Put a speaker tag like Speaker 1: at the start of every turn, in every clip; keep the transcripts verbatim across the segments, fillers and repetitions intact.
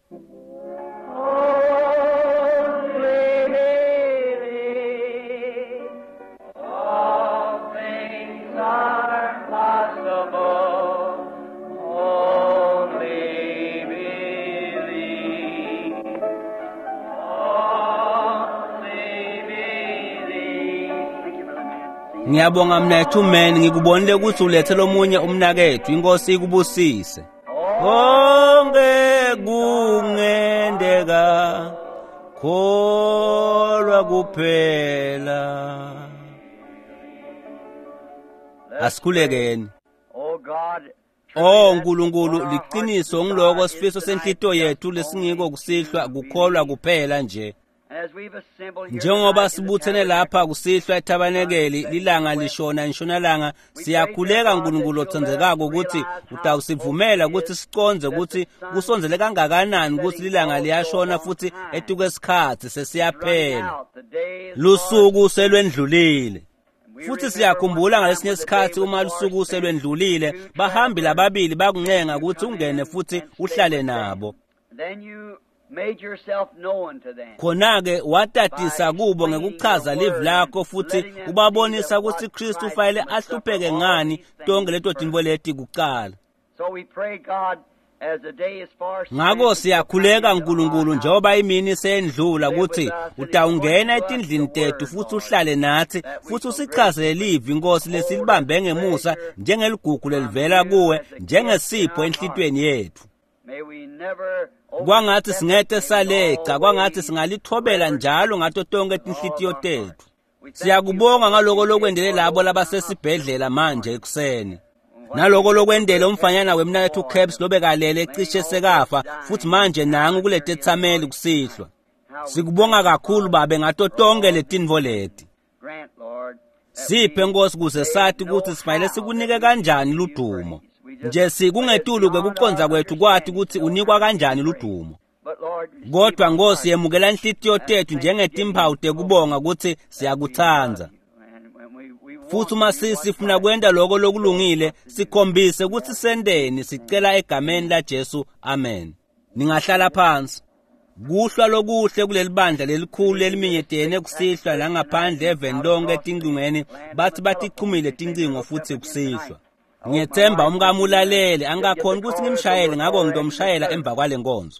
Speaker 1: Ngiyabonga mnethu man ngikubonile ukuthi ulethele omunye umnakethu inkosi ikubusise. Konke kungendeka kholwa kuphela. Asikhulekeni. Oh nkulunkulu liqiniso ngiloko sifiso senhlito yethu lesingiko kusihlwa kukholwa kuphela nje. Njengoba sibuthene lapha kusihlwa eTabanekeli lilanga lishona entshonalanga siyakhuleka nkulunkulu othandekako ukuthi utawusivumela ukuthi siconze ukuthi kusonzele kangakanani ukuthi lilanga liyashona futhi etukwesikhathi sesiyaphela. Lusuku selwendlulile. Futhi siyakhumbula ngalesinye isikhathi uma lusuku selwendlulile bahambi lababili bakuncenga ukuthi ungene futhi uhlale nabo. Khona-ke watatisa kubo ngekuchaza live lakho futhi ubabonisa ukuthi Kristu fanele ahlupheke ngani tonke leto tintfo leti kuqala. Ngako siyakhuleka nkulunkulu njengoba imini sendlula ukuthi utawungena etindlini tethu futhi uhlale nathi futhi usichazele live inkosi lesilibambe ngemusa njengeligugu lelivela kuwe njengesipho enhlitweni yethu. Kwangathi singete saleqa kwangathi singalithobela njalo ngato tonke tinhlitiyo tethu. Siyakubonga ngaloko lokwendele labo labasesibhedlela manje ekuseni. Naloko lokwendele umfanyana wemnakethu Caps lobekalele ecishe sekafa futhi manje nangu kule tetsameli kusihlwa. Sikubonga kakhulu babe ngato tonke letintfo leti. Siphe Nkosi kuze sathi ukuthi sifanele sikunike kanjani ludumo. Nje sikungetulu kwekuconza kwethu kwathi ukuthi unikwa kanjani ludumo. Kodwa Nkosi yemukela inhlitiyo tethu njengetimphawu tekubonga ukuthi siyakuthanza. Futhi uma sifuna kwenda lokho lokulungile sikhombise ukuthi sendeni sicela egameni la Jesu. Amen. Ningahlala phansi. Kuhlwa lokuhle kuleli bandla lelikhulu eliminyetene kusihlwa la ngaphandle evendonke etingcingweni bathi batichumile tincingo futhi kusihlwa. Ngiyethemba umkamulalele angakhona ukuthi ngimshayele ngako ngidomshayela emva kwale nkonzo.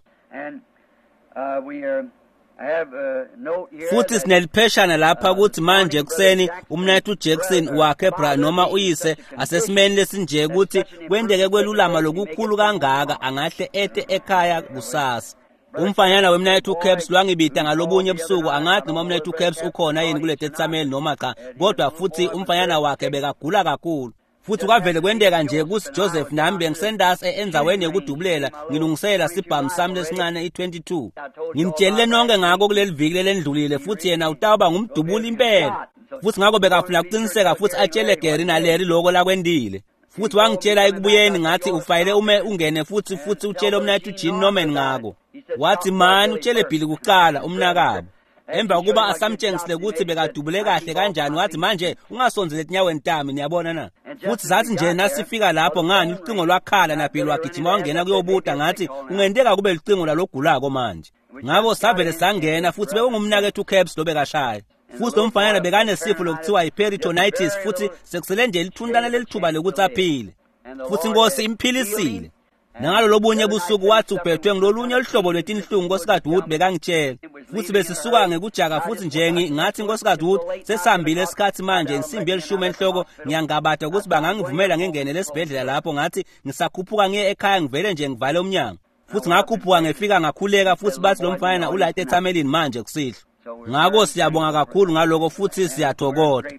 Speaker 1: Futhi sinelipheshana lapha ukuthi manje kuseni umnethu Jackson wakhe bra noma uyise asesimeni lesinje ukuthi kwendeke kwelulama lokukhulu kangaka angahle ete ekhaya kusasa. Umfanyana wemnethu Caps lwangibita ngalobunye ebusuku angathi noma umnethu Caps ukhona yini kule tetsameli noma cha kodwa futhi umfanyana wakhe bekagula kakhulu. Futhi kwavele kwendeka nje ukuthi Joseph nami bengisendase enzaweni yokudubulela ngilungisela sibhamu sami lesincane i twenty-two. Ngimtshelile nonke ngako kuleli viki lelendlulile futhi yena utawuba ngumdubuli impela. Futhi ngako bekafuna ukuqiniseka futhi atshele Gary naleri lokho lakwendile. Futhi wangitshela ekubuyeni ngathi ufayile ume ungene futhi futhi utshele umnathu Jean Norman ngako. Wathi man utshele Billy kuqala umnakabo. Emva kuba asamtshengisile ukuthi bekadubule kahle kanjani wathi manje ungasonzele etinyaweni tami niyabona na. Futhi zathi nje nasifika lapho ngani ucingo lwakhala naBhili wagijima wangena kuyobuta ngathi ungendeka kube licingo lalogulako manje. Ngako savele sangena futhi bekungumnakethu Caps lobekashaya. Futhi umfanyana bekanesifo lokuthiwa iperitonitis futhi sekusele nje lithundana lelithuba lokuthi aphile. Futhi Nkosi imphilisile. Nangalo lobunye busuku wathi uphethwe ngilolunye uhlobo lwetinhlungu Nkosikazi Wood bekangitshela. Futhi besisuka ngekujaka futhi nje ngathi Nkosikazi Wood sesihambile isikhathi manje insimbi elishumi enhloko ngiyangabatha ukuthi bangangivumela ngengene lesibhedlela lapho ngathi ngisakhuphuka ngiye ekhaya ngivele nje ngivale umnyango. Futhi ngakhuphuka ngefika ngakhuleka futhi bathi lo mfanyana ulayite ethamelini manje kusihlwa. Ngako siyabonga kakhulu ngaloko futhi siyathokoza.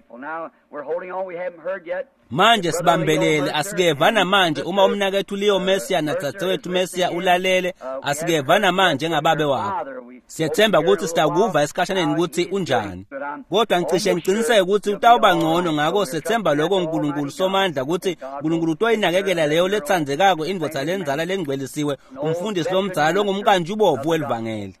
Speaker 1: Manje sibambelele asikevana manje uma umnakethu Leo Mesia natsatewethu Mesia ulalele asikevana manje ngababe wakho. Siyethemba ukuthi sitakuva esikhashaneni ukuthi unjani. Kodwa ngicishe ngiqiniseke ukuthi utawuba ngcono ngako sethemba lokho uNkulunkulu somandla ukuthi uNkulunkulu utoyinakekela leyo letsandzekako indvodza lenzala lengcwelisiwe umfundisi lomdzalo ongumkanjubovu welivangeli.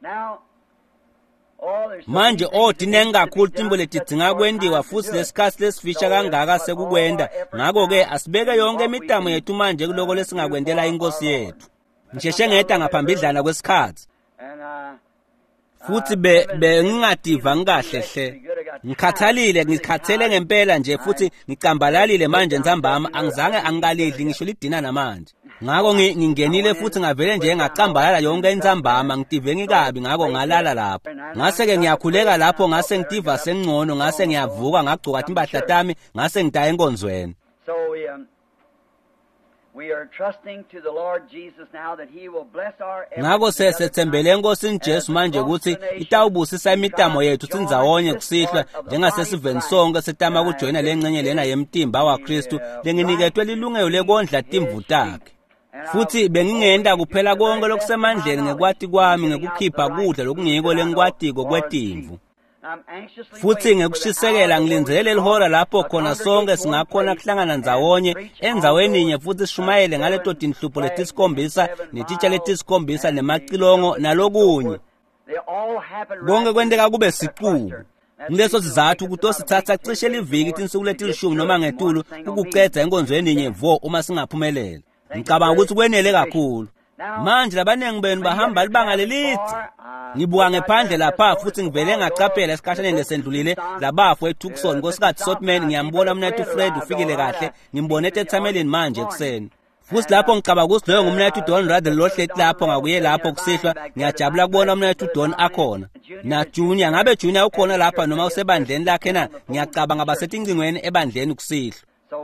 Speaker 1: Manje odinenge kakhulu timbo letidzinga kwendiwa futhi lesikhathi lesifisha kangaka sekukwenda ngako ke asibeke yonke imitamo yethu manje kuloko lesingakwendela inkosi yethu. ngisheshe ngeda ngaphambidlana kwesikhathi futhi be bengingativa ngikahle hle ngikhathalile ngikhathele ngempela nje futhi ngicambalalile manje ntsambama angizange angikalidli ngisho lidina namanje ngako ngingenile futhi ngavele nje ngacambalala yonke intsambama ngitive ngikabi ngako ngalala lapho ngase ke ngiyakhuleka lapho ngase ngitiva sengcono ngase ngiyavuka ngagcoka impahla tami ngase ngitaya enkonzweni.
Speaker 2: So um, we are trusting to the Lord Jesus now that he will bless our
Speaker 1: ngako sesethembele enkosini Jesu manje ukuthi itawubusisa imitamo yethu sindzawonye kusihlwa njengasesiveni sonke setama ukujoyina lengcenye lena yemtimba waKristu lenginiketwe lilungelo lekondla timvu takhe. Futhi bengingenda kuphela konke lokusemandleni ngekwati kwami ngekukhipha kudla lokungiko lengikwatiko kwetimvu. Futhi ngekushisekela ngilindzelele lihora lapho khona sonke singakhona kuhlangana ndzawonye endzaweni inye futhi sishumayele ngaleto tinhlupho letisikhombisa netitsha letisikhombisa nemacilongo nalokunye. Konke kwenteka kube siqubu. Ngileso sizathu kutosithatha cishe liviki tinsuku letilishumi noma ngetulu ukucedza enkonzweni inye vo uma singaphumelela. Ngicabanga ukuthi kwenele kakhulu. Manje labanengi benu bahamba libanga lelide. Ngibuka ngephandle lapha futhi ngivele ngacaphela esikhashane lesendlulile labafu eTucson nkosikazi Sotman ngiyambona mnathu Fred ufikile kahle ngimbone eThamelini manje ekseni. Futhi lapho ngicabanga ukuthi loyo ngumnathu Don Radel lohlethi lapho ngakuye lapho kusihlwa ngiyajabula kubona umnathu Don akhona. Na Junior ngabe Junior ukhona lapha noma usebandleni lakhe na ngiyacabanga basetingcingweni ebandleni kusihlwa.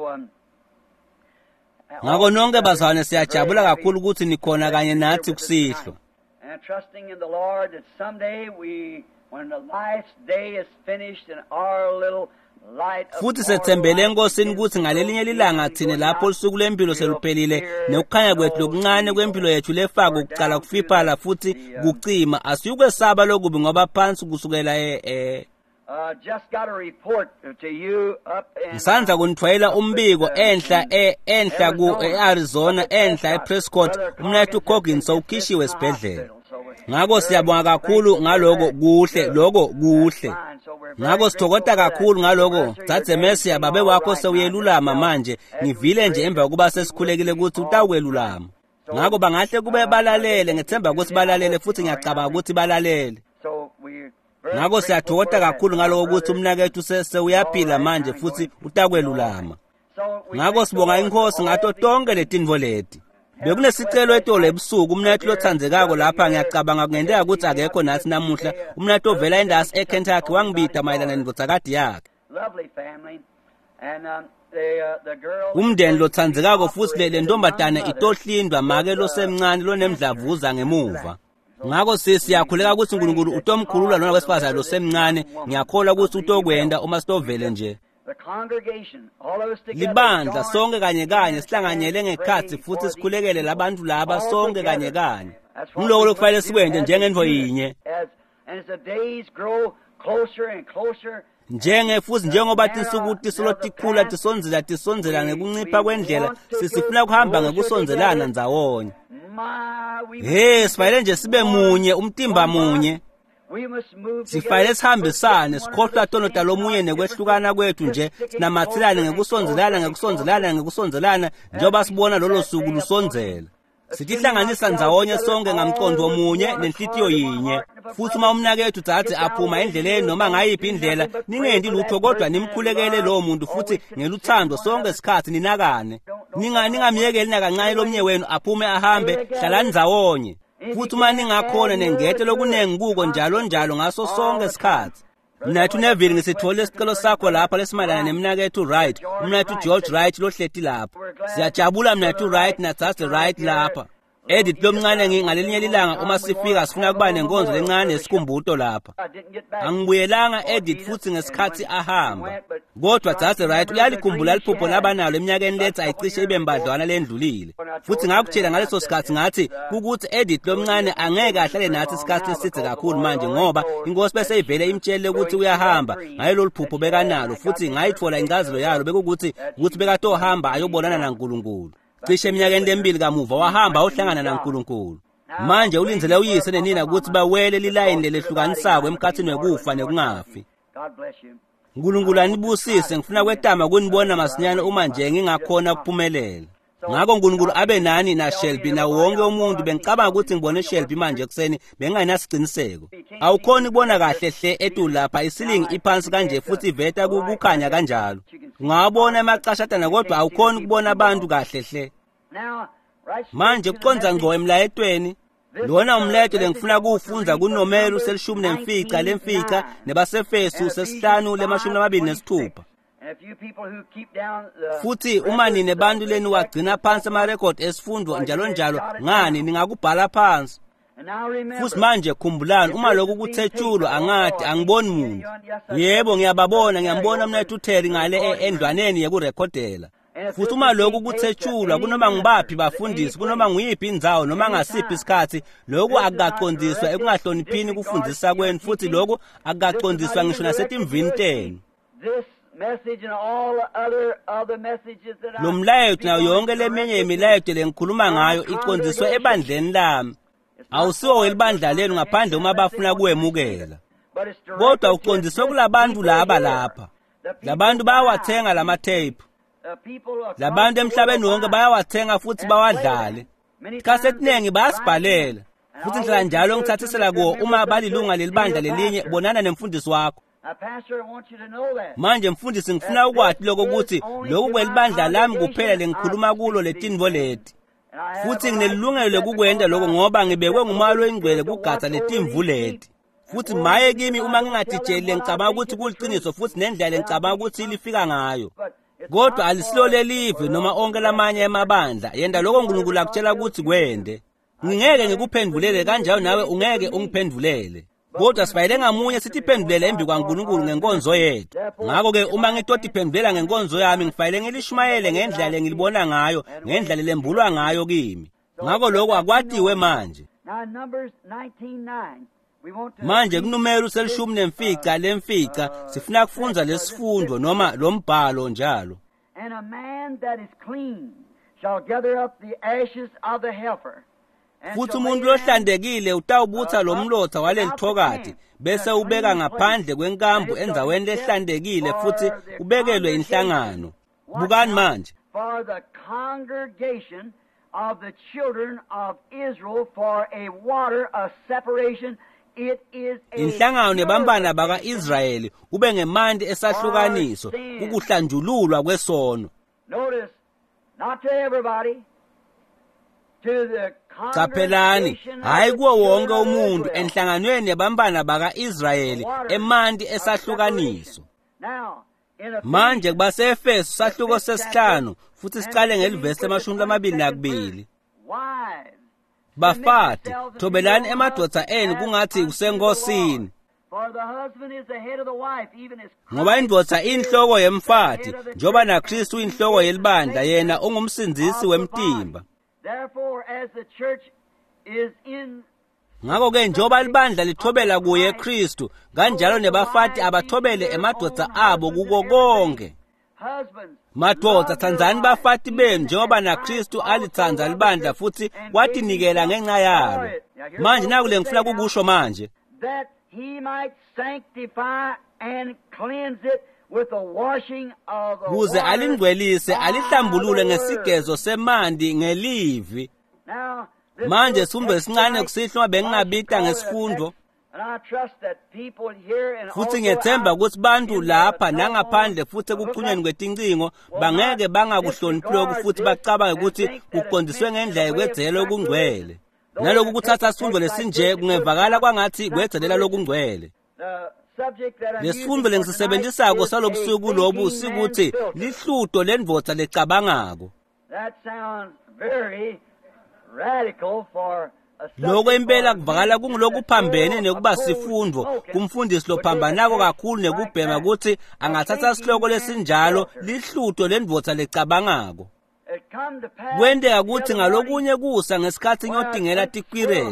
Speaker 1: Ngako nonke bazalwane siyajabula kakhulu ukuthi nikhona kanye nathi kusihlwa.
Speaker 2: And trusting in the Lord that someday we, when the last day is finished and our little light of
Speaker 1: futhi sethembele enkosini ukuthi ngalelinye lilanga thine lapho usuku lempilo seluphelile nekukhanya kwethu lokuncane kwempilo yethu lefaka ukucala kufiphala futhi kucima asiyukwesaba lokubi ngoba phansi kusukela eh
Speaker 2: Uh, just got a report to you up in
Speaker 1: Ngisanza kunithwayela umbiko enhla enhla ku Arizona enhla ePrescott umnathu Coggins ukhishiwe esibhedlela. Ngako siyabonga kakhulu ngaloko kuhle lokho kuhle. Ngako sithokoza kakhulu ngaloko Dadze Messi ababe wakho sewuyelulama manje ngivile nje emva kuba sesikhulekile ukuthi utakwelulama. Ngako bangahle kube balalele ngethemba ukuthi balalele futhi ngiyacabanga ukuthi balalele.
Speaker 2: So we
Speaker 1: Ngako siyathokoza kakhulu ngaloko ukuthi umnakethu sese uyaphila manje futhi utakwelulama. Ngako sibonga inkosi ngato tonke letinvo leti. Bekunesicelo etolo ebusuku umnathu lothandzekako lapha ngiyacabanga kungendeka ukuthi akekho nathi namuhla umnathu ovela endasi eKentucky wangibita mayelana nendodzakade yakhe.
Speaker 2: lovely family and um the uh, the girl
Speaker 1: Umndeni lothandzekako futhi le ntombatana itohlindwa make losemncane lonemdlavuza ngemuva. Ngako sisiyakhuleka ukuthi uNkulunkulu utomkhulula noma kwesifazana losemncane ngiyakholwa ukuthi utokwenda uma sitovele nje.
Speaker 2: the congregation all of us together
Speaker 1: Libandla sonke kanye kanye sihlanganyele ngekhathi futhi sikhulekele labantu laba sonke kanye kanye. Ngiloko lokufanele sikwenze njengendvo yinye.
Speaker 2: as and as the days grow closer and closer
Speaker 1: Njenge futhi njengoba tinsuku tisolotikhula tisonzela tisonzela ngekuncipha kwendlela sisifuna ukuhamba ngekusonzelana ndzawonye.
Speaker 2: my we
Speaker 1: Hey sifanele nje sibe munye umtimba munye.
Speaker 2: we must move
Speaker 1: Sifanele sihambisane sikhohlwa tonota lomunye nekwehlukana kwethu nje sinamathelane ngekusonzelana ngekusonzelana ngekusonzelana njengoba sibona lolo suku lusonzela. Sitihlanganisa ndzawonye sonke ngamcondo omunye nenhlitiyo yinye. Futhi uma umnakethu Dadze aphuma endleleni noma ngayiphi indlela ningendi lutho kodwa nimkhulekele lo muntu futhi ngeluthando sonke isikhathi ninakane. Ninga ningamyekeli nakancane lomnye wenu aphume ahambe hlalani ndzawonye. Futhi uma ningakhona nengete lokunengi kuko njalo njalo ngaso sonke isikhathi. Mnathu Neville ngisithole isicelo sakho lapha lesimalana nemnakethu Wright umnathu George Wright lohleti lapha. Siyajabula mnathu Wright na Dadze Wright lapha. Edith lomncane ngingalelinye lilanga uma sifika sifuna kuba nenkonzo lencane esikhumbuto lapha.
Speaker 2: I didn't get back
Speaker 1: Angibuyelanga Edith futhi ngesikhathi ahamba. Kodwa Dadze Wright uyalikhumbula liphupho labanalo eminyakeni lethu ayicishe ibe mbadlwana lendlulile. Futhi ngakutshela ngaleso sikhathi ngathi ukuthi Edith lomncane angeke ahlale nathi isikhathi eside kakhulu manje ngoba inkosi bese ivele imtshele ukuthi uyahamba ngayelo liphupho bekanalo futhi ngayithola incazelo yalo bekuthi ukuthi bekatohamba ayobonana naNkulunkulu. Cishe eminyakeni lemibili kamuva wahamba ohlangana naNkulunkulu. Manje ulindzele uyise nenina ukuthi bawele lilayini lelehlukanisako emkhathini wekufa nekungafi.
Speaker 2: God bless you
Speaker 1: Nkulunkulu anibusise ngifuna kwetama kunibona masinyane uma nje ngingakhona kuphumelela. ngakho uNkulunkulu abe nani na Shelby na wonke umuntu bengicabanga ukuthi ngibone Shelby manje ekseni bengingenasiqiniseko. Awukhona ukubona kahle hle etu lapha isilingi iphansi kanje futhi iveta kukhanya kanjalo. Ungabona emacashatana kodwa awukhona ukubona abantu kahle hle. Manje kuconza ngco emlayetweni lona umleto lengifuna kuufunza kuNomero selishumi nemfica lemfica nebasefesu sesihlanu lemashumi amabili nesithupha. Futhi uma nine bantu leni wagcina phansi ama-record esifundo njalo njalo ngani ningakubhala phansi. Futhi manje khumbulani uma lokhu kuthetshulwa angadi angiboni muntu. Yebo ngiyababona ngiyambona umnethu uTheri ngale endwaneni yekurekhodela. Futhi uma lokhu kuthetshulwa kunoma ngibaphi bafundisi kunoma nguyiphi indzawo noma ngasiphi isikhathi lokhu akaqondiswa ekungahloniphini kufundisa kwenu futhi lokhu akaqondiswa ngisho nasetimvini tenu. Lo mlayeto nayo yonke leminye imilayeto lengikhuluma ngayo iqondiswe ebandleni lami. Awusiwo welibandla lenu ngaphandle uma bafuna kuwemukela. Kodwa uqondiswe kulabantu laba lapha. Labantu bayawathenga lama-tape. Labantu emhlabeni wonke bayawathenga futhi bawadlale. Isikhathi esiningi bayasibhalela. Futhi nhlala njalo ngithathisela kuwo uma balilunga lelibandla lelinye bonana nemfundisi wakho. Manje mfundisi ngifuna ukwathi lokho ukuthi lokhu kwelibandla lami kuphela lengikhuluma kulo letinvo leti. Futhi nginelungelo lokukwenda lokho ngoba ngibekwe ngumalo oyingcwele kugatha letimvu leti. Futhi maye kimi uma ngingatitsheli ngicabanga ukuthi kuliqiniso futhi nendlela ngicabanga ukuthi ilifika ngayo. Kodwa alisilole live noma onke lamanye emabandla yenda lokho uNkulunkulu akutshela ukuthi kwende. Ngingeke ngikuphendulele kanjalo nawe ungeke ungiphendulele. Kodwa sibayile ngamunye sithi phendulele embi kwaNkulunkulu ngenkonzo yethu. Ngakho ke uma ngitoti phendulela ngenkonzo yami ngifayile ngilishumayele ngendlela engilibona ngayo ngendlela lembulwa ngayo kimi. Ngakho lokho akwatiwe manje. Manje kuNomero selishumi nemfica lemfica sifuna kufunza lesifundo noma lombhalo njalo.
Speaker 2: And a man that is clean shall gather up the ashes of the heifer.
Speaker 1: Futhi umuntu lohlandekile utawubutha lo mlotha walelithokati bese ubeka ngaphandle kwenkambu enzaweni lehlandekile futhi ubekelwe inhlangano. Bukani manje.
Speaker 2: For the congregation of the children of Israel for a water of separation.
Speaker 1: Inhlangano nebambana baka-Israyeli kube ngemandi esahlukaniso ukuhlanjululwa kwesono. Capelani hayi kuwo wonke umuntu enhlanganweni nebambana baka-Israyeli emandi esahlukaniso. Manje kuba se-Efesu sahluko sesihlanu futhi siqale ngelivesi lemashumi amabili nakubili. Bafati, thobelani emadoda enu kungathi kusenkosini. Ngoba indoda inhloko yemfati, njoba na Kristu inhloko yelibandla yena ungumsindisi wemtimba. Ngakho ke njoba libandla lithobela kuye Kristu, kanjalo nebafati abathobele emadoda abo kuko konke. Madoda thandzani bafati benu njengoba na Kristu alithandza libandla futhi watinikela ngenxa yalo. Manje nakule ngifuna kukusho manje.
Speaker 2: That he might sanctify and cleanse it with the washing of the water.
Speaker 1: Kuze alingcwelise alihlambulule ngesigezo semandi ngelivi. Manje sumbe esincane kusihlwa bengingabita ngesifundo. Futhi ngethemba ukuthi bantu lapha nangaphandle futhi ekuqhunyweni kwetincingo bangeke bangakuhloniphi lokhu futhi bacabange ukuthi kuqondiswe ngendlela yekwedzela okungcwele. Naloku kuthatha isifundo lesinje kungevakala kwangathi kwedzelela lokungcwele. Lesifundo lengisisebenzisako salobusuku lobu sikuthi lihluto lendvodza lecabangako.
Speaker 2: That sounds very radical for
Speaker 1: Lokho impela kuvakala kungilokuphambene nekuba sifundo kumfundisi lophambanako kakhulu nekubhema ukuthi angathatha isihloko lesinjalo lihluto lendvodza lecabangako. Kwendeka ukuthi ngalokunye kusa ngesikhathi ngiyotingela tikwirela.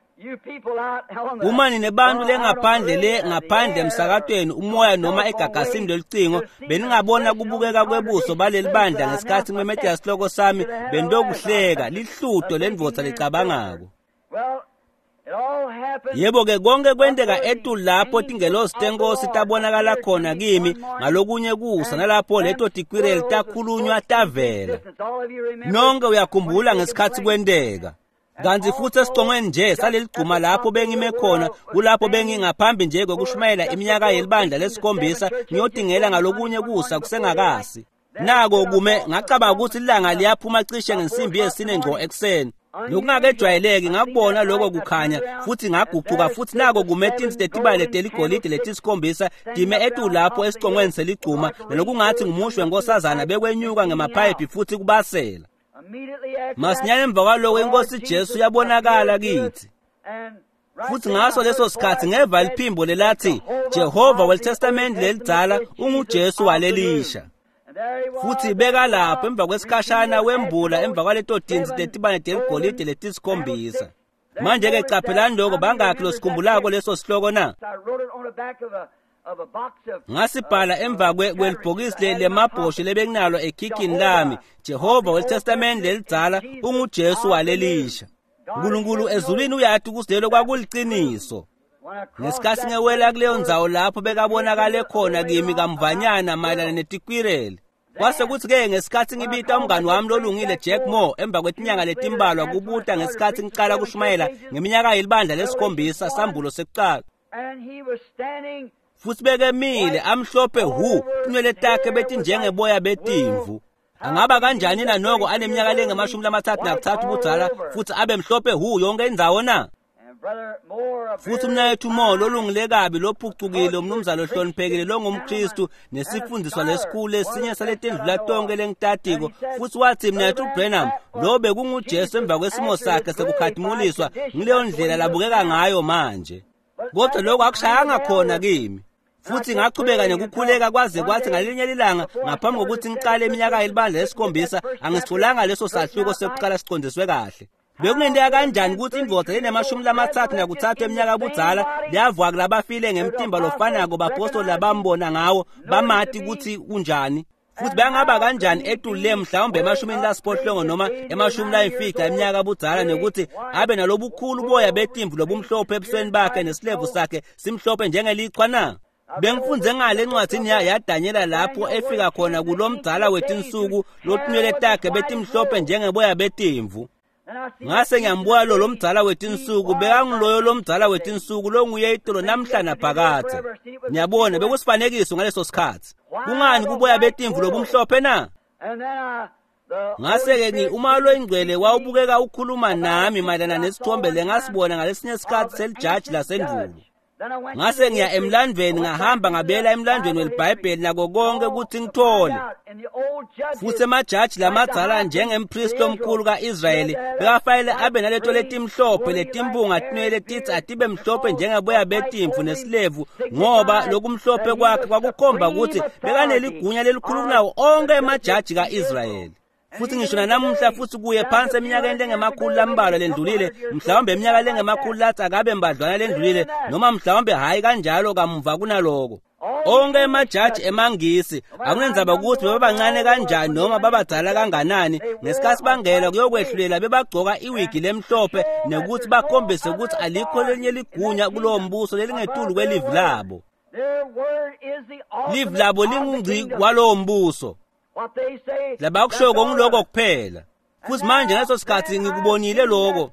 Speaker 1: Uma ninebantu lengaphandle le ngaphandle emsakatweni umoya noma egagasini lelicingo beningabona kubukeka kwebuso baleli bandla ngesikhathi ngimemetheka isihloko sami bendokuhleka lihluto lendvodza lecabangako. Yebo-ke konke kwendeka etulu lapho tingelosi tenkosi tabonakala khona kimi ngalokunye kusa nalapho leto tikwireli takhulunywa tavela. Nonke uyakhumbula ngesikhathi kwendeka. Kanti futhi esicongweni nje saleli gquma lapho bengime khona kulapho bengingaphambi nje kwekushumayela iminyaka yelibandla lesikhombisa ngiyodingela ngalokunye kusa kusengakasi. Nako kume ngacaba ukuthi ilanga liyaphuma cishe ngensimbi yesine ngco ekseni. Lokungakejwayeleki ngakubona lokho kukhanya futhi ngaguquka futhi nako kumetinsi tetibale teligolide letisikhombisa time etulu lapho esicongweni seligquma nelokungathi ngumushwe nkosazana bekwenyuka ngemaphayiphi futhi kubasela. Masinyane emva kwaloko inkosi Jesu yabonakala kithi. Futhi ngaso leso sikhathi ngeva liphimbo lelathi Jehova weLtestament lelidzala unguJesu walelisha. Futhi beka lapho emva kwesikhashana wembula emva kwaleto tinsi tetibane teligolide letisikhombisa. Manje ke caphelani lokho bangakhi losikhumbulako leso sihloko na? Ngasibhala emva kwelibhokisi lemabhoshe lebenginalo ekhikini lami Jehova weLtestament lelidzala unguJesu walelisha. uNkulunkulu ezulwini uyathi kusilelo kwakuliciniso. Ngesikhathi ngewela kuleyo ndzawo lapho bekabonakale khona kimi kamvanyana mayelana netikwireli. Kwase kuthi ke ngesikhathi ngibita umngani wami lolungile Jack Moore emva kwetinyanga letimbalwa kubuta ngesikhathi ngiqala kushumayela ngeminyaka yelibandla lesikhombisa sambulo sekuqala. Futhi bekemile amhlophe hu inwele takhe bethi njengeboya betimvu. Angaba kanjani na noko aneminyaka lengamashumi lamathathu nakuthathu ubudala futhi abe mhlophe hu yonke indzawo na? Futhi umnayethu Moore lolungile kabi lophucukile umnumzana ohloniphekile longumKristu nesifundiswa lesikhulu esinye saletendlula tonke lengitatiko futhi wathi mnayethu Branham lo bekunguJesu emva kwesimo sakhe sekukhatimuliswa ngileyo ndlela labukeka ngayo manje. Kodwa lokho akushayanga khona kimi. Futhi ngaqhubeka nekukhuleka kwaze kwathi ngalinye ilanga ngaphambi kokuthi ngiqale iminyaka yelibandla lesikhombisa angisitholanga leso sahluko sekuqala siqondiswe kahle. Bekungendeya kanjani ukuthi indvodza lenemashumi lamathathu nakuthathu eminyaka yobudzala liyavuka kulabafile ngemtimba lofanako bapostoli abambona ngawo bamati ukuthi unjani. Futhi bangaba kanjani etulu le mhlawumbe emashumini lasiphohlongo noma emashumi layimfica eminyaka yobudzala nekuthi abe nalobukhulu boya betimvu lobumhlophe ebusweni bakhe nesilevu sakhe simhlophe njengelichwa na? Bengifunze ngale encwadini yadanyela lapho efika khona kulomdzala wetinsuku lotinwele takhe betimhlophe njengeboya betimvu. Ngase ngiyambuka lo lomdzala wetinsuku bekangiloyo lomdzala wetinsuku lo nguye itolo namhlanje phakathe. Ngiyabona bekusifanekiso ngaleso sikhathi. Kungani kuboya betimvu lobumhlophe na? Ngase ke ngi uma lo ingcwele wawubukeka ukhuluma nami mayelana nesithombe lengasibona ngalesinye isikhathi selijaji lasendvulo. Ngase ngiya emlandweni ngahamba ngabela emlandweni welibhayibheli nako konke ukuthi ngithole. Futhi emajaji lamadzala njengempriest omkhulu kaIsrayeli bekafayile abe naleto letimhlophe letimbunga tinwele tithi atibe mhlophe njengeboya betimvu nesilevu ngoba lokumhlophe kwakhe kwakukhomba ukuthi bekaneligunya lelikhulu kunawo onke emajaji kaIsrayeli. Futhi ngisho namuhla futhi kuye phansi eminyakeni lengemakhulu lambalwa lendlulile mhlawumbe eminyaka lengemakhulu lathi akabe mbadlwana lendlulile noma mhlawumbe hayi kanjalo kamuva kunaloko. Onke emajaji emangisi akunenzaba ukuthi bebancane kanjani noma babadala kanganani ngesikhathi bangela kuyokwehlulela bebagcoka iwigi lemhlophe nekuthi bakhombise ukuthi alikho lenye ligunya kulowo mbuso lelingetulu kwelivi labo. Livi labo lingungci kwalowo mbuso. Laba kusho ngiloko kuphela. Futhi manje ngaso sikhathi ngikubonile lokho.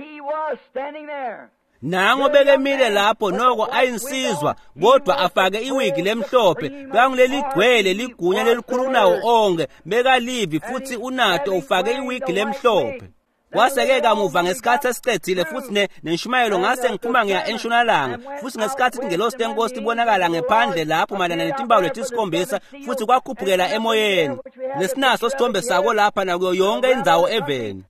Speaker 1: Nango bekemile lapho noko ayinsizwa kodwa afake iwigi lemhlophe bangileli gcwele ligunya lelikhulu kunawo onke bekalivi futhi unato ufake iwigi lemhlophe. Kwaseke kamuva ngesikhathi esiqedile futhi neshumayelo ngase ngiphuma ngiya eNtshonalanga futhi ngesikhathi ingelosi lenkosi ibonakala ngephandle lapho mayelana netimbalo letisikhombisa futhi kwakhuphukela emoyeni nesinaso sithombe sako lapha nakuyo yonke indzawo eveni.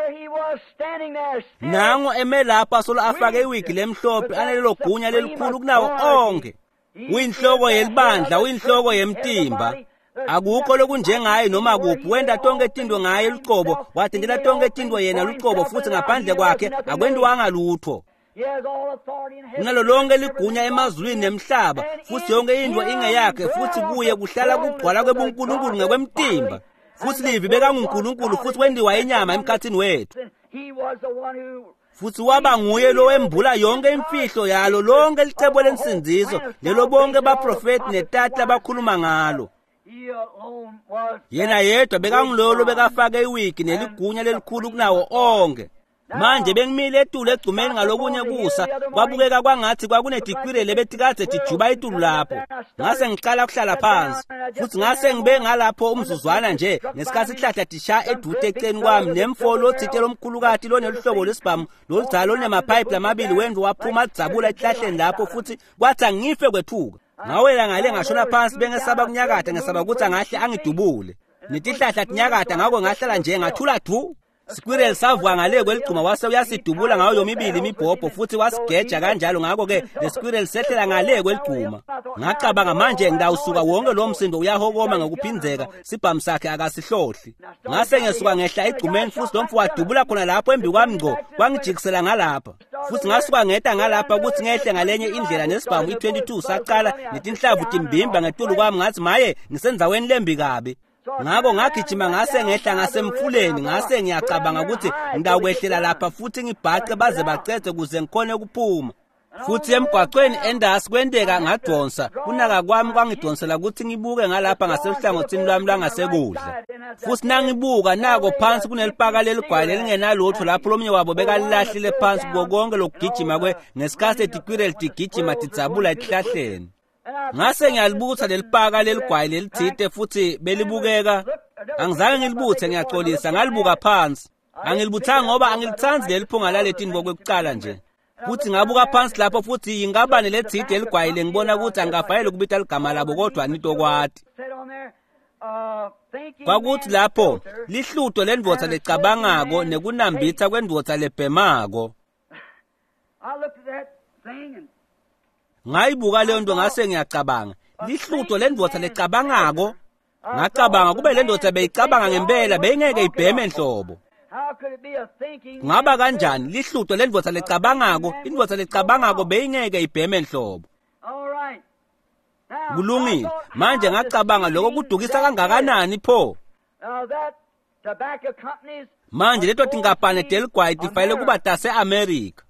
Speaker 1: Nango eme lapha solo afake iwigi lemhlophe anelelo gunya lelikhulu kunawo onke. Uyinhloko yelibandla uyinhloko yemtimba. Akukho lokunjengaye noma kuphi wenda tonke tindwe ngaye liqobo wathindela tonke tindwe yena liqobo futhi ngaphandle kwakhe akwendiwanga lutho. Unalo lonke ligunya emazulwini nemhlaba futhi yonke indwe ingeyakhe futhi kuye kuhlala kugcwala kwebuNkulunkulu ngekwemtimba futhi livi beka uNkulunkulu futhi wendiwa inyama emkhathini wethu. futhi waba nguye lo wembula yonke imfihlo yalo lonke licebo lensindiso lelo bonke baprofeti netata bakhuluma ngalo. Yena yedwa bekangilolo bekafake iwigi neligunya lelikhulu kunawo onke. Manje bengimile etulu egcumeni ngalokunye kusa kwabukeka kwangathi kwakunedikwirele betikade dijuba itulu lapho. Ngase ngiqala ukuhlala phansi futhi ngase ngibe ngalapho umzuzwana nje ngesikhathi ihlahla disha edude eceni kwami nemfolo othite lomkhulukati lo neluhlobo lesibhamu loluzalo lunemapipe lamabili wendlu waphuma dzabula ehlahleni lapho futhi kwathi angife kwethuka. Ngawela ngale ngashona phansi bengesaba kunyakada ngesaba ukuthi angahle angidubule. Nitihlahla tinyakada ngako ngahlala nje ngathula thu. Squirrel savwa ngale kweligcuma wase uyasidubula ngayo yomibili imibhobho futhi wasigeja kanjalo ngako ke le squirrel sehlela ngale kweligcuma. Ngacabanga manje ngidawusuka wonke lo msindo uyahokoma ngokuphinzeka sibhamu sakhe akasihlohli. Ngase ngesuka ngehla egcumeni futhi lo mfu wadubula khona lapho embi kwami ngco kwangijikisela ngalapha. Futhi ngasuka ngeta ngalapha ukuthi ngehle ngalenye indlela nesibhamu i twenty-two saqala netinhlavu timbimba ngetulu kwami ngathi maye ngisenzaweni lembi kabi. Ngako ngagijima ngase ngehla ngasemfuleni ngase ngiyacabanga ukuthi ngidawukwehlela lapha futhi ngibhaqe baze bacede kuze ngikhone ukuphuma. Futhi emgwaqweni endasi kwendeka ngadonsa kunaka kwami kwangidonsela ukuthi ngibuke ngalapha ngasehlangothini lwami lwangasekudla. Futhi nangibuka nako phansi kunelipaka leligwayile lingenalutho lapho lomnye wabo bekalilahlile phansi konke lokugijima kwe ngesikhathi edikwirel digijima titsabula esihlahleni. Ngase ngiyalibutha lelipaka leligwayile lelithite futhi belibukeka. Angizange ngilibuthe ngiyaxolisa ngalibuka phansi. Angilibuthanga ngoba angilithanzi leliphunga laletini kokuqala nje. Futhi ngabuka phansi lapho futhi ingabane lethite eligwayile ngibona ukuthi angafanele ukubita ligama labo kodwa nito kwathi. Kwakuthi lapho lihluto lendvodza lecabangako nekunambitha kwendvodza lebhemako. Ngayibuka leyo nto ngase ngiyacabanga lihluto lendvodza lecabangako. Ngacabanga kube lendvodza beyicabanga ngempela beyingeke ibheme enhlobo. Ngaba kanjani lihluto lendvodza lecabangako indvodza lecabangako beyingeke ibheme enhlobo. Kulungile manje ngacabanga lokho kudukisa kangakanani pho. Manje leto tinkampani deligwayi tifayele kuba tase America.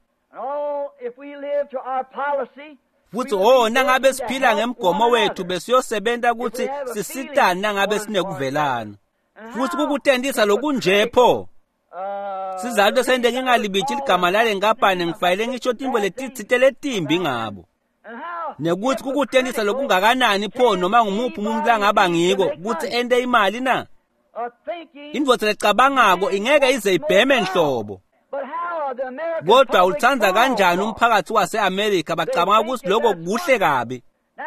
Speaker 1: Futhi oh nangabe siphila ngemgomo wethu besiyosebenza ukuthi sisitana nangabe sinekuvelana. Futhi kukutendisa lokunje pho. Sizathu sende ngingalibithi igama lale nkampani ngifayele ngisho timbo letithite letimbi ngabo. Nekuthi kukutendisa lokungakanani pho noma ngumuphi umuntu la ngaba ngiko ukuthi ende imali na. Indvodza lecabangako ingeke ize ibheme enhlobo. Kodwa ulithanza kanjani umphakathi wase-America bacabanga ukuthi lokho kuhle kabi.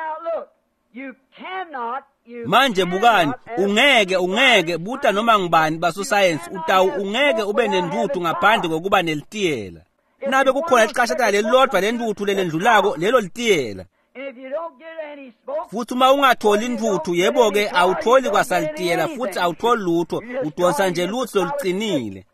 Speaker 1: Manje bukani ungeke ungeke buta noma ngibani basosayensi utawu ungeke ube nenduthu ngaphandle kokuba nelitiyela. Nabe kukhona icashata lelodwa lenduthu lelendlulako lelo litiyela. Futhi uma ungatholi induthu yebo ke awutholi kwasalitiyela futhi awutholi lutho udonsa nje lutho olucinile.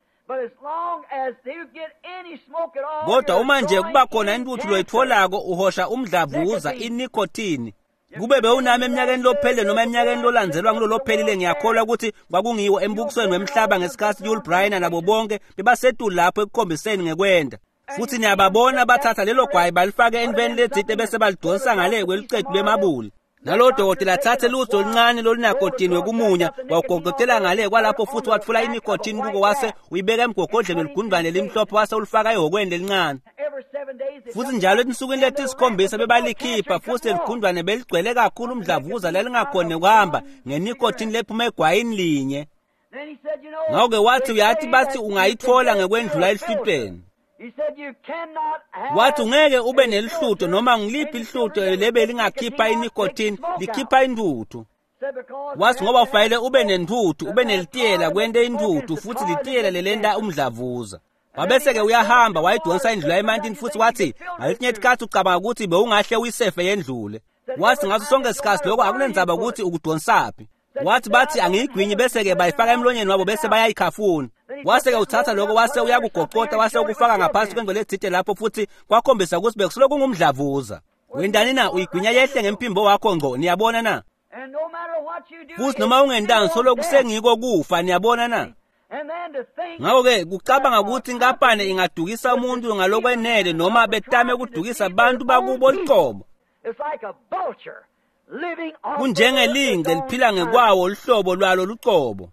Speaker 1: Kodwa uma nje kuba khona intuthu loyitholako uhosha umdlavuza inicotine. Kube bewunami eminyakeni lophele noma eminyakeni lolandzelwa ngilo lophelile ngiyakholwa ukuthi kwakungiwo embukisweni wemhlaba ngesikhathi Yul Brynner nabo bonke bebasetulu lapho ekukhombiseni ngekwenda. Futhi niyababona bathatha lelo gwayi balifake enveni ledzite bese balidonsa ngale kwelicedu lemabuli. Nalo dokotela thathe lutho oluncane lolunakodini wekumunya wawugogotela ngale kwalapho futhi wathula inicotine kuko wase uyibeka emgogodleni weligundwane limhlophe wase ulifaka ehokweni lelincane. Futhi njalo etinsukwini letisikhombisa bebalikhipha futhi eligundwane beligcwele kakhulu umdlavuza lelingakhone kuhamba ngenicotine lephuma egwayini linye. Ngawuke wathi uyathi bathi ungayithola ngekwendlula elihlutweni. Wathi ungeke ube nelihluto noma ngiliphi ilihluto lebe lingakhipha inicotine likhipha induthu. Wathi ngoba ufayele ube nenduthu ube nelitiyela kwende induthu futhi litiyela lelenda umdlavuza. Wabese ke uyahamba wayidonsa indlula emantini futhi wathi ngaletinye isikhathi ucabanga ukuthi bewungahle uyisefe yendlule. Wathi ngaso sonke isikhathi lokho akunenzaba ukuthi ukudonsaphi. Wathi bathi angiyigwinyi bese ke bayifaka emlonyeni wabo bese bayayikhafuna. Wase ke uthatha lokho wase uyakugoqota wase ukufaka ngaphansi kwendlo lethite lapho futhi kwakhombisa ukuthi bekusulo kungumdlavuza. Wendani na uyigwinya yehle ngempimbo wakho ngco niyabona na. Futhi noma ungendanga solo kusengiko kufa niyabona na. Ngakho-ke kucabanga ukuthi inkampani ingadukisa umuntu ngalokwenele noma betame ukudukisa abantu bakubo liqobo. Kunjengelinge liphila ngekwawo uhlobo lwalo luqobo.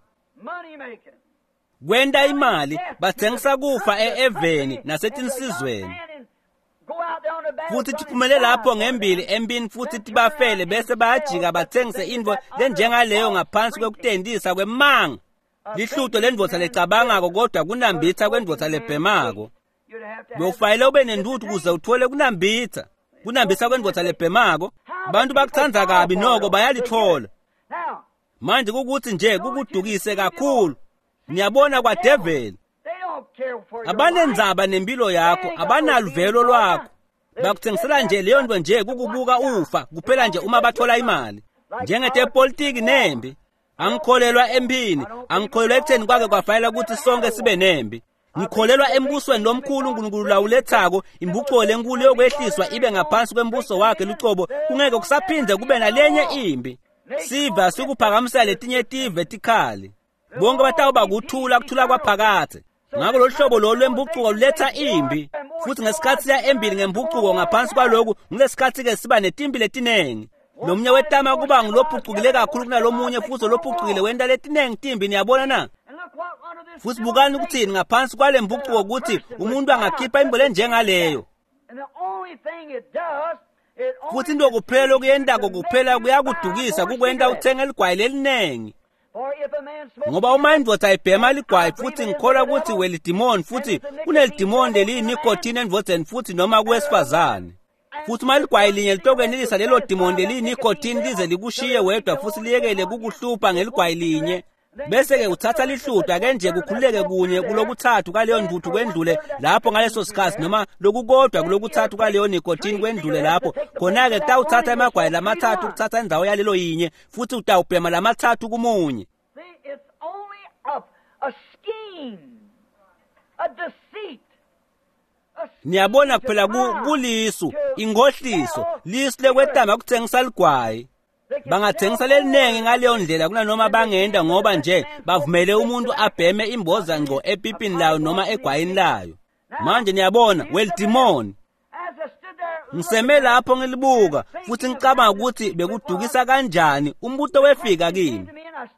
Speaker 1: Kwenda imali bathengisa kufa e-Eveni nasetinsizweni. Futhi tiphumele lapho ngembili embini futhi tibafele bese bayajika bathengise indvo lenjengaleyo ngaphansi kwekutendisa kwemanga. Lihluto lendvodza lecabangako kodwa kunambitha kwendvodza lebhemako. Bewufayele ube nenduthu kuze uthole kunambitha. Kunambitha kwendvodza lebhemako. Abantu bakutsandza kabi noko bayalithola. Manje kukuthi nje kukudukise kakhulu. Niyabona kwa devil. Abanendzaba nempilo yakho, abanaluvelo lwakho. Bakuthengisela nje leyo nto nje kukubuka ufa kuphela nje uma bathola imali. Njengete politiki nembi. Angikholelwa empini, angikholelwa ekutheni kwake kwafanele ukuthi sonke sibe nembi. Ngikholelwa embusweni lomkhulu uNkulunkulu lawulethako, imbuco lenkulu yokwehliswa ibe ngaphansi kwembuso wakhe lucobo, kungeke kusaphinde kube nalenye imbi. Siva sikuphakamisa letinye tive tikhali. Bonke batawuba kuthula kuthula kwaphakathe. Ngakho lo hlobo lo lwembucuko luletha imbi. Futhi ngesikhathi siya embili ngembucuko ngaphansi kwalokho, ngesikhathi ke siba netimbi letinengi. Lomnye wetama kuba ngilophucukile kakhulu kunalomunye futhi lophucukile wenda letinengi timbi niyabona na? Futhi bukani ukuthini ngaphansi kwale mbucuko ukuthi umuntu angakhipha imbo lenjengaleyo. Futhi into kuphela okuyendako kuphela kuyakudukisa kukwenda uthenga ligwayi lelinengi. Ngoba uma indvodza ibhema ligwayi futhi ngikholwa ukuthi welidimoni futhi kunelidimoni leliyinicotine endvodzeni futhi noma kuwesifazane. Futhi uma ligwayi linye litokwenelisa lelo dimoni leliyinicotine lize likushiye wedwa futhi liyekele kukuhlupha ngeligwayi linye. Bese ke uthatha lihluta ake nje kukhuleke kunye kulokuthathu kaleyo nduthu kwendlule lapho ngaleso sikhathi noma lokukodwa kulokuthathu kaleyo nicotine kwendlule lapho. Khona-ke tawuthatha amagwayi lamathathu ukuthatha indawo yalelo yinye futhi utawubhema lamathathu kumunye. Niyabona kuphela kulisu, ingohliso, lisu lekwetama kuthengisa ligwayi. Bangathengisa lelinengi ngaleyo ndlela kuna noma bangenda ngoba nje bavumele umuntu abheme imboza ngco epipini layo noma egwayini layo. Manje niyabona welidimoni. Ngiseme lapho ngilibuka futhi ngicabanga ukuthi bekudukisa kanjani umbuto wefika kimi.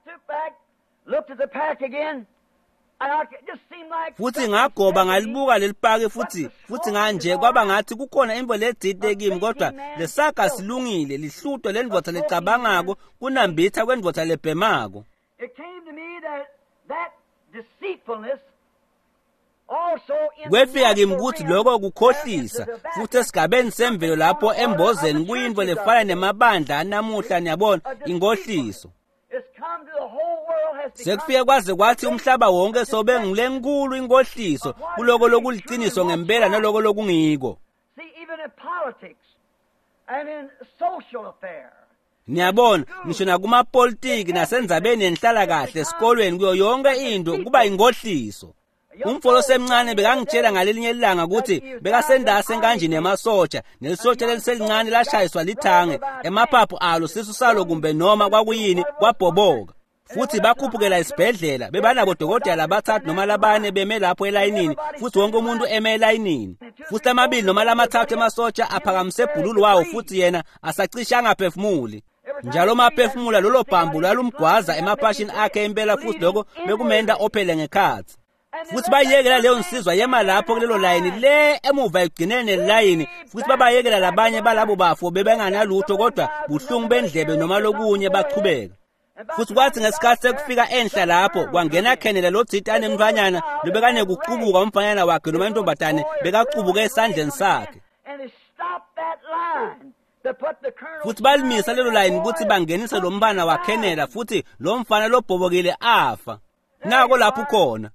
Speaker 1: Futhi ngagoba ngalibuka lelipaki futhi futhi nganje kwaba ngathi kukhona imbo ledide kimi kodwa lesaga silungile lihluto lendvodza lecabangako kunambitha kwendvodza lebhemako. Kwefika kimi ukuthi lokho kukhohlisa futhi esigabeni semvelo lapho embozeni kuyinto lefana nemabandla anamuhla niyabona ingohliso. Sekufike kwaze kwathi umhlaba wonke sobe ngilenkulu ingohliso kuloko lokuliciniso ngempela naloko lokungiko. Niyabona ngisho nakumapolitiki nasendzabeni enhlala kahle esikolweni kuyo yonke into kuba ingohliso. Umfolo semncane bekangitshela ngalelinye ilanga ukuthi bekasendase kanjini emasotsha nelisotsha leliselincane lashayiswa lithange emaphaphu alo sisu salo kumbe noma kwakuyini kwabhoboka. Futhi bakhuphukela isibhedlela bebanabo dokotela labathathu noma labane beme lapho elayinini futhi wonke umuntu eme elayinini. Futhi amabili noma lamathathu emasotsha aphakamise ebhululu wawo futhi yena asacisha angaphefumuli. Njalo maphefumula lolo bhambu lalumgwaza emapashini akhe impela futhi lokho bekumenda ophele ngekhathi. Futhi bayekela leyo nsizwa yema lapho kulelo layini le emuva igcinene nelayini futhi babayekela labanye balabo bafo bebenganalutho kodwa buhlungu bendlebe noma lokunye baqhubeka. Futhi kwathi ngesikhathi sekufika enhla lapho kwangena khenela lo dziti anemfanyana lobekane kuqubuka umfanyana wakhe noma intombatane bekaqubuka esandleni sakhe. Futhi balimisa lelo layini ukuthi bangenise lo mbana wakhenela futhi lo mfana lobhobokile afa. Nako lapho khona.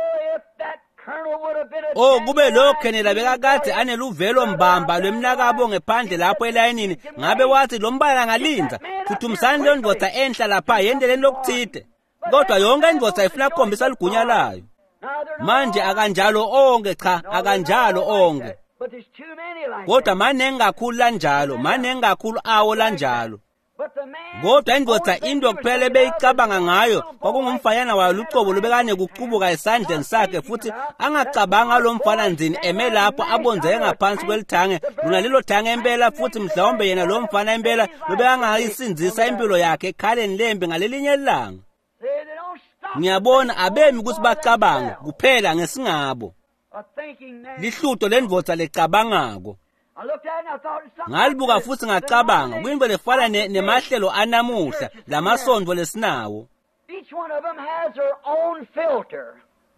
Speaker 1: Oh kube lo khenela bekakade aneluvelo mbamba lwemnakabo ngephandle lapho elayinini ngabe wathi lo mbala ngalinza futhumisani le ndvodza enhla lapha yendeleni lokuthide kodwa yonke indvodza ifuna ukukhombisa ligunya layo. Manje akanjalo onke cha akanjalo onke kodwa manengi kakhulu lanjalo manengi kakhulu awo lanjalo. Kodwa indoda into kuphela beyicabanga ngayo kwakungumfanyana wayo luqobo lubekane kuqubuka esandleni sakhe futhi angacabanga lo mfana nzini eme lapho abonzeke ngaphansi kwelithange lona lelo thange empela futhi mhlawumbe yena lo mfana empela lobekangayisinzisa impilo yakhe ekhaleni lembi ngalelinye ilanga. Ngiyabona abemi ukuthi bacabanga kuphela ngesingabo. Lihluto lendvodza lecabangako. Ngalibuka futhi ngacabanga kuyinto lefana nemahlelo anamuhla lamasondvo lesinawo.
Speaker 2: Each one of them has their own filter.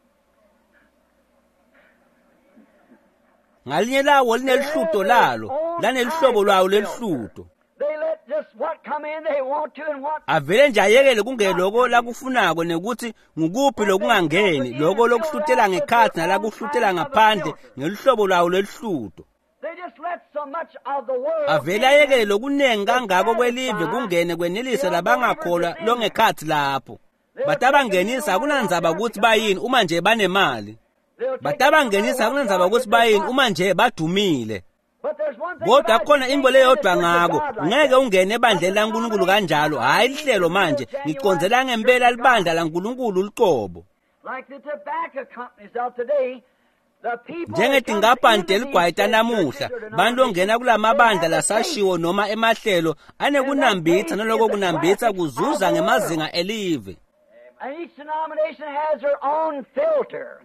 Speaker 1: Ngalinye lawo linelihluto lalo lanelihlobo lwawo lelihluto.
Speaker 2: They let just what come in they want to and what
Speaker 1: Avele nje ayekele kungeke lokho lakufunako nekuthi ngukuphi lokungangeni lokho lokuhlutela ngekhathi nalakuhlutela ngaphandle ngelihlobo lwawo lelihluto.
Speaker 2: they just let so much of the world
Speaker 1: Avele ayekele lokunengi kangako kwelive kungene kwenelise labangakholwa longekhathi lapho. Batabangenisa akunandzaba ukuthi bayini uma nje banemali. Batabangenisa akunandzaba ukuthi bayini uma nje badumile.
Speaker 2: but there's one thing
Speaker 1: Kodwa
Speaker 2: about
Speaker 1: khona
Speaker 2: it,
Speaker 1: imbo
Speaker 2: you
Speaker 1: leyodwa
Speaker 2: can't
Speaker 1: ngako
Speaker 2: live God like
Speaker 1: ngeke
Speaker 2: that.
Speaker 1: ungene ebandleni laNkulunkulu kanjalo hayi lihlelo manje ngiconzela ngempela libandla laNkulunkulu liqobo
Speaker 2: Like the tobacco companies out today, the people
Speaker 1: njengetingapante eligwayita namuhla bantu ongena kulamabandla lasashiwo noma emahlelo anekunambitsa naloko kunambitsa kuzuza ngemazinga elive.
Speaker 2: and each denomination has their own filter,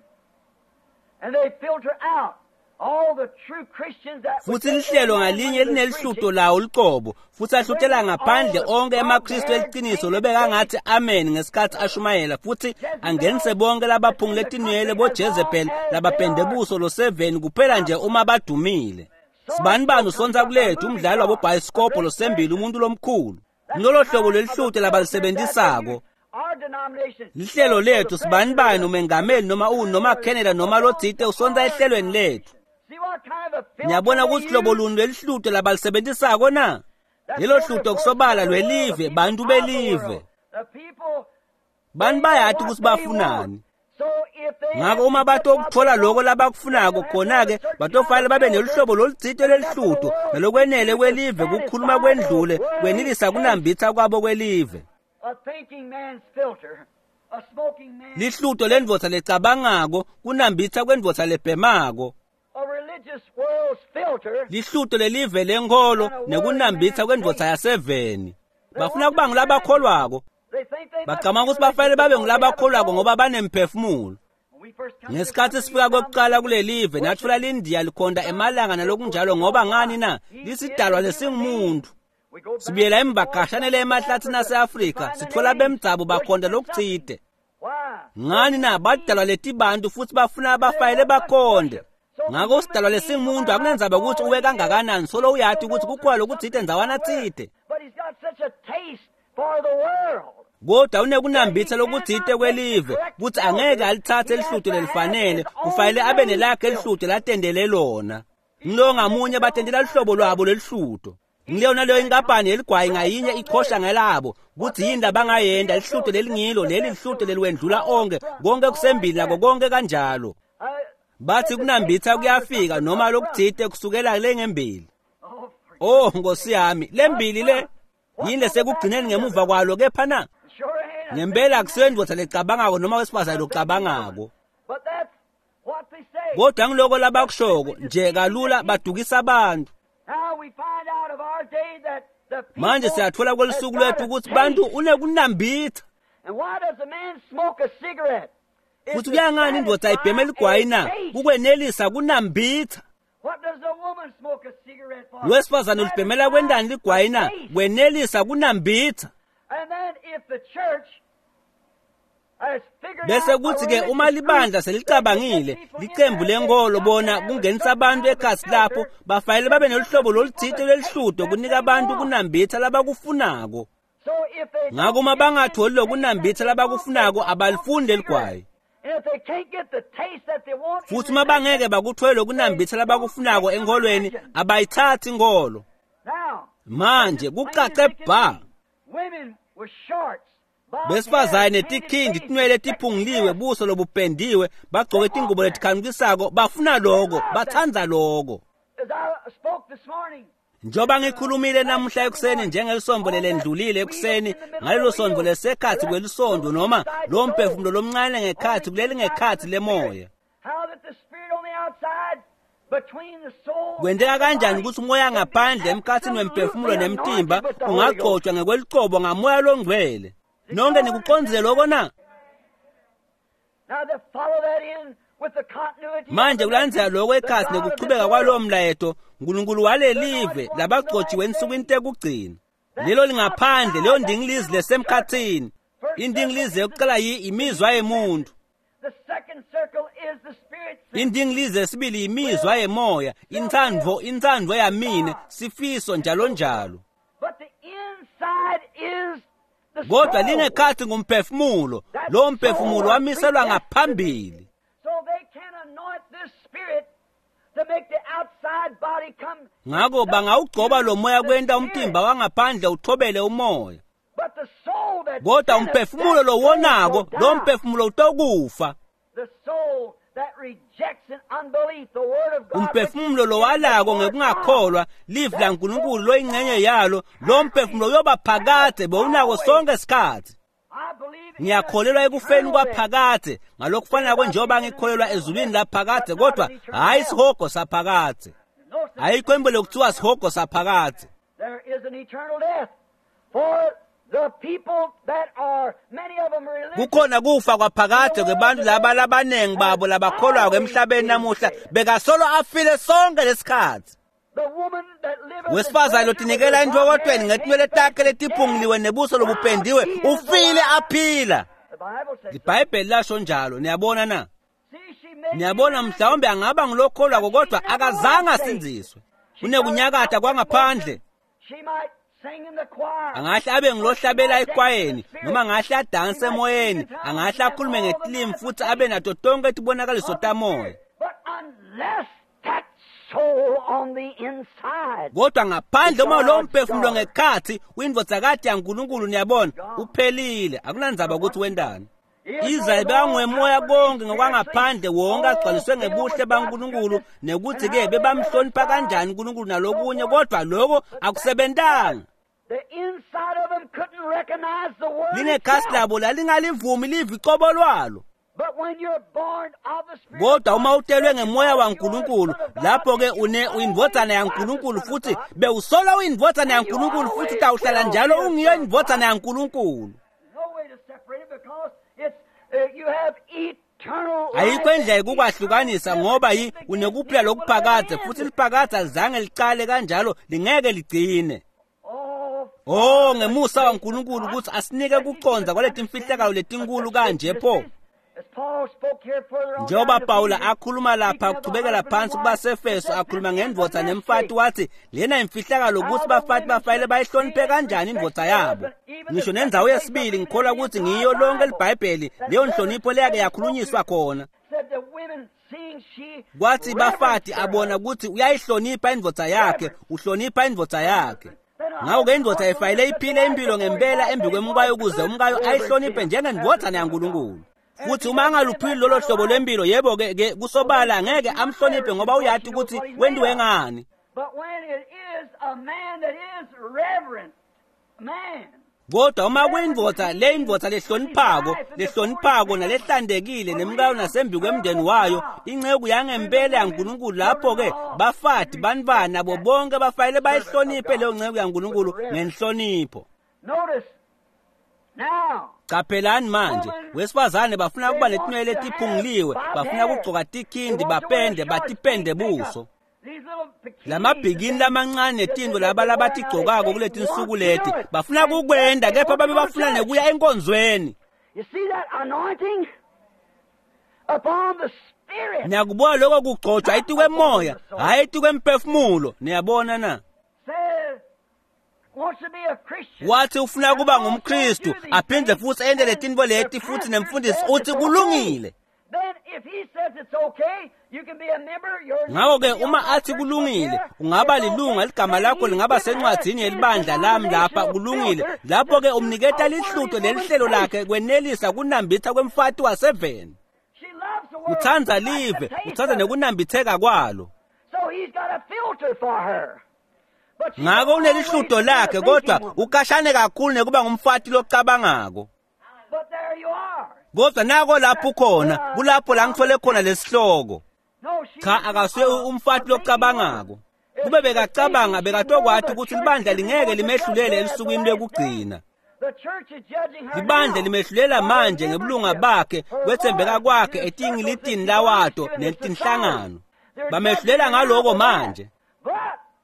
Speaker 2: and they filter out all the true Christians that
Speaker 1: Futhi lihlelo ngalinye linelihluto lawo liqobo futhi ahlutela ngaphandle onke emakristu eliqiniso lobeka ngathi amen ngesikhathi ashumayela futhi angenise bonke labaphungule tinwele boJezebel labapendebuso lo seven kuphela nje uma badumile. Sibani bani usonza kulethu umdlalo wabobhayisikobho losembili umuntu lomkhulu. Ngolo hlobo lelihluto labalisebenzisako.
Speaker 2: our denomination.
Speaker 1: Lihlelo lethu sibani bani umengameli noma u noma Canada noma lodzite usonza ehlelweni lethu.
Speaker 2: See what kind of a filter
Speaker 1: Ngiyabona
Speaker 2: they
Speaker 1: ukuthi hlobo
Speaker 2: use?
Speaker 1: luni lelihluto labalisebenzisako na. Lelo hluto kusobala lwelive bantu belive.
Speaker 2: The people
Speaker 1: Bani bayathi ukuthi bafunani.
Speaker 2: so if they
Speaker 1: Ngako uma batokuthola lokho labakufunako khona ke batofala babe nelihlobo loludzite lelihluto nelokwenele kwelive kukhuluma kwendlule kwenilisa kunambitha kwabo kwelive.
Speaker 2: a thinking man's filter, a smoking man's
Speaker 1: Lihluto lendvodza lecabangako kunambitha kwendvodza lebhemako.
Speaker 2: a religious world's filter.
Speaker 1: Lihluto lelive lenkolo nekunambitha kwendvodza yaseveni. Bafuna kuba ngilabakholwako.
Speaker 2: They think they
Speaker 1: Bacama ukuthi bafanele babe ngilabakholwako ngoba banemphefumulo.
Speaker 2: When we first come
Speaker 1: Ngesikhathi sifika kokuqala kulelive nathola lindiya likhonda emalanga nalokunjalo ngoba ngani na lisidalwa lesingumuntu.
Speaker 2: we go back.
Speaker 1: Sibuyela emva gashanele emahlathini ase-Afrika sithola bemdzabo bakhonda lokutsite.
Speaker 2: Why?
Speaker 1: Ngani na badalwa leti bantu futhi bafuna abafayele bakhonde. Ngako sidalwa lesingumuntu akunenzaba ukuthi uwe kangakanani solo uyathi ukuthi kukhona lokutsite ndzawana tsite.
Speaker 2: But he's got such a taste for the world.
Speaker 1: Kodwa unekunambitha lokutsite kwelive kuthi angeke alithathe elihluto lelifanele kufanele abe nelakhe elihluto latendele lona. Ngilo ngamunye batendela lihlobo lwabo lelihluto. Ngileyona leyo inkapani eligwayi ngayinye ikhosha ngelabo kuthi yini labangayenda lihluto lelingilo leli lihluto leliwendlula onke konke kusembili nako konke kanjalo.
Speaker 2: Uh,
Speaker 1: Bathi kunambitha kuyafika noma lokutsite kusukela lengembili.
Speaker 2: oh, for
Speaker 1: Oh Nkosi yami lembili le yini lesekugcineni ngemuva kwalo kepha na
Speaker 2: sure ain't. a-
Speaker 1: ngempela kusendvodza lecabangako noma wesifazane locabangako.
Speaker 2: But that's what they say.
Speaker 1: Kodwa ngiloko labakushoko nje kalula badukisa abantu.
Speaker 2: Now we find out of our day that the people
Speaker 1: Manje siyathola kwelisuku
Speaker 2: has got
Speaker 1: lethu
Speaker 2: a
Speaker 1: ukuthi
Speaker 2: taste.
Speaker 1: bantu unekunambitha.
Speaker 2: And why does a man smoke a cigarette? It's
Speaker 1: Futhi
Speaker 2: to
Speaker 1: kuyangani indvodza ayibheme ligwayi na
Speaker 2: satisfy a
Speaker 1: kukwenelisa kunambitha.
Speaker 2: What does a woman smoke a cigarette for?
Speaker 1: Lwesifazane ulibhemela kwendani ligwayi na kwenelisa kunambitha.
Speaker 2: And then if the church has figured
Speaker 1: Bese
Speaker 2: out
Speaker 1: kuthi
Speaker 2: a
Speaker 1: ke
Speaker 2: religious
Speaker 1: uma libandla
Speaker 2: group
Speaker 1: selicabangile
Speaker 2: that people
Speaker 1: licembu
Speaker 2: in
Speaker 1: lenkolo
Speaker 2: that
Speaker 1: bona
Speaker 2: have
Speaker 1: kungenisa abantu ekhasi lapho bafanele babe nelihlobo lolutsite lelihluto kunika abantu kunambitha labakufunako.
Speaker 2: So if they
Speaker 1: Ngako uma bangatholi lokunambitha labakufunako abalifunde ligwayi.
Speaker 2: and if they can't get the taste that they want,
Speaker 1: Futhi uma bangeke bakuthole lokunambitha labakufunako enkolweni abayithathi inkolo.
Speaker 2: now
Speaker 1: Manje kucace bha
Speaker 2: women with shorts, bob
Speaker 1: besifazane
Speaker 2: hair,
Speaker 1: tikhindi
Speaker 2: painted
Speaker 1: tinwele
Speaker 2: faces,
Speaker 1: tiphunguliwe buso lobupendiwe bagcoke tingubo letikhanukisako bafuna lokho batsandza lokho.
Speaker 2: As I spoke this morning,
Speaker 1: Njoba ngikhulumile namuhla ekuseni njengelisombo lelendlulile ekuseni ngalelo sondvo lesekhathi kwelisondo noma lo mphefumulo lomncane ngekhathi kuleli ngekhathi lemoya. Kwendeka kanjani ukuthi umoya ngaphandle emkhathini wemphefumulo nemtimba ungagcotshwa ngekweliqobo ngamoya longcwele? Nonke nikuqonzile lokho na? Manje kulandela lokho ekhathi nekuchubeka kwalowo mlayeto uNkulunkulu walelive labagcotshiwe ensukwini tekugcina. Lelo lingaphandle leyo ndingilizi lesemkhathini. Indingilizi yokuqala yi imizwa yemuntu. Indingilizi yesibili imizwa yemoya, inthandvo, inthandvo yamine, sifiso njalo njalo. Kodwa lingekhathi ngumphefumulo, lo mphefumulo wamiselwa ngaphambili. Ngakho bangawugcoba lo moya kwenta umtimba wangaphandle uthobele umoya. Kodwa umphefumulo lo wonako, lo mphefumulo utokufa. Umphefumulo lo walako ngekungakholwa live la uNkulunkulu lo ingcenye yalo, lo mphefumulo uyoba phakade bewunako sonke isikhathi. Ngiyakholelwa ekufeni kwaphakade ngalokufana kwenjoba ngikholelwa ezulwini laphakade kodwa hayi isihogo saphakade. Ayikwembele ukuthiwa sihogo saphakade. Kukhona kufa kwaphakade kwebantu laba labanengi babo labakholwayo emhlabeni namuhla bekasolo afile sonke lesikhathi. Wesifazane lotinikela endokotweni ngetinwele takhe letiphunguliwe nebuso lobupendiwe ufile aphila. IBhayibheli lasho njalo, niyabona na? Niyabona mhlawumbe angaba ngilokholwa kodwa akazange asinziswe. Kunekunyakatha kwangaphandle. Angahle abe ngilohlabela ekwayeni noma angahle adanse emoyeni, angahle akhulume ngetilimi futhi abe nato tonke etibonakaliso tamoya. Kodwa ngaphandle uma lo mphefumulo ngekhathi uyindvodzakade yaNkulunkulu, niyabona uphelile, akunandzaba ukuthi wendani. Israyeli bangwemoya konke ngokwangaphandle wonke agcwaliswe ngebuhle baNkulunkulu nekuthi-ke bebamhlonipha kanjani uNkulunkulu nalokunye, kodwa lokho akusebentanga. Lingekhasi labo lalingalivumi live icobo lwalo. Kodwa uma utelwe ngemoya waNkulunkulu, lapho-ke une uyindvodzana yaNkulunkulu futhi bewusola uyindvodzana yaNkulunkulu futhi utawuhlala njalo ungiyo indvodzana yaNkulunkulu. Ayikho indlela yokukwahlukanisa ngoba yi unekuphila lokuphakade futhi liphakade azange licale kanjalo lingeke ligcine. Oh, ngemusa waNkulunkulu ukuthi asinike kuconza kwaleti mfihlakalo letinkulu kanje pho. Njengoba Pawula akhuluma lapha kuchubekela phansi kubaseFeso akhuluma ngendvodza nemfati wathi lena imfihlakalo ukuthi bafati bafayile bayihloniphe kanjani indvodza yabo. Ngisho nendzawo yesibili ngikholwa ukuthi ngiyo lonke liBhayibheli leyo nhlonipho leyake yakhulunyiswa khona. Kwathi bafati abona ukuthi uyayihlonipha indvodza yakhe, uhlonipha indvodza yakhe. Ngakho-ke indvodza ifayile iphile impilo ngempela embi kwemkayo ukuze umkayo ayihloniphe njengendvodzana yaNkulunkulu. Futhi uma angaluphili lolo hlobo lwempilo, yebo ke ke kusobala ngeke amhloniphe ngoba uyathi ukuthi wendiwe ngani. Kodwa uma kuyindvodza le indvodza lehloniphako, lehloniphako nalehlandekile nemkayo nasembi kwemndeni wayo, inceku yangempela yaNkulunkulu, lapho-ke bafati banibani nabo bonke bafayile bayihloniphe leyo nceku yaNkulunkulu ngenhlonipho. Qaphelani manje, wesifazane bafuna kuba netinwele etiphunguliwe, bafuna kugcoka tikhindi, bapende, batipende buso. Lamabhikini lamancane netindwe laba labatigcokako kuleti nsuku leti bafuna kukwenda, kepha babe bafuna nekuya enkonzweni. Niyakubona lokho kugcotshwa ithi kwemoya, hayi ithi kwemphefumulo, niyabona na? Wathi ufuna kuba ngumKristu aphinde futhi ende letindvo leti futhi nemfundisi uthi kulungile. Ngakho-ke uma athi kulungile, ungaba lilunga, ligama lakho lingaba sencwadzini yelibandla lami lapha kulungile. Lapho-ke umniketa lihlutho lelihlelo lakhe kwenelisa kunambitha kwemfati waseveni. Uthanza live, uthanza nekunambitheka kwalo. ngako unelihludo lakhe kodwa ukashane kakhulu nekuba ngumfati locabangako.
Speaker 2: But there you are.
Speaker 1: Kodwa nako lapho khona kulapho la ngithole khona lesihloko.
Speaker 2: No, she
Speaker 1: Cha akasuye umfati locabangako. Kube bekacabanga bekatokwathi ukuthi libandla lingeke limehlulele elisukwini lokugcina.
Speaker 2: The church is judging her.
Speaker 1: Libandla
Speaker 2: now.
Speaker 1: limehlulela manje ngebulunga bakhe kwethembeka kwakhe etingilitini lawato netinhlangano. Bamehlulela ngaloko manje.
Speaker 2: But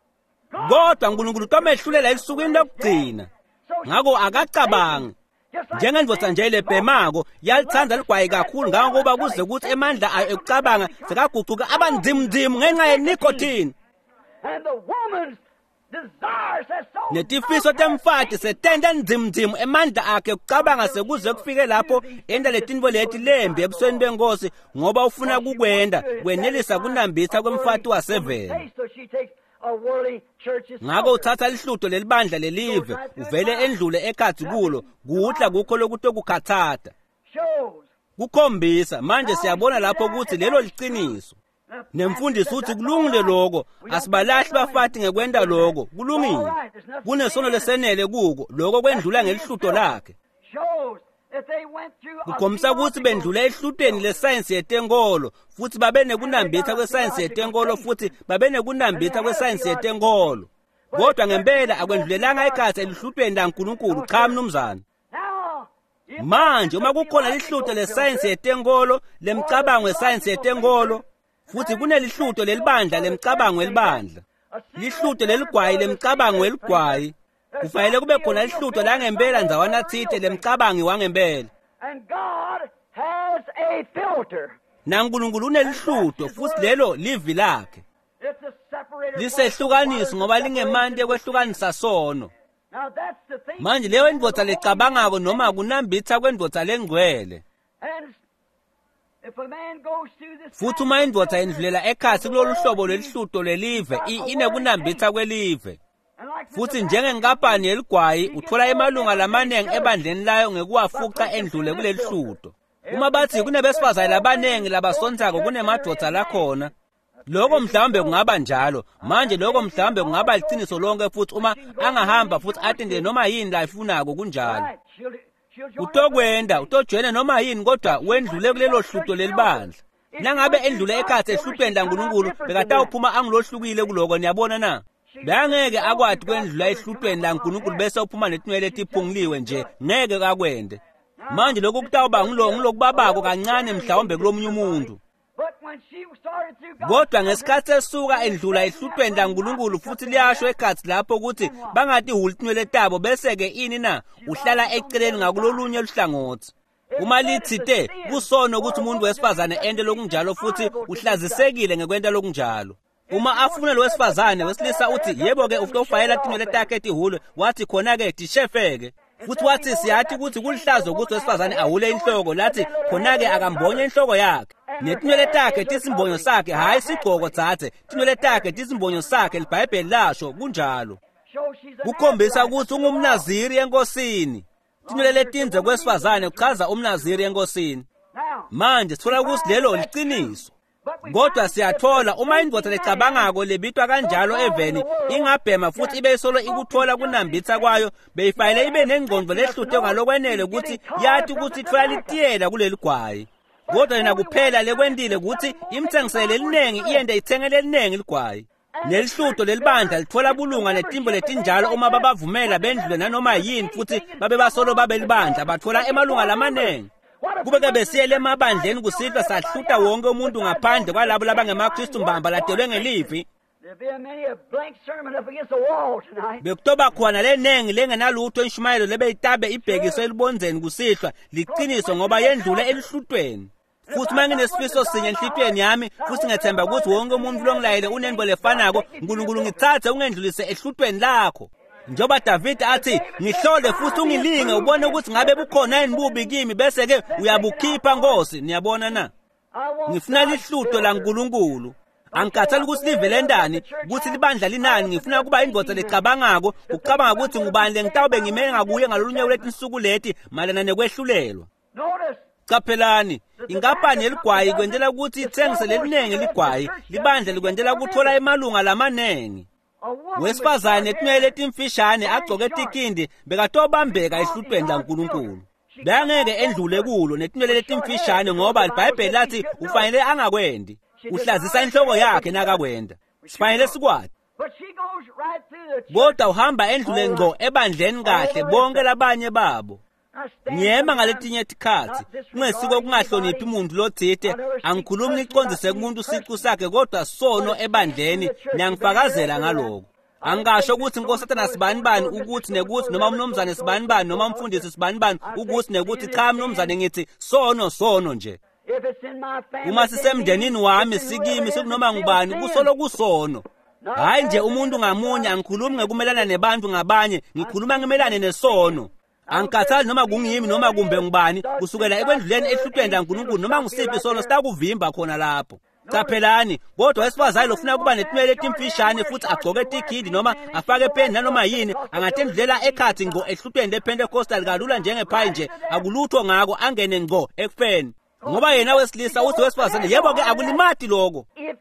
Speaker 2: God,
Speaker 1: Kodwa uNkulunkulu utomehlulela elisukwini lokugcina.
Speaker 2: so she-
Speaker 1: Ngako akacabangi.
Speaker 2: just like
Speaker 1: Njengendvodza nje lebhemako yalithanda ligwayi kakhulu ngangoba kuze ukuthi emandla ayo ekucabanga sekaguquka abanzimnzimu ngenxa yenicotine.
Speaker 2: and the woman's desires has so
Speaker 1: Netifiso temfati setende nzimnzimu emandla akhe ekucabanga sekuze kufike lapho enda letinvo leti lembi ebusweni benkosi ngoba ufuna kukwenda kwenelisa kunambitha kwemfati waseveni.
Speaker 2: So she takes a worldly church's
Speaker 1: Ngako uthatha lihludo lelibandla lelive uvele endlule ekhathi kulo kuhla kukho lokuthi okukhathatha.
Speaker 2: shows.
Speaker 1: Kukhombisa manje siyabona lapho ukuthi lelo liqiniso. Nemfundisi uthi kulungile lokho asibalahli bafati ngekwenda lokho kulungile. Kunesono lesenele kuko lokho kwendlula ngelihludo lakhe.
Speaker 2: Shows that they went through a
Speaker 1: Kukhomisa ukuthi bendlula ehlutweni lesayensi yetenkolo futhi babe nekunambitha kwesayensi yetenkolo futhi babe nekunambitha kwesayensi yetenkolo. Kodwa ngempela akwendlulelanga ekhathi elihlutweni laNkulunkulu cha mnumzana.
Speaker 2: Now, if
Speaker 1: Manje uma kukhona lihludo lesayensi yetenkolo lemcabango yesayensi yetenkolo futhi kunelihludo lelibandla lemcabango elibandla. Lihludo leligwayi lemcabango eligwayi. Kufanele kube khona lihludo la ngempela nzawana thithe lemcabangi wangempela.
Speaker 2: and God has a filter.
Speaker 1: NaNkulunkulu unelihludo futhi lelo livi lakhe.
Speaker 2: It's a separator.
Speaker 1: Lisehlukanisi ngoba lingemande kwehlukanisa sono.
Speaker 2: Now that's the thing.
Speaker 1: Manje leyo indvodza lecabangako noma kunambitha kwendvodza lengcwele.
Speaker 2: And if a man goes through this
Speaker 1: Futhi uma indvodza indlulela ekhathi kulolu hlobo lwelihludo lelive inekunambitha kwelive.
Speaker 2: and like
Speaker 1: Futhi njengenkampani yeligwayi uthola emalunga lamanengi ebandleni layo ngekuwafuqa endlule kuleli hludo. Uma bathi kunebesifazane labanengi labasonzako kunemadvodza lakhona. Lokho mhlawumbe kungaba njalo. Manje lokho mhlawumbe kungaba liciniso lonke futhi uma angahamba futhi atende noma yini la ifunako kunjalo.
Speaker 2: right, she'll, she'll join
Speaker 1: Utokwenda utojoyina noma yini kodwa wendlule kulelo hludo lelibandla. Nangabe endlule ekhathi ehlutweni laNkulunkulu bekatawuphuma angilohlukile kuloko niyabona na. Bengeke akwadi kwendlula ehlutweni laNkulunkulu bese uphuma netinwele etiphunguliwe nje ngeke kakwende. Manje lokho kutawuba ngilo ngilokubabako kancane mhlawumbe kulomunye umuntu.
Speaker 2: But when she started through God,
Speaker 1: Kodwa ngesikhathi esuka endlula ehlutweni laNkulunkulu futhi liyasho ekhathi lapho ukuthi bangathi hultinwele tabo bese ke ini na uhlala eceleni ngakulolunye luhlangothi. Uma lithi te kusono ukuthi umuntu wesifazane ende lokunjalo futhi uhlazisekile ngekwenta lokunjalo. Uma afuna lo wesifazane wesilisa uthi yebo ke ufayela tinwele takhe etihulu wathi khona ke tishefeke. Futhi wathi siyathi ukuthi kulihlazo ukuthi wesifazane ahule inhloko lathi khona ke akambonye inhloko yakhe. Netinwele takhe tisimbonyo sakhe hayi sigqoko thathe tinwele takhe tisimbonyo sakhe iBhayibheli lasho kunjalo.
Speaker 2: shows she's an
Speaker 1: Kukhombisa
Speaker 2: Nazarite.
Speaker 1: ukuthi ungumnaziri enkosini. Tinwele letinze kwesifazane kuchaza umnaziri enkosini.
Speaker 2: Now,
Speaker 1: Manje sithola ukuthi lelo liqiniso.
Speaker 2: but we
Speaker 1: Kodwa siyathola uma indvodza lecabangako lebitwa kanjalo eveni ingabhema futi ibe solo ikuthola kunambitha kwayo beyifayile ibe nengqondo lehluthe ngalokwenele ukuthi yathi ukuthi ithola litiyela kuleli gwayi. Kodwa yena kuphela lekwendile ukuthi imthengisele elinengi iyende ithengele elinengi ligwayi. Nelihludo lelibandla lithola bulunga netimbo letinjalo uma babavumela bendlule nanoma yini futhi babe basolo babe libandla bathola emalunga lamanengi. Kubeke besiyele emabandleni kusihlwa sahluta wonke umuntu ngaphandle kwalabo labangemakristu mbamba ladelwe ngelivi.
Speaker 2: there'll be a many a blank sermon up against the wall tonight.
Speaker 1: Bekutoba khona lenengi lengenalutho inshumayelo lebeyitabe ibhekiswe elibonzeni kusihlwa liqiniso ngoba yendlule elihlutweni. Futhi manginesifiso sinye enhlitweni yami futhi ngethemba ukuthi wonke umuntu longilayele unenbo lefanako uNkulunkulu ngithathe ungendlulise ehlutweni lakho. Njoba David athi ngihlole futhi ungilinge ubone ukuthi ngabe bukhona yini bubi kimi bese ke uyabukhipha Nkosi niyabona na.
Speaker 2: I want
Speaker 1: Ngifuna lihludo laNkulunkulu. Angikhathali ukuthi livele ndani ukuthi libandla linani ngifuna kuba indvodza lecabangako ukucabanga ukuthi ngubani lengitawube ngimele ngakuye ngalolunye lwetinsuku leti malana nekwehlulelwa.
Speaker 2: notice
Speaker 1: Qaphelani inkampani yeligwayi kwendela ukuthi ithengise lelinengi ligwayi libandla likwendela ukuthola emalunga lamanengi. wesifazane etinwele etimfishane agcoke etikindi bekatobambeka ehluphweni laNkulunkulu. Bengeke endlule kulo netinwele letimfishane ngoba iBhayibheli lathi ufanele angakwendi. Uhlazisa inhloko yakhe nakakwenda. Sifanele sikwathi. Kodwa uhamba endlule ngco ebandleni kahle bonke labanye babo. Ngiyema ngaletinye isikhathi kungesiko kungahloniphi umuntu lothithe angikhulumi ngicondzise kumuntu siqu sakhe kodwa sono ebandleni niyangifakazela ngaloko. Angasho ukuthi inkosi Sathana sibani bani ukuthi nekuthi noma umnomzane sibani bani noma umfundisi sibani bani ukuthi nekuthi cha umnomzane ngithi sono sono nje. Uma sisemndenini wami sikimi sikunoma ngubani kusolo kusono. Hayi nje umuntu ngamunye angikhulumi ngekumelana nebantu ngabanye ngikhuluma ngemelane nesono. Angikhathali noma kungiyimi noma kumbe ngubani kusukela ekwendluleni ehluphweni laNkulunkulu noma ngusiphi sono sitakuvimba khona lapho. Caphelani kodwa wesifazane lofuna kuba netinwele etimfishane futhi agcoke etikindi noma afake pen nanoma yini angatendlela ekhathi ngo ehluphweni lePentecostal kalula njengephayi nje akulutho ngako angene ngo ekufeni. Ngoba yena wesilisa uthi wesifazane yebo ke akulimati lokho.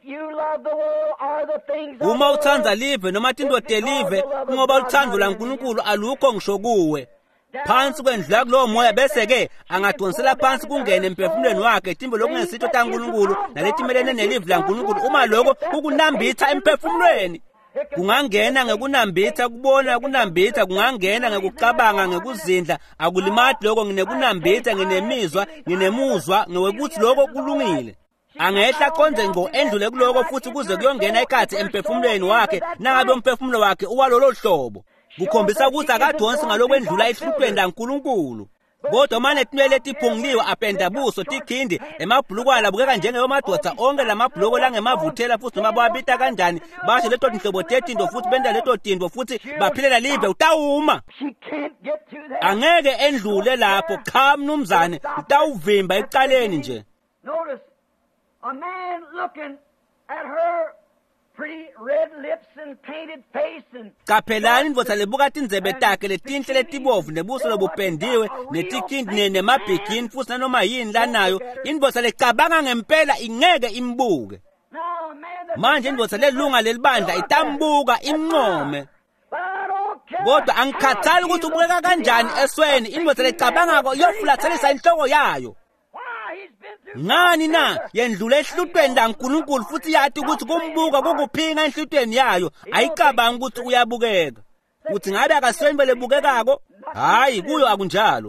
Speaker 1: Uma uthanda live noma tindoda live ngoba uthando laNkulunkulu alukho ngisho kuwe. Phansi kwendlula kulowo moya bese ke angadonsela phansi kungene emphefumulweni wakhe timbo lokungesitho taNkulunkulu naletimelene nelive laNkulunkulu uma lokho ukunambitha emphefumulweni. Kungangena ngekunambitha kubona kunambitha kungangena ngekucabanga ngekuzindla akulimati lokho nginekunambitha nginemizwa nginemuzwa ngewekuthi lokho kulungile. Angehla konze ngo endlule kuloko futhi kuze kuyongena ikhathi emphefumulweni wakhe nangabe umphefumulo wakhe uwalolo hlobo. Kukhombisa ukuthi akadonsi ngalokwendlula ehluphweni laNkulunkulu. Kodwa manje tinwele tiphunguliwe apenda buso tikhindi emabhulukwana bukeka njengeyamadoda onke lamabhuluko langemavuthela futhi noma bawabita kanjani basho leto tinhlobo tetindo futhi benda leto tindo futhi baphilela live utawuma. Angeke endlule lapho cha mnumzane utawuvimba ecaleni nje.
Speaker 2: Notice a man looking at her pretty red lips and painted face and
Speaker 1: Caphelani indvodza lebuka tindzebe takhe letinhle letibovu nebuso lobupendiwe netikindi nemabhikini futhi nanoma yini lanayo indvodza lecabanga ngempela ingeke imbuke. Manje indvodza lelunga lelibandla itambuka imncome. Kodwa angikhathali ukuthi ubukeka kanjani esweni indvodza lecabangako yofulathelisa inhloko yayo. Ngani na yendlule ehluphweni laNkulunkulu futhi yathi ukuthi kumbuka kokuphinga enhluphweni yayo ayicabanga ukuthi uyabukeka. Uthi ngabe akasweni belebukekako? Hayi kuyo akunjalo.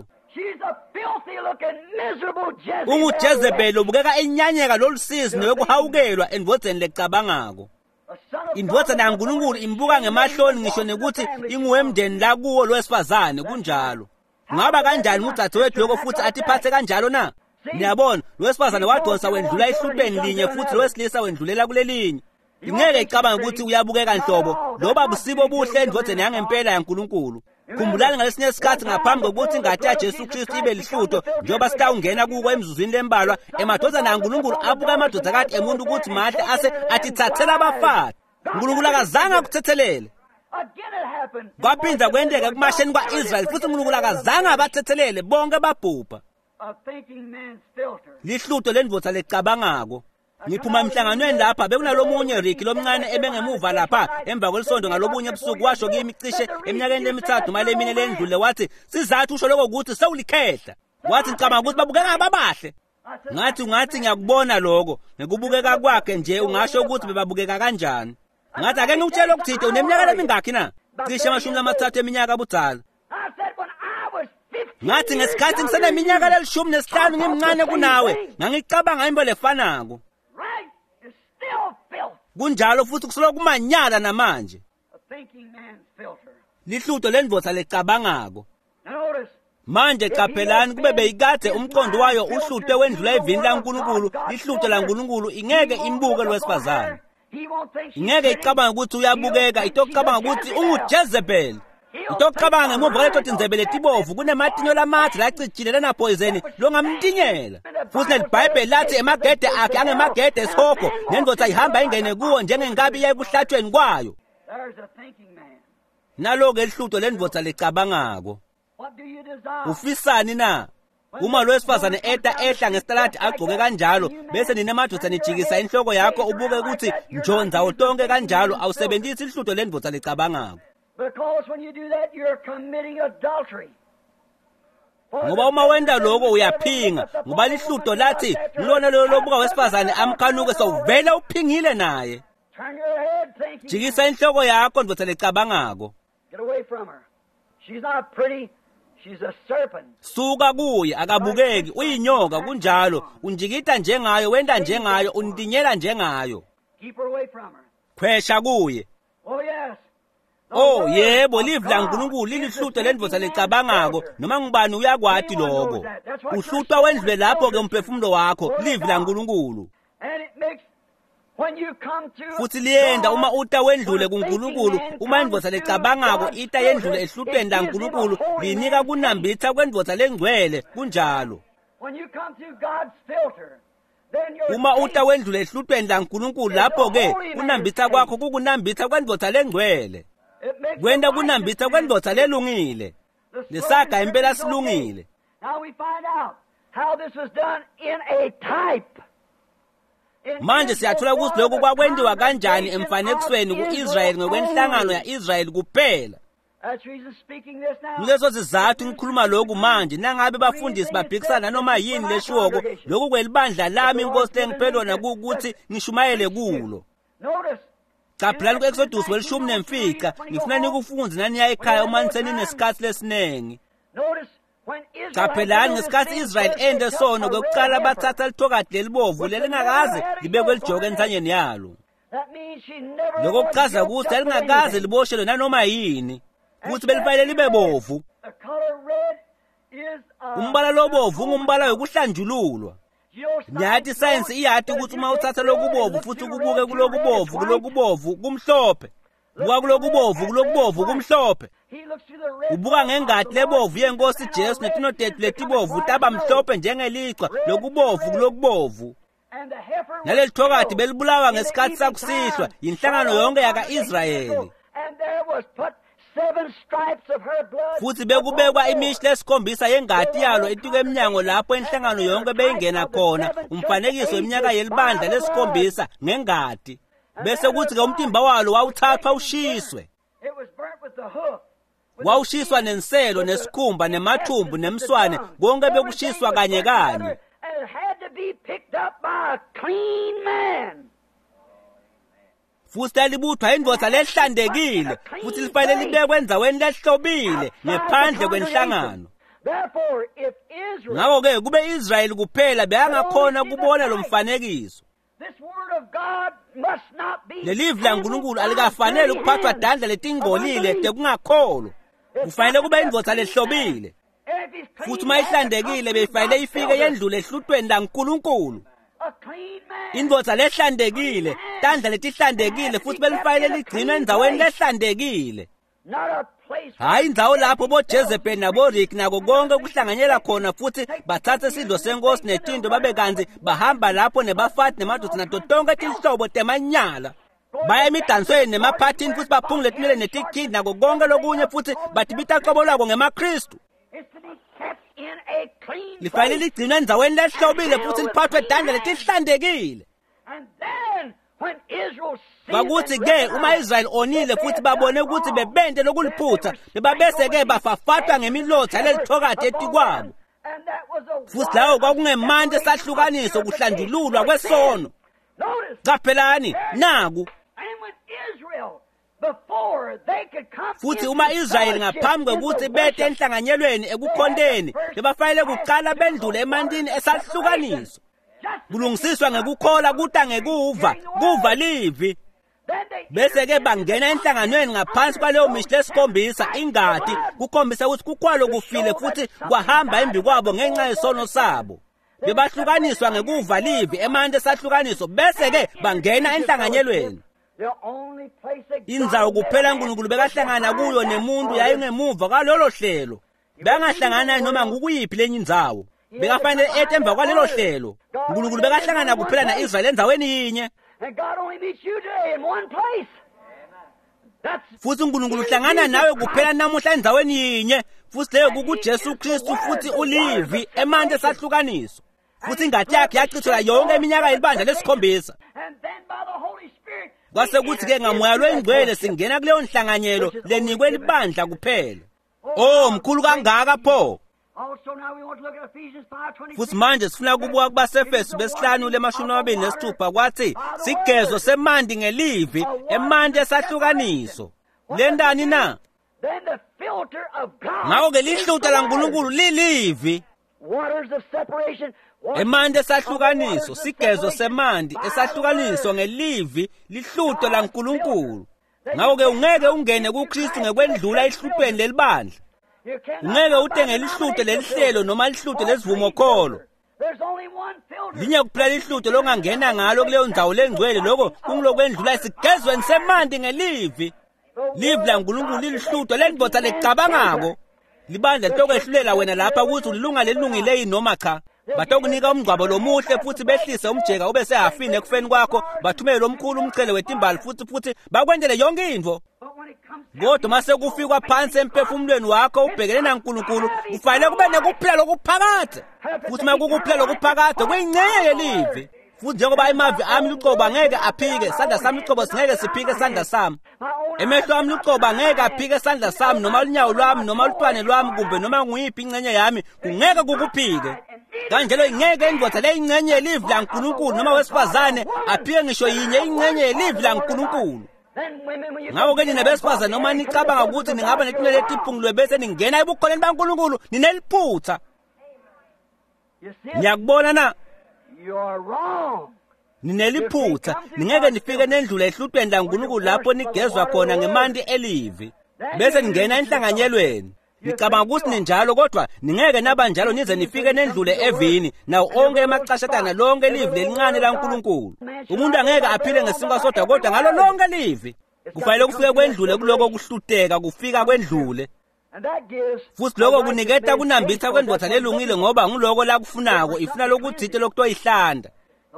Speaker 1: UJezebeli ubukeka enyanyeka lolusizi nokuhawukelwa endvodzeni lecabangako. Indvodza laNkulunkulu imbuka ngemahloni ngisho nekuthi inguwemndeni lakuwo lowesifazane kunjalo. Ngaba kanjani uDadewethu lokho futhi atiphathe kanjalo na? Niyabona lowesifazane wadonsa wendlula ehluphweni linye futhi lowesilisa wendlulela kulelinye. Ingeke icabanga ukuthi uyabukeka nhlobo loba busibo buhle endvodzeni yangempela yaNkulunkulu. Khumbulani ngalesinye isikhathi ngaphambi kokuthi ingati yaJesu Kristu ibe lihlutho njengoba sitawungena kuko emzuzwini lembalwa emadodana kaNkulunkulu abuka amadodakazi emuntu ukuthi mahle ase atithathela abafazi. uNkulunkulu akazange akuthethelele. Kwaphinda kwendeka kumasheni kwa-Israyeli futhi uNkulunkulu akazange abathethelele bonke babhubha. Lihlutho lendvodza lecabangako. Ngiphuma emhlanganweni lapha bekunalomunye Ricky lomncane ebengemuva lapha emva kwelisondo ngalobunye ebusuku washo kimi cishe eminyakeni lemithathu mali emine lendlule wathi sizathu usho lokho ukuthi sewulikhehla. Wathi ngicabanga ukuthi babukeka ababahle. Ngathi ngathi ngiyakubona lokho ngekubukeka kwakhe nje ungasho ukuthi bebabukeka kanjani. Ngathi ake ngikutshela ukuthi uneminyaka lemingakhi na? Cishe amashumi amathathu eminyaka abudala. Ngathi ngesikhathi ngiseneminyaka lelishumi nesihlanu ngimncane kunawe ngangicabanga imbo lefanako. Kunjalo futhi kusuka kumanyala namanje. Lihlutho lendvodza lecabangako. Manje caphelani kube beyikade umqondo wayo uhluthe wendlula evini laNkulunkulu lihlutho laNkulunkulu ingeke imbuke lowesifazane. Ingeke icabanga ukuthi uyabukeka itocabanga ukuthi unguJezebeli. Itocabanga ngemuva kwaleto tindzebe letibovu kunematinyo lamathi lacijile lena poison longamtinyela. Futhi neBhayibheli lathi emagede akhe angemagede esihoko nendvodza ihamba ingene kuwo njengengabi yekuhlathweni kwayo. Naloke lihlutho lendvodza lecabangako. Ufisani na? Uma lo wesifazane eta ehla ngestaladi agcoke kanjalo bese nina madoda nijikisa inhloko yakho ubuke ukuthi njonza utonke kanjalo awusebenzisi ihlutho lendvodza licabangako.
Speaker 2: Because when you do that, you're committing adultery.
Speaker 1: Ngoba uma wenda lokho uyaphinga ngoba lihlutho lathi ngilona lo lobuka wesifazane amkhanuke sowuvela uphingile naye.
Speaker 2: Turn your head thinking.
Speaker 1: Jikisa inhloko yakho ndvodza licabangako.
Speaker 2: Get away from her. She's not pretty. She's a serpent.
Speaker 1: Suka kuye akabukeki uyinyoka kunjalo unjikita njengayo wenda njengayo undinyela njengayo.
Speaker 2: Keep her away from her.
Speaker 1: Khwesha kuye.
Speaker 2: Oh yes.
Speaker 1: Oh yebo live la uNkulunkulu lilihlutho lendvodza licabangako noma ngubani uyakwati lokho. Uhlutwa wendlwe lapho ke umphefumulo wakho live la uNkulunkulu.
Speaker 2: And it makes when you come to
Speaker 1: Futhi liyenda uma uta wendlule kuNkulunkulu uma indvodza licabangako ita yendlule ehlutweni la uNkulunkulu linika kunambitha kwendvodza lengcwele kunjalo.
Speaker 2: When you come to God's filter, then your
Speaker 1: Uma uta wendlule ehlutweni la uNkulunkulu lapho ke kunambitha kwakho kukunambitha kwendvodza lengcwele.
Speaker 2: it makes
Speaker 1: Kwenda
Speaker 2: the
Speaker 1: kunambitha
Speaker 2: righteousness
Speaker 1: kwendvodza lelungile.
Speaker 2: the
Speaker 1: Lesaga
Speaker 2: slogan
Speaker 1: impela
Speaker 2: is okay.
Speaker 1: silungile.
Speaker 2: Now we find out how this was done in a type. In
Speaker 1: Manje
Speaker 2: Israel
Speaker 1: siyathola ukuthi
Speaker 2: for
Speaker 1: lokhu
Speaker 2: the
Speaker 1: kwakwendiwa kanjani
Speaker 2: congregation
Speaker 1: emfanekisweni
Speaker 2: of
Speaker 1: ku-Israyeli
Speaker 2: Israel
Speaker 1: ngokwenhlangano
Speaker 2: only.
Speaker 1: ya-Israyeli kuphela.
Speaker 2: That's the reason speaking this now.
Speaker 1: Kuleso sizathu ngikhuluma lokhu manje nangabe bafundisi baphikisana noma yini leshiwoko lokhu kwelibandla lami inkosi lengiphe lona kukuthi ngishumayele kulo.
Speaker 2: Notice.
Speaker 1: Caphelani ku-Exodus welishumi nemfica ngifuna nikufunze naniya ekhaya uma nisenesikhathi lesinengi.
Speaker 2: Notice when Israel
Speaker 1: Caphelani ngesikhathi Israyeli ende sono kwekuqala bathatha lithokade lelibovu lelingakaze libekwe lijoke ensanyeni yalo.
Speaker 2: That means she never
Speaker 1: Lokho
Speaker 2: was
Speaker 1: kuchaza
Speaker 2: guilty
Speaker 1: ukuthi
Speaker 2: of
Speaker 1: elingakaze
Speaker 2: anything.
Speaker 1: liboshelwe nanoma yini. Ukuthi belifanele libe bovu.
Speaker 2: The color red is uh,
Speaker 1: Umbala lobovu ungumbala wokuhlanjululwa. Nyathi science iyathi ukuthi uma uthatha lokubovu futhi ukubuke kulokubovu kulokubovu kumhlophe. Buka kulokubovu kulokubovu kumhlophe.
Speaker 2: He looks to the red.
Speaker 1: Ubuka ngengadi lebovu yenkosi Jesu netinodethu letibovu taba mhlophe njengelichwa lokubovu kulokubovu.
Speaker 2: And the heifer was
Speaker 1: Naleli thokade
Speaker 2: killed
Speaker 1: belibulawa
Speaker 2: in the
Speaker 1: ngesikhathi
Speaker 2: evening
Speaker 1: sakusihlwa
Speaker 2: time.
Speaker 1: inhlangano yonke yaka-Israyeli.
Speaker 2: And there was put seven stripes of her blood.
Speaker 1: Futhi bekubekwa imishla esikhombisa yengadi yalo etuke emnyango lapho inhlangano yonke beyingena khona umfanekiso eminyaka yelibandla lesikhombisa ngengadi. Bese kuthi ke umtimba walo wawuthathwa ushiswe.
Speaker 2: It was burnt with the hoof.
Speaker 1: Wawushiswa nenselo nesikhumba nemathumbu nemswane konke bekushiswa kanye kanye.
Speaker 2: And it had to be picked up by a clean man.
Speaker 1: Futhi lalibuthwa indvodza lehlandekile futhi lifanele libekwe endzaweni lehlobile ngephandle kwenhlangano.
Speaker 2: Therefore, if Israel,
Speaker 1: Ngakho ke kube Israyeli kuphela beyangakhona kubona lo mfanekiso.
Speaker 2: this word of God must not be.
Speaker 1: Lelivi la uNkulunkulu alikafanele ukuphathwa dandla letingcolile tekungakholwa. Kufanele kube indvodza lehlobile.
Speaker 2: And if he's clean,
Speaker 1: Futhi uma ihlandekile beyifanele ifike yendlule ehlutweni la uNkulunkulu.
Speaker 2: a clean man.
Speaker 1: Indvodza lehlandekile, tandla letihlandekile futhi belifanele ligcinwe endzaweni lehlandekile.
Speaker 2: Not a place.
Speaker 1: Hayi indzawo lapho boJezebeli naboRick nako konke kuhlanganyela khona futhi bathathe isidlo senkosi netinto babe kanzi bahamba lapho nebafati nemadoda nato tonke tinhlobo temanyala. Baya emidansweni nemaphathini futhi baphungule timele netikhidi nako konke lokunye futhi bathi bitaqobo lwako ngemaKristu.
Speaker 2: It's to be kept in a clean
Speaker 1: Lifanele
Speaker 2: place.
Speaker 1: ligcinwe endzaweni lehlobile futhi liphathwe dandla letihlandekile.
Speaker 2: And then when Israel sees
Speaker 1: Bakuthi
Speaker 2: and
Speaker 1: ke
Speaker 2: recognizes
Speaker 1: uma Israyeli onile
Speaker 2: that
Speaker 1: futhi
Speaker 2: they
Speaker 1: babone
Speaker 2: have
Speaker 1: ukuthi
Speaker 2: done
Speaker 1: bebende
Speaker 2: wrong,
Speaker 1: lokuliphutha
Speaker 2: then they
Speaker 1: bebabese
Speaker 2: were
Speaker 1: ke bafafatwa ngemilotha lelithokade
Speaker 2: upon
Speaker 1: etikwabo.
Speaker 2: them. And that was a
Speaker 1: Futhi
Speaker 2: wire
Speaker 1: lawo
Speaker 2: of
Speaker 1: kwakungemandla
Speaker 2: separation,
Speaker 1: esahlukaniso
Speaker 2: of
Speaker 1: kuhlanjululwa
Speaker 2: purification,
Speaker 1: kwesono.
Speaker 2: Notice,
Speaker 1: Caphelani naku
Speaker 2: and when Israel, before they could come
Speaker 1: futhi
Speaker 2: into
Speaker 1: uma Israyeli
Speaker 2: fellowship
Speaker 1: ngaphambi
Speaker 2: in
Speaker 1: kokuthi
Speaker 2: the
Speaker 1: bete
Speaker 2: worship,
Speaker 1: enhlanganyelweni ekukhondeni bebafanele kuqala bendlule emandini esahlukaniso.
Speaker 2: just
Speaker 1: Kulungisiswa ngekukhola kuta ngekuva kuva livi.
Speaker 2: then they
Speaker 1: Bese ke bangena enhlanganweni ngaphansi kwaleyo mishla esikhombisa ingadi kukhombisa ukuthi kukwalo kufile futhi kwahamba imbi kwabo ngenxa yesono sabo. Bebahlukaniswa ngekuva livi emandla esahlukaniso bese ke bangena enhlanganyelweni.
Speaker 2: the only place that
Speaker 1: Indzawo
Speaker 2: God
Speaker 1: kuphela
Speaker 2: met
Speaker 1: uNkulunkulu bekahlangana kuyo nemuntu yayingemuva kwalolo hlelo. Bengahlangana noma ngukuyiphi lenye indzawo. Bekafanele ete emva kwalelo hlelo. uNkulunkulu bekahlangana kuphela naIsrayeli endzaweni yinye.
Speaker 2: And God only meets you today in one place.
Speaker 1: futhi uNkulunkulu uhlangana nawe kuphela namuhla endaweni yinye, futhi leyo kukuJesu Kristu, futhi ulivi emandla esahlukaniso, futhi ingathi yakhe yachithela yonke iminyaka yelibandla lesikhombisa. Kwase kuthi-ke ngamoya lwengcwele singena kuleyo nhlanganyelo lenikwe libandla kuphela. Oh, mkhulu kangaka pho! Futhi manje sifuna kubuka kubaseFesu besihlanu lemashumi amabili nesithupha, kwathi sigezo semandi ngelivi emandla esahlukaniso. Lendani na? Ngako-ke lihluta laNkulunkulu lilivi. Emandi esahlukaniso, sigezo semandi esahlukaniso ngelivi lihluto laNkulunkulu. Ngako-ke ungeke ungene kuKristu ngekwendlula ihlutweni lelibandla. Ungeke utenge lihluto lelihlelo noma lihluto lesivumo kholo. Linye kuphela lihluto longangena ngalo kuleyo ndzawo lengcwele, lokho kungilokwendlula isigezweni semandi ngelivi. Livi laNkulunkulu lilihluto lendvodza lecabangako. Libandla litokehlulela wena lapha ukuthi ulilunga lelungile noma cha. Batokunika umngcwabo lomuhle futhi behlise umjeka ube sehafini ekufeni kwakho, bathumele lomkhulu umcele wetimbali futhi futhi bakwendele yonke into. Kodwa mase kufikwa phansi emphefumulweni wakho ubhekene naNkulunkulu, kufanele kube nekuphila lokuphakade. Futhi makukuphila lokuphakade kuyingcenye yelivi. Futhi njengoba imavi ami luqobo angeke aphike, sandla sami luqobo singeke siphike sandla sami. Emehlo ami luqobo angeke aphike sandla sami, noma lunyawo lwami noma ulutwane lwami kumbe noma nguyiphi ingcenye yami kungeke kukuphike. Kanjalo ingeke indvodza leyingcenye yelivi laNkulunkulu noma wesifazane aphike ngisho yinye ingcenye yelivi laNkulunkulu. Ngako-ke nina besifazane noma nicabanga ukuthi ningaba neqiniso letiphungulwe bese ningena ebukholeni baNkulunkulu nineliphutha. Ngiyakubona na? Nineliphutha. Ningeke nifike nendlula ehlutweni laNkulunkulu lapho nigezwa khona ngemandi elivi. Bese ningena enhlanganyelweni. Nicabanga ukuthi ninjalo, kodwa ningeke naba njalo nize nifike nendlule evini nawo onke emacashatana lonke livi lelincane laNkulunkulu. Umuntu angeke aphile ngesinkwa sodwa kodwa ngalo lonke livi. Kufanele kufike kwendlule kuloko kuhluteka kufika kwendlule. Futhi lokho kuniketa kunambitha kwendvodza lelungile ngoba nguloko la kufunako, ifuna lokudzite lokuthiwa ihlanda.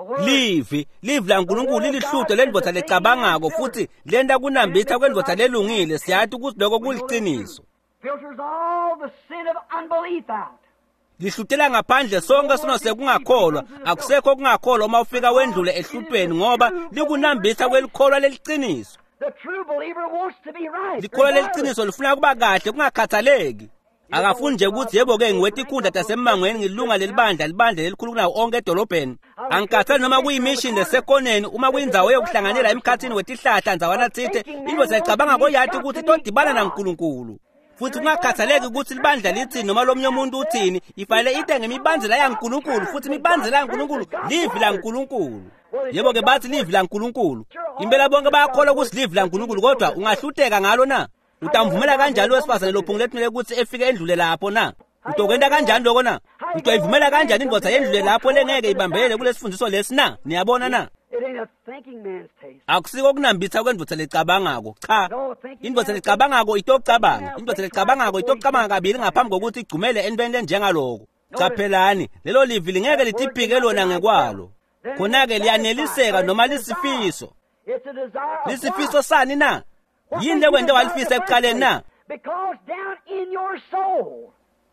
Speaker 1: Livi, livi laNkulunkulu lilihluto lendvodza lecabangako futhi lenta kunambitha kwendvodza lelungile. Siyathi ukuthi lokho kuliqiniso.
Speaker 2: Filters all the sin of unbelief out.
Speaker 1: Lihlutela ngaphandle sonke sono sekungakholwa, akusekho kungakholwa uma ufika wendlule ehlutweni ngoba likunambitha kwelikholwa leliqiniso.
Speaker 2: The true believer wants to be right.
Speaker 1: Likholwa leliqiniso lifuna kuba kahle kungakhathaleki. Akafuni nje ukuthi yebo-ke ngiwetikhundla tasemangweni ngilunga lelibandla libandla lelikhulu kunawo onke edolobheni. Angikhathali noma kuyimission lesekoneni uma kuyindzawo yokuhlanganela emkhathini wetihlahla ndzawana thithe, indvodza icabanga koyathi ukuthi todibana naNkulunkulu. Futhi kungakhathaleki ukuthi libandla lithini noma lomnye umuntu uthini, ifanele ite ngemibandzela yaNkulunkulu, futhi imibandzela yaNkulunkulu livi laNkulunkulu. Yebo-ke bathi livi laNkulunkulu. Impela bonke bayakholwa ukuthi livi laNkulunkulu, kodwa ungahluteka ngalo na? Utamvumela kanjani wesifazane lophungulethile ukuthi efike endlule lapho na? Utokwenda kanjani lokho na? Utoyivumela kanjani indvodza yendlule lapho lengeke ibambelele kulesifundiso lesi na? Niyabona na?
Speaker 2: It ain't a thinking man's taste.
Speaker 1: Akusiko kunambitha kwendvodza lecabangako. Cha. Indvodza lecabangako itokucabanga. Indvodza lecabangako itokucabanga kabili ngaphambi kokuthi igcumele entweni enjengaloko. Cha phelani, lelo livi lingeke litiphike lona ngekwalo. Khona-ke liyaneliseka noma lisifiso.
Speaker 2: It's a desire of
Speaker 1: Lisifiso
Speaker 2: God.
Speaker 1: sani na? Yini lekwente walifisa ekuqaleni na?
Speaker 2: Because down in your soul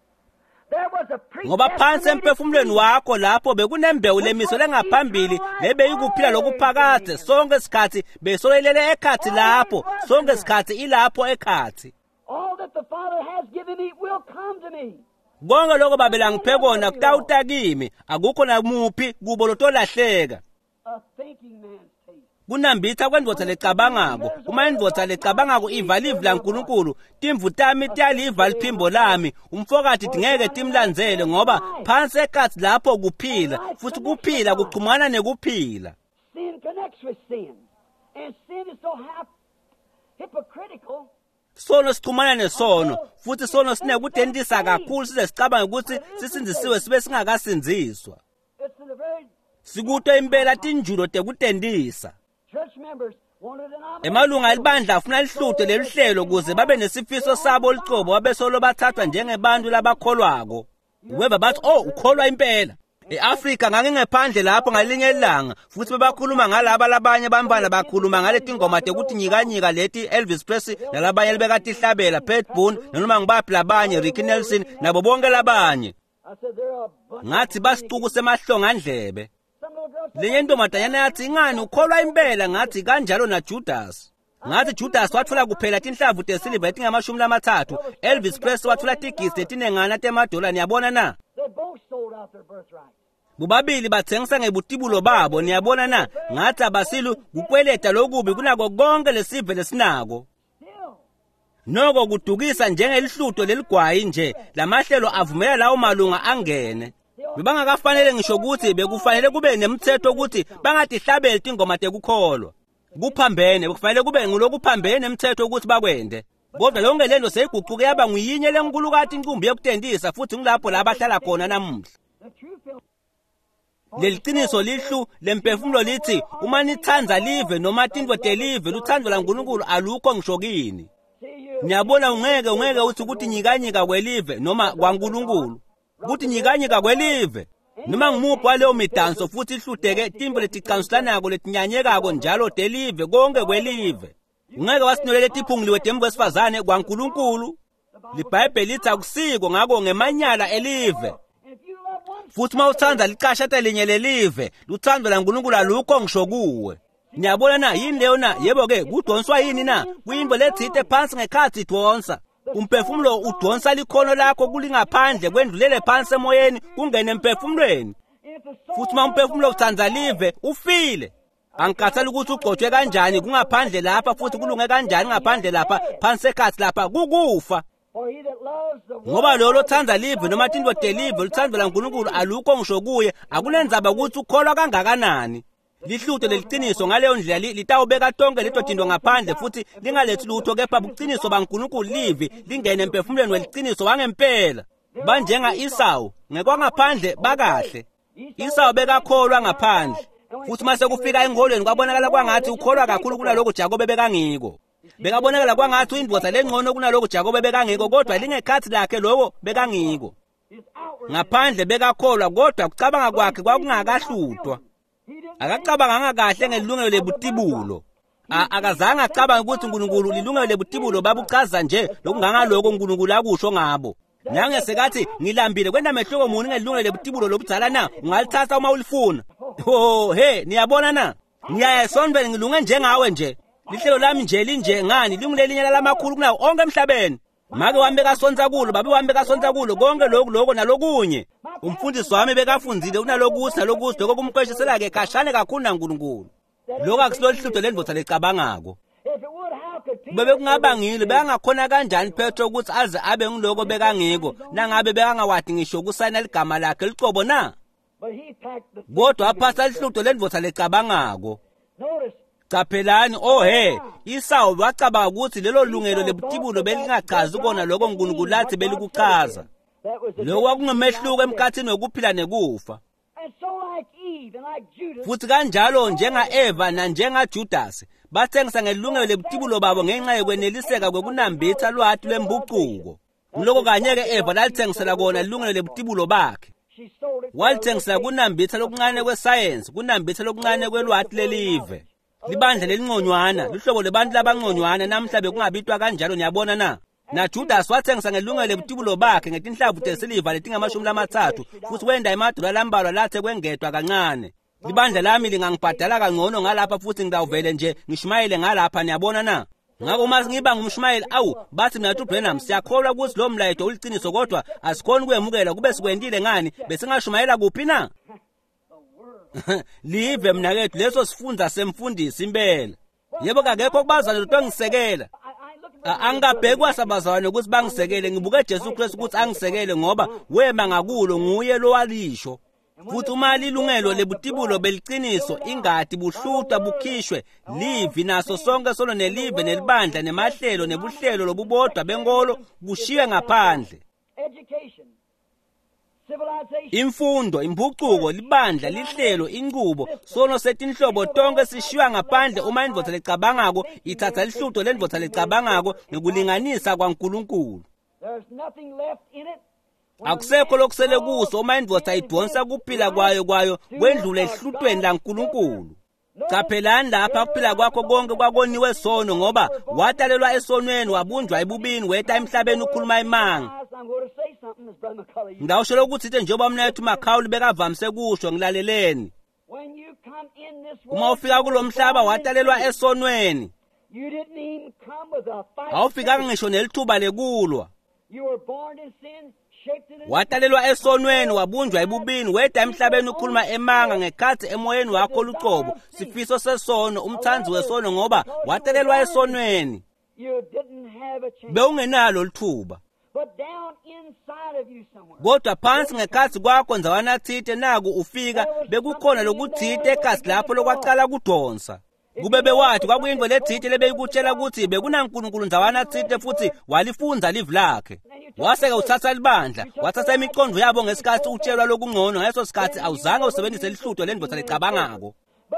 Speaker 2: there was a
Speaker 1: Ngoba phansi
Speaker 2: predestinated
Speaker 1: emphefumulweni
Speaker 2: seed.
Speaker 1: wakho lapho bekunembewu lemiso lengaphambili lebeyikuphila lokuphakade sonke isikhathi besolelele ekhathi lapho sonke isikhathi ilapho ekhathi.
Speaker 2: All that the Father has given me will come to me.
Speaker 1: Konke lokho babela ngiphe kona kutawuta kimi, akukho namuphi kubo lotolahleka.
Speaker 2: A thinking man's taste.
Speaker 1: Kunambitha kwendvodza lecabangako. Uma indvodza lecabangako iva livi laNkulunkulu, timvu tami tiyaliva liphimbo lami, umfokati tingeke timlandzele ngoba phansi ekhathi lapho kuphila, futhi kuphila kuchumana nekuphila.
Speaker 2: Sin connects with sin. And sin is so hap- hypocritical.
Speaker 1: Sono sichumana nesono, futhi sono sinekutentisa kakhulu size sicabange ukuthi sisinzisiwe sibe singakasinziswa.
Speaker 2: It's in the very
Speaker 1: Sikuto impela tinjulo tekutentisa.
Speaker 2: church members wanted an omelet.
Speaker 1: Emalunga elibandla afuna lihlute lelihlelo kuze babe nesifiso sabo licobo babesolo bathathwa njengebantu labakholwako. Weba bathi oh ukholwa impela. E-Afrika ngangingephandle lapho ngalinye ilanga futhi bebakhuluma ngalaba labanye bambana bakhuluma ngalethi ingoma tekuthi nyikanyika leti Elvis Presley nalabanye lebekati hlabela Pat Boone noma ngibaphi labanye Ricky Nelson nabo bonke labanye. Ngathi basicuku semahlonga ndlebe. Lenye ntombazana yathi ingani ukholwa impela ngathi kanjalo na Judas. Ngathi Judas wathola kuphela tinhlavu tesiliva etingamashumi lamathathu. Elvis Presley wathola tigisi etinengana temadola niyabona na? Bobabili bathengisa ngebutibulo babo niyabona na? Ngathi abasilu kukweleta lokubi kunako konke lesive lesinako. Noko kudukisa njengelihluto leligwayi nje lamahlelo avumela lawo malunga angene. Bebangakafanele ngisho ukuthi bekufanele kube nemthetho ukuthi bangatihlabeli ingoma tekukholwa. Kuphambene bekufanele kube ngulokuphambene nemthetho ukuthi bakwende. Kodwa lonke lento seyiguquke yaba nguyinye lenkulu kathi inqumbi yokutendisa futhi ngilapho la bahlala khona namuhla. Leliqiniso lihlu lemphefumulo lithi uma nithanza live noma tindwe telive luthando la uNkulunkulu alukho ngisho kini. Niyabona ungeke ungeke uthi ukuthi nyikanyika kwelive noma kwaNkulunkulu. Ukuthi nyikanyika kwelive noma ngimuphi waleyo midanso futhi ihluteke timbo leticansulanako letinyanyekako njalo telive konke kwelive. Ungeke wasinolele tiphunguliwe tembu wesifazane kwaNkulunkulu. LiBhayibheli lithi akusiko ngako ngemanyala elive. Futhi mawuthanda licashata linye lelive luthando la uNkulunkulu alukho ngisho kuwe. Niyabona na yini leyo na yebo ke kudonswa yini na kuyimbo lethite phansi ngekhathi idonsa. Umphefumulo udonsa likhono lakho kulingaphandle kwendlulele phansi emoyeni kungene emphefumulweni. Futhi uma umphefumulo uthanza live ufile. Angikhathali ukuthi ugcotshwe kanjani kungaphandle lapha futhi kulunge kanjani ngaphandle lapha phansi ekhathi lapha kukufa. Ngoba lo lothanza live noma tindwe telive luthando la uNkulunkulu alukho ngisho kuye akunenzaba ukuthi ukholwa kangakanani. Lihluto leliqiniso ngaleyo ndlela litawubeka tonke leto tindwa ngaphandle futhi lingalethi lutho kepha ubuqiniso baNkulunkulu livi lingene emphefumulweni weliqiniso wangempela. Banjenga Esau ngekwangaphandle bakahle. Esau bekakholwa ngaphandle. Futhi mase kufika engolweni kwabonakala kwangathi ukholwa kakhulu kunalokho Jacob bekangiko. Bekabonakala kwangathi uyindvodza lengcono kunalokho Jacob bekangiko kodwa lingekhathi lakhe lokho bekangiko. Ngaphandle bekakholwa kodwa kucabanga kwakhe kwakungakahlutwa. Akacabanga kahle ngelungelo lebutibulo. Akazange acabanga ukuthi uNkulunkulu lilungelo lebutibulo babuchaza nje lokungangaloko uNkulunkulu akusho ngabo. Nange sekathi ngilambile kwenda mehloko muni ngelungelo lebutibulo lobudzala na ungalithatha uma ulifuna. Ho he niyabona na? Ngiyayesonbele ngilunge njengawe nje. Lihlelo lami nje linje ngani lingulelinyana lamakhulu kunawo onke emhlabeni. Make wami bekasonza kulo babe wami bekasonza kulo konke lokho lokho nalokunye. Umfundisi wami bekafundzile kunalokuthi nalokuthi lokho kumqeshisela ke khashane kakhulu naNkulunkulu. Lokho akusilolihludo lendvodza lecabangako. Bebe kungabangile bekangakhona kanjani Petro ukuthi aze abe ngiloko bekangiko nangabe bekangawadi ngisho kusayina ligama lakhe licobo na. Kodwa aphatha lihludo lendvodza lecabangako. Capelani oh he Esau wacabanga ukuthi lelo lungelo lebutibulo belingachazi kona lokho uNkulunkulu lathi belikuchaza. Lo kwakungemehluko emkhathini wokuphila nekufa. Futhi kanjalo njenga Eva na njenga Judas bathengisa ngelungelo lebutibulo babo ngenxa yokweneliseka kwekunambitha lwathi lwembucuko. Lokho kanye ke Eva lalithengisela kona ilungelo lebutibulo bakhe. Walithengisela kunambitha lokuncane kwesayensi kunambitha lokuncane kwelwathi lelive. Libandla lelinconywana lihlobo lebantu labangconywana namhla bekungabitwa kanjalo niyabona na. Na Judas wathengisa ngelungelo lebutibulo bakhe ngetinhlavu tesiliva letingamashumi lamathathu futhi wenda imadola lambalwa lathe kwengedwa kancane. Libandla lami lingangibhadala kangcono ngalapha futhi ngidawuvele nje ngishumayele ngalapha niyabona na. Ngakho uma ngiba ngumshumayeli awu bathi mina uBrenham siyakholwa ukuthi lo mlayito uliqiniso kodwa asikhoni ukuyemukela kube sikwendile ngani besingashumayela kuphi na. Live mina kethu leso sifundza semfundisi impela. Yebo kakekho kubazana lo ngisekela. Angabhekwa sabazana ukuthi bangisekele ngibuke Jesu Kristu ukuthi angisekele ngoba wema ngakulo nguye lo walisho. Futhi uma lilungelo lebutibulo beliqiniso ingadi buhlutwa bukhishwe livi naso sonke solo nelive nelibandla nemahlelo nebuhlelo lobubodwa benkolo bushiwe ngaphandle. Imfundo, imbucuko, libandla, lihlelo, inqubo, sono setinhlobo tonke sishiywa ngaphandle uma indvodza lecabangako ithatha lihluto lendvodza lecabangako nokulinganisa kwaNkulunkulu. akusekho lokusele kuso uma indoda idonsa kuphila kwayo kwayo kwendlule ehlutweni laNkulunkulu. Caphelani lapha kuphila kwakho konke kwakoniwe sono ngoba watalelwa esonweni wabunjwa ebubini weta emhlabeni ukhuluma imanga. Ngawusho ukuthi nje njengoba umnethu Makhawuli bekavamise kusho ngilaleleni. Uma ufika kulomhlaba watalelwa esonweni. Awufika ngisho nelithuba lekulwa. Watalelwa esonweni wabunjwa ebubini weta emhlabeni ukhuluma emanga ngekhathi emoyeni wakho lucobo sifiso sesono umthanzi wesono ngoba watalelwa esonweni. Bewungenalo lithuba. Kodwa phansi ngekhathi kwakho nzawana thite naku ufika bekukhona lokuthite ekasi lapho lokwaqala kudonsa. Kube bewathi kwakuyindwe lethite lebeyikutshela ukuthi bekunaNkulunkulu nzawana thite futhi walifunza live lakhe. Waseke uthatha libandla wathatha imiqondo yabo ngesikhathi utshelwa lokungcono ngeso sikhathi awuzange usebenzise lihlutho lendoda lecabangako.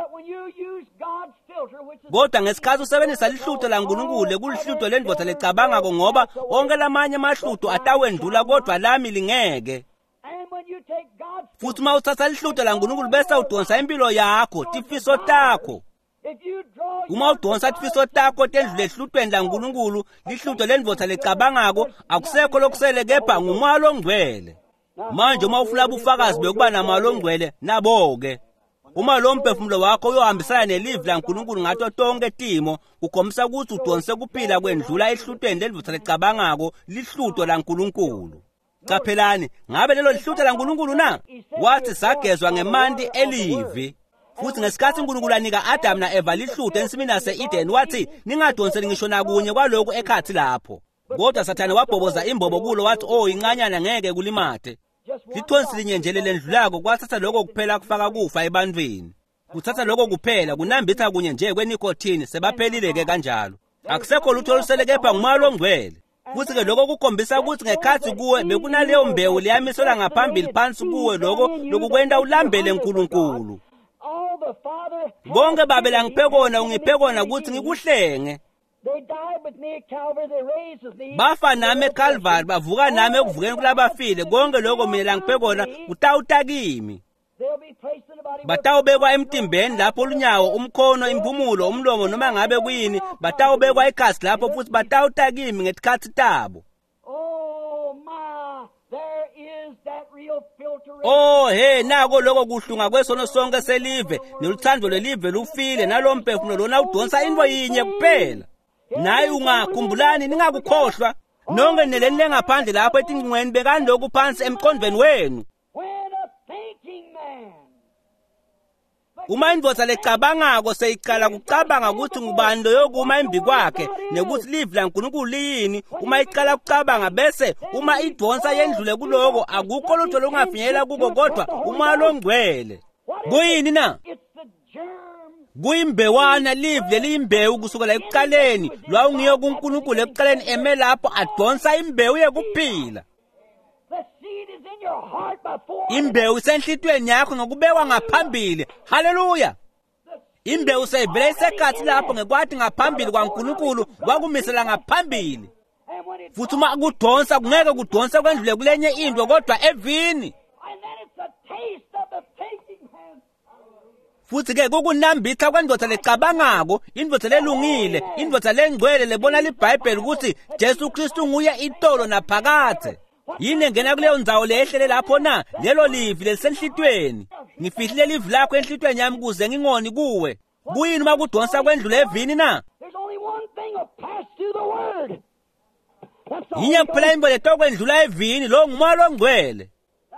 Speaker 1: Kodwa ngesikhathi usebenzisa lihlutho laNkulunkulu kulihlutho lendoda lecabangako ngoba onke lamanye amahlutho atawendlula kodwa lami lingeke. Futhi uma uthatha lihlutho laNkulunkulu bese udonsa impilo yakho tifiso takho. Uma udonsa tifiso takho tendlule ehlutweni laNkulunkulu lihlutho lendoda lecabangako akusekho lokusele kepha ngumoya ongcwele. Manje uma ufuna ubufakazi bekuba namoya ongcwele naboke. Uma lo mphefumulo wakho uyohambisana nelive laNkulunkulu ngato tonke timo ukhombisa ukuthi udonse kuphila kwendlula ehlutweni lendoda lecabangako lihlutho laNkulunkulu. Caphelani ngabe lelo lihlutho laNkulunkulu na wathi sagezwa ngemanti elivi. Futhi ngesikhathi uNkulunkulu anika Adam na Eva lihlutho ensimini yase-Eden wathi ningadonseli ngisho nakunye kwaloko ekhathi lapho. Kodwa Sathane wabhoboza imbobo kulo wathi oh inqanyana ngeke kulimate. Lithonsi linye nje lendlulako kwathatha lokho kuphela kufaka kufa ebantwini. Kuthatha lokho kuphela kunambitha kunye nje kwenicotine sebaphelile ke kanjalo. Akusekho lutho olusele kepha ngumoya ongcwele. Futhi ke lokho kukhombisa ukuthi ngekhathi kuwe bekunaleyo mbewu liyamiselwa ngaphambili phansi kuwe lokho lokukwenda ulambele uNkulunkulu. Bonke babela ngiphe kona ungiphe kona ukuthi ngikuhlenge. Bafa nami eCalvary bavuka nami ekuvukeni kulabafile konke lokho mina ngiphe kona utawuta kimi. Batawubekwa emtimbeni lapho ulunyawo umkhono impumulo umlomo noma ngabe kuyini batawubekwa ekhasi lapho futhi batawuta kimi ngesikhathi tabo. Oh hey nako lokho kuhlunga kwesono sonke selive neluthando lelive lufile nalomphefumulo lona udonsa into yinye kuphela. Nayi ungakhumbulani ningakukhohlwa nonke neleni lengaphandle lapho etingcweni bekani lokhu phansi emqondweni wenu. Uma indoda lecabangako seyicala kucabanga ukuthi ngubani lo yokuma embi kwakhe nekuthi live laNkulunkulu liyini uma icala kucabanga bese uma idonsa yendlule kuloko akukho lutho longafinyela kuko kodwa umoya ongcwele. Kuyini na? Kuyimbewana live leliyimbewu kusukela ekuqaleni lwa ungiyo kuNkulunkulu ekuqaleni eme lapho adonsa imbewu yekuphila. Imbewu isenhlitweni yakho ngokubekwa ngaphambili. Haleluya. Imbewu seyivele isekhathi lapho ngekwathi ngaphambili kwaNkulunkulu wakumisela ngaphambili. Futhi uma kudonsa kungeke kudonsa kwendlule kulenye into kodwa evini. Futhi ke kukunambitha kwendoda lecabangako, indoda lelungile, indoda lengcwele lebona liBhayibheli ukuthi Jesu Kristu nguye itolo naphakathe. Yini engena kuleyo ndzawo lehlele lapho na lelo livi lelisenhlitweni. Ngifihlile livi lakho enhlitweni yami kuze ngingoni kuwe. Kuyini uma kudonsa kwendlule evini na? Yinye kuphela imboleto kwendlula evini lo ngumoya ongcwele.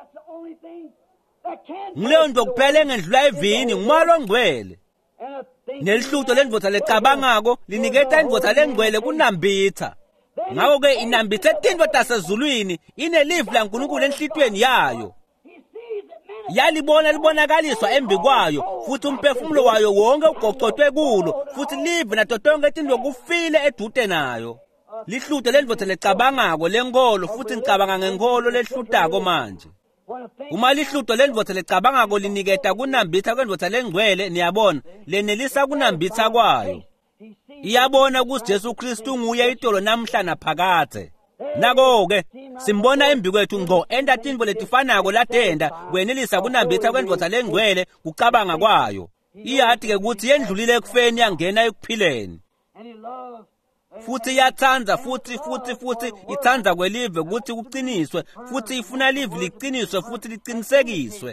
Speaker 1: Ngileyo nto kuphela engendlula evini ngumoya ongcwele. Nelihlutho lendoda lecabangako liniketa indoda lengcwele kunambitha. Ngakho ke inambithe tinto tasezulwini inelive laNkulunkulu enhlitweni yayo. Yalibona libonakaliswa embi kwayo futhi umphefumulo wayo wonke ugoqothwe kulo futhi live natotonke tinto kufile edude nayo. Lihlutho lendoda lecabangako lenkolo futhi ngicabanga ngenkolo lehlutako manje. Uma lihlutho lendoda lecabangako liniketa kunambitha kwendoda lengcwele niyabona lenelisa kunambitha kwayo. Iyabona ukuthi Jesu Kristu nguye itolo namhla naphakathe. Nako ke simbona embi kwethu ngqo enda tinvo letifanako latenda kwenelisa kunambitha kwendvodza lengcwele kucabanga kwayo. Iyathi ke ukuthi yendlulile ekufeni yangena ekuphileni. Futhi iyathanda futhi futhi futhi ithanda kwelive ukuthi kuqiniswe futhi ifuna live liqiniswe futhi liqinisekiswe.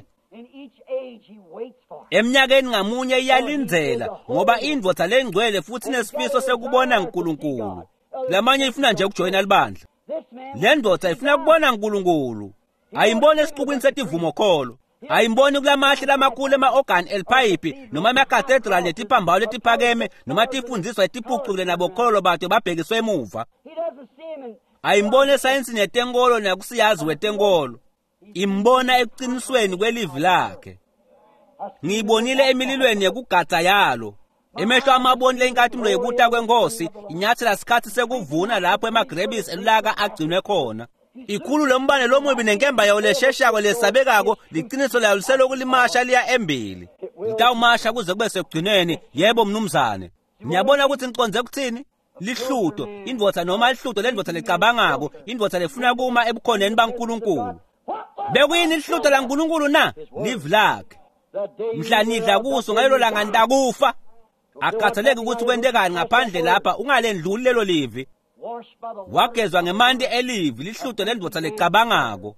Speaker 1: Eminyakeni ngamunye iyalindzela ngoba indvodza lengcwele futhi nesifiso sekubona uNkulunkulu. Lamanye ifuna nje ukujoyina libandla. Le ndvodza ifuna kubona uNkulunkulu. Ayimbone esiqubwini setivumo kholo. Ayimboni kulamahle lamakhulu ema-organ elpipe noma ema-cathedral netiphambano letiphakeme noma tifundiswa etiphucukile nabokholo batho babhekiswe emuva. Ayimboni esayensini yetenkolo nakusiyazi wetenkolo. Imbona ekuqinisweni kwelivi lakhe. Ngiyibonile emililweni yekugadza yalo. Emehlo amaboni lenkathi mlo yekuta kwenkosi inyathela sikhathi sekuvuna lapho emagrebisi elulaka agcinwe khona. Ikhulu lombane lomubi nenkemba yawo lesheshako lesabekako liqiniso layo liseloku limasha liya embili. Litawumasha kuze kube sekugcineni. Yebo mnumzane. Niyabona ukuthi ngiconze ukuthini? Lihluto, indvodza noma lihluto lendvodza lecabangako, indvodza lefuna kuma ebukhoneni baNkulunkulu. Bekuyini lihluto laNkulunkulu na? Live lakhe. Mhla nidla kuso ngalo langa ndakufa. Akathaleke ukuthi kwendekani ngaphandle lapha ungalendluli lelo livi. Wagezwa ngemanti elivi lihluto lendvodza lecabangako.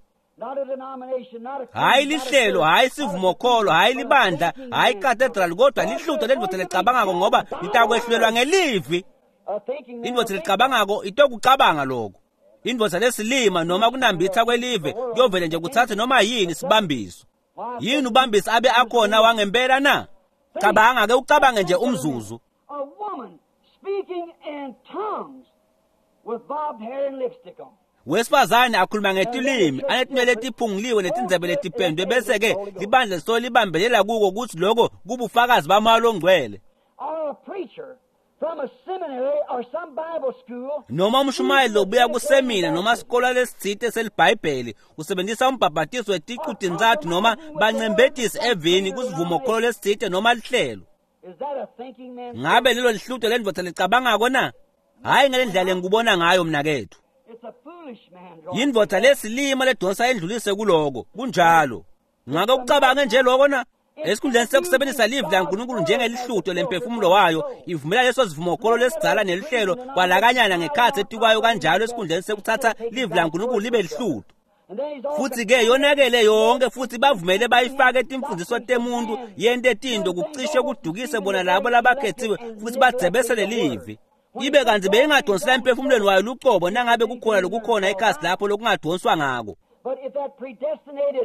Speaker 1: Hayi lihlelo, hayi sivumo kholo, hayi libandla, hayi cathedral kodwa lihluto lendvodza lecabangako ngoba litakwehlelwa ngelivi. Indvodza lecabangako itokucabanga lokho. Indvodza lesilima noma kunambitha kwelive kuyovele nje kuthathe noma yini sibambiso. Yini ubambisi abe akhona wangempela na? Cabanga ke ucabange nje umzuzu.
Speaker 2: A woman speaking in tongues with bobbed hair and lipstick on.
Speaker 1: Wesifazane akhuluma ngetilimi anetinwele etiphunguliwe netindzebe letipendwe bese ke libandla liso libambelela kuko ukuthi lokho kubufakazi bamalo ngcwele.
Speaker 2: Or a preacher from a seminary or some Bible school.
Speaker 1: Noma umshumayeli lobuya kusemina noma isikole lesitsite selibhayibheli usebenzisa umbhabhatiso wetiqu tinzathu noma bancembetisi evini kusivumo kholo lesitsite noma lihlelo.
Speaker 2: Is that a thinking man?
Speaker 1: Ngabe lelo lihluto lendvodza licabangako na? Hayi ngalendlela ngikubona ngayo mina kethu.
Speaker 2: It's a foolish man.
Speaker 1: Yindvodza lesilima ledonsa endlulise kuloko kunjalo. Ngake ucabange nje lokho na? Esikhundleni sekusebenzisa live laNkulunkulu njengelihluto lemphefumulo wayo ivumela leso sivumo kholo lesidzala nelihlelo kwalakanyana ngekhathi etikwayo kanjalo esikhundleni sekuthatha live laNkulunkulu libe lihluto. Futhi ke yonakele yonke futhi bavumele bayifake etimfundiso temuntu yento etinto kucishe kudukise bona labo labakhethiwe futhi badzebesele live. Ibe kanti beyingadonsela emphefumulweni wayo luqobo nangabe kukhona lokukhona ekhasi lapho lokungadonswa ngako.
Speaker 2: But if that predestinated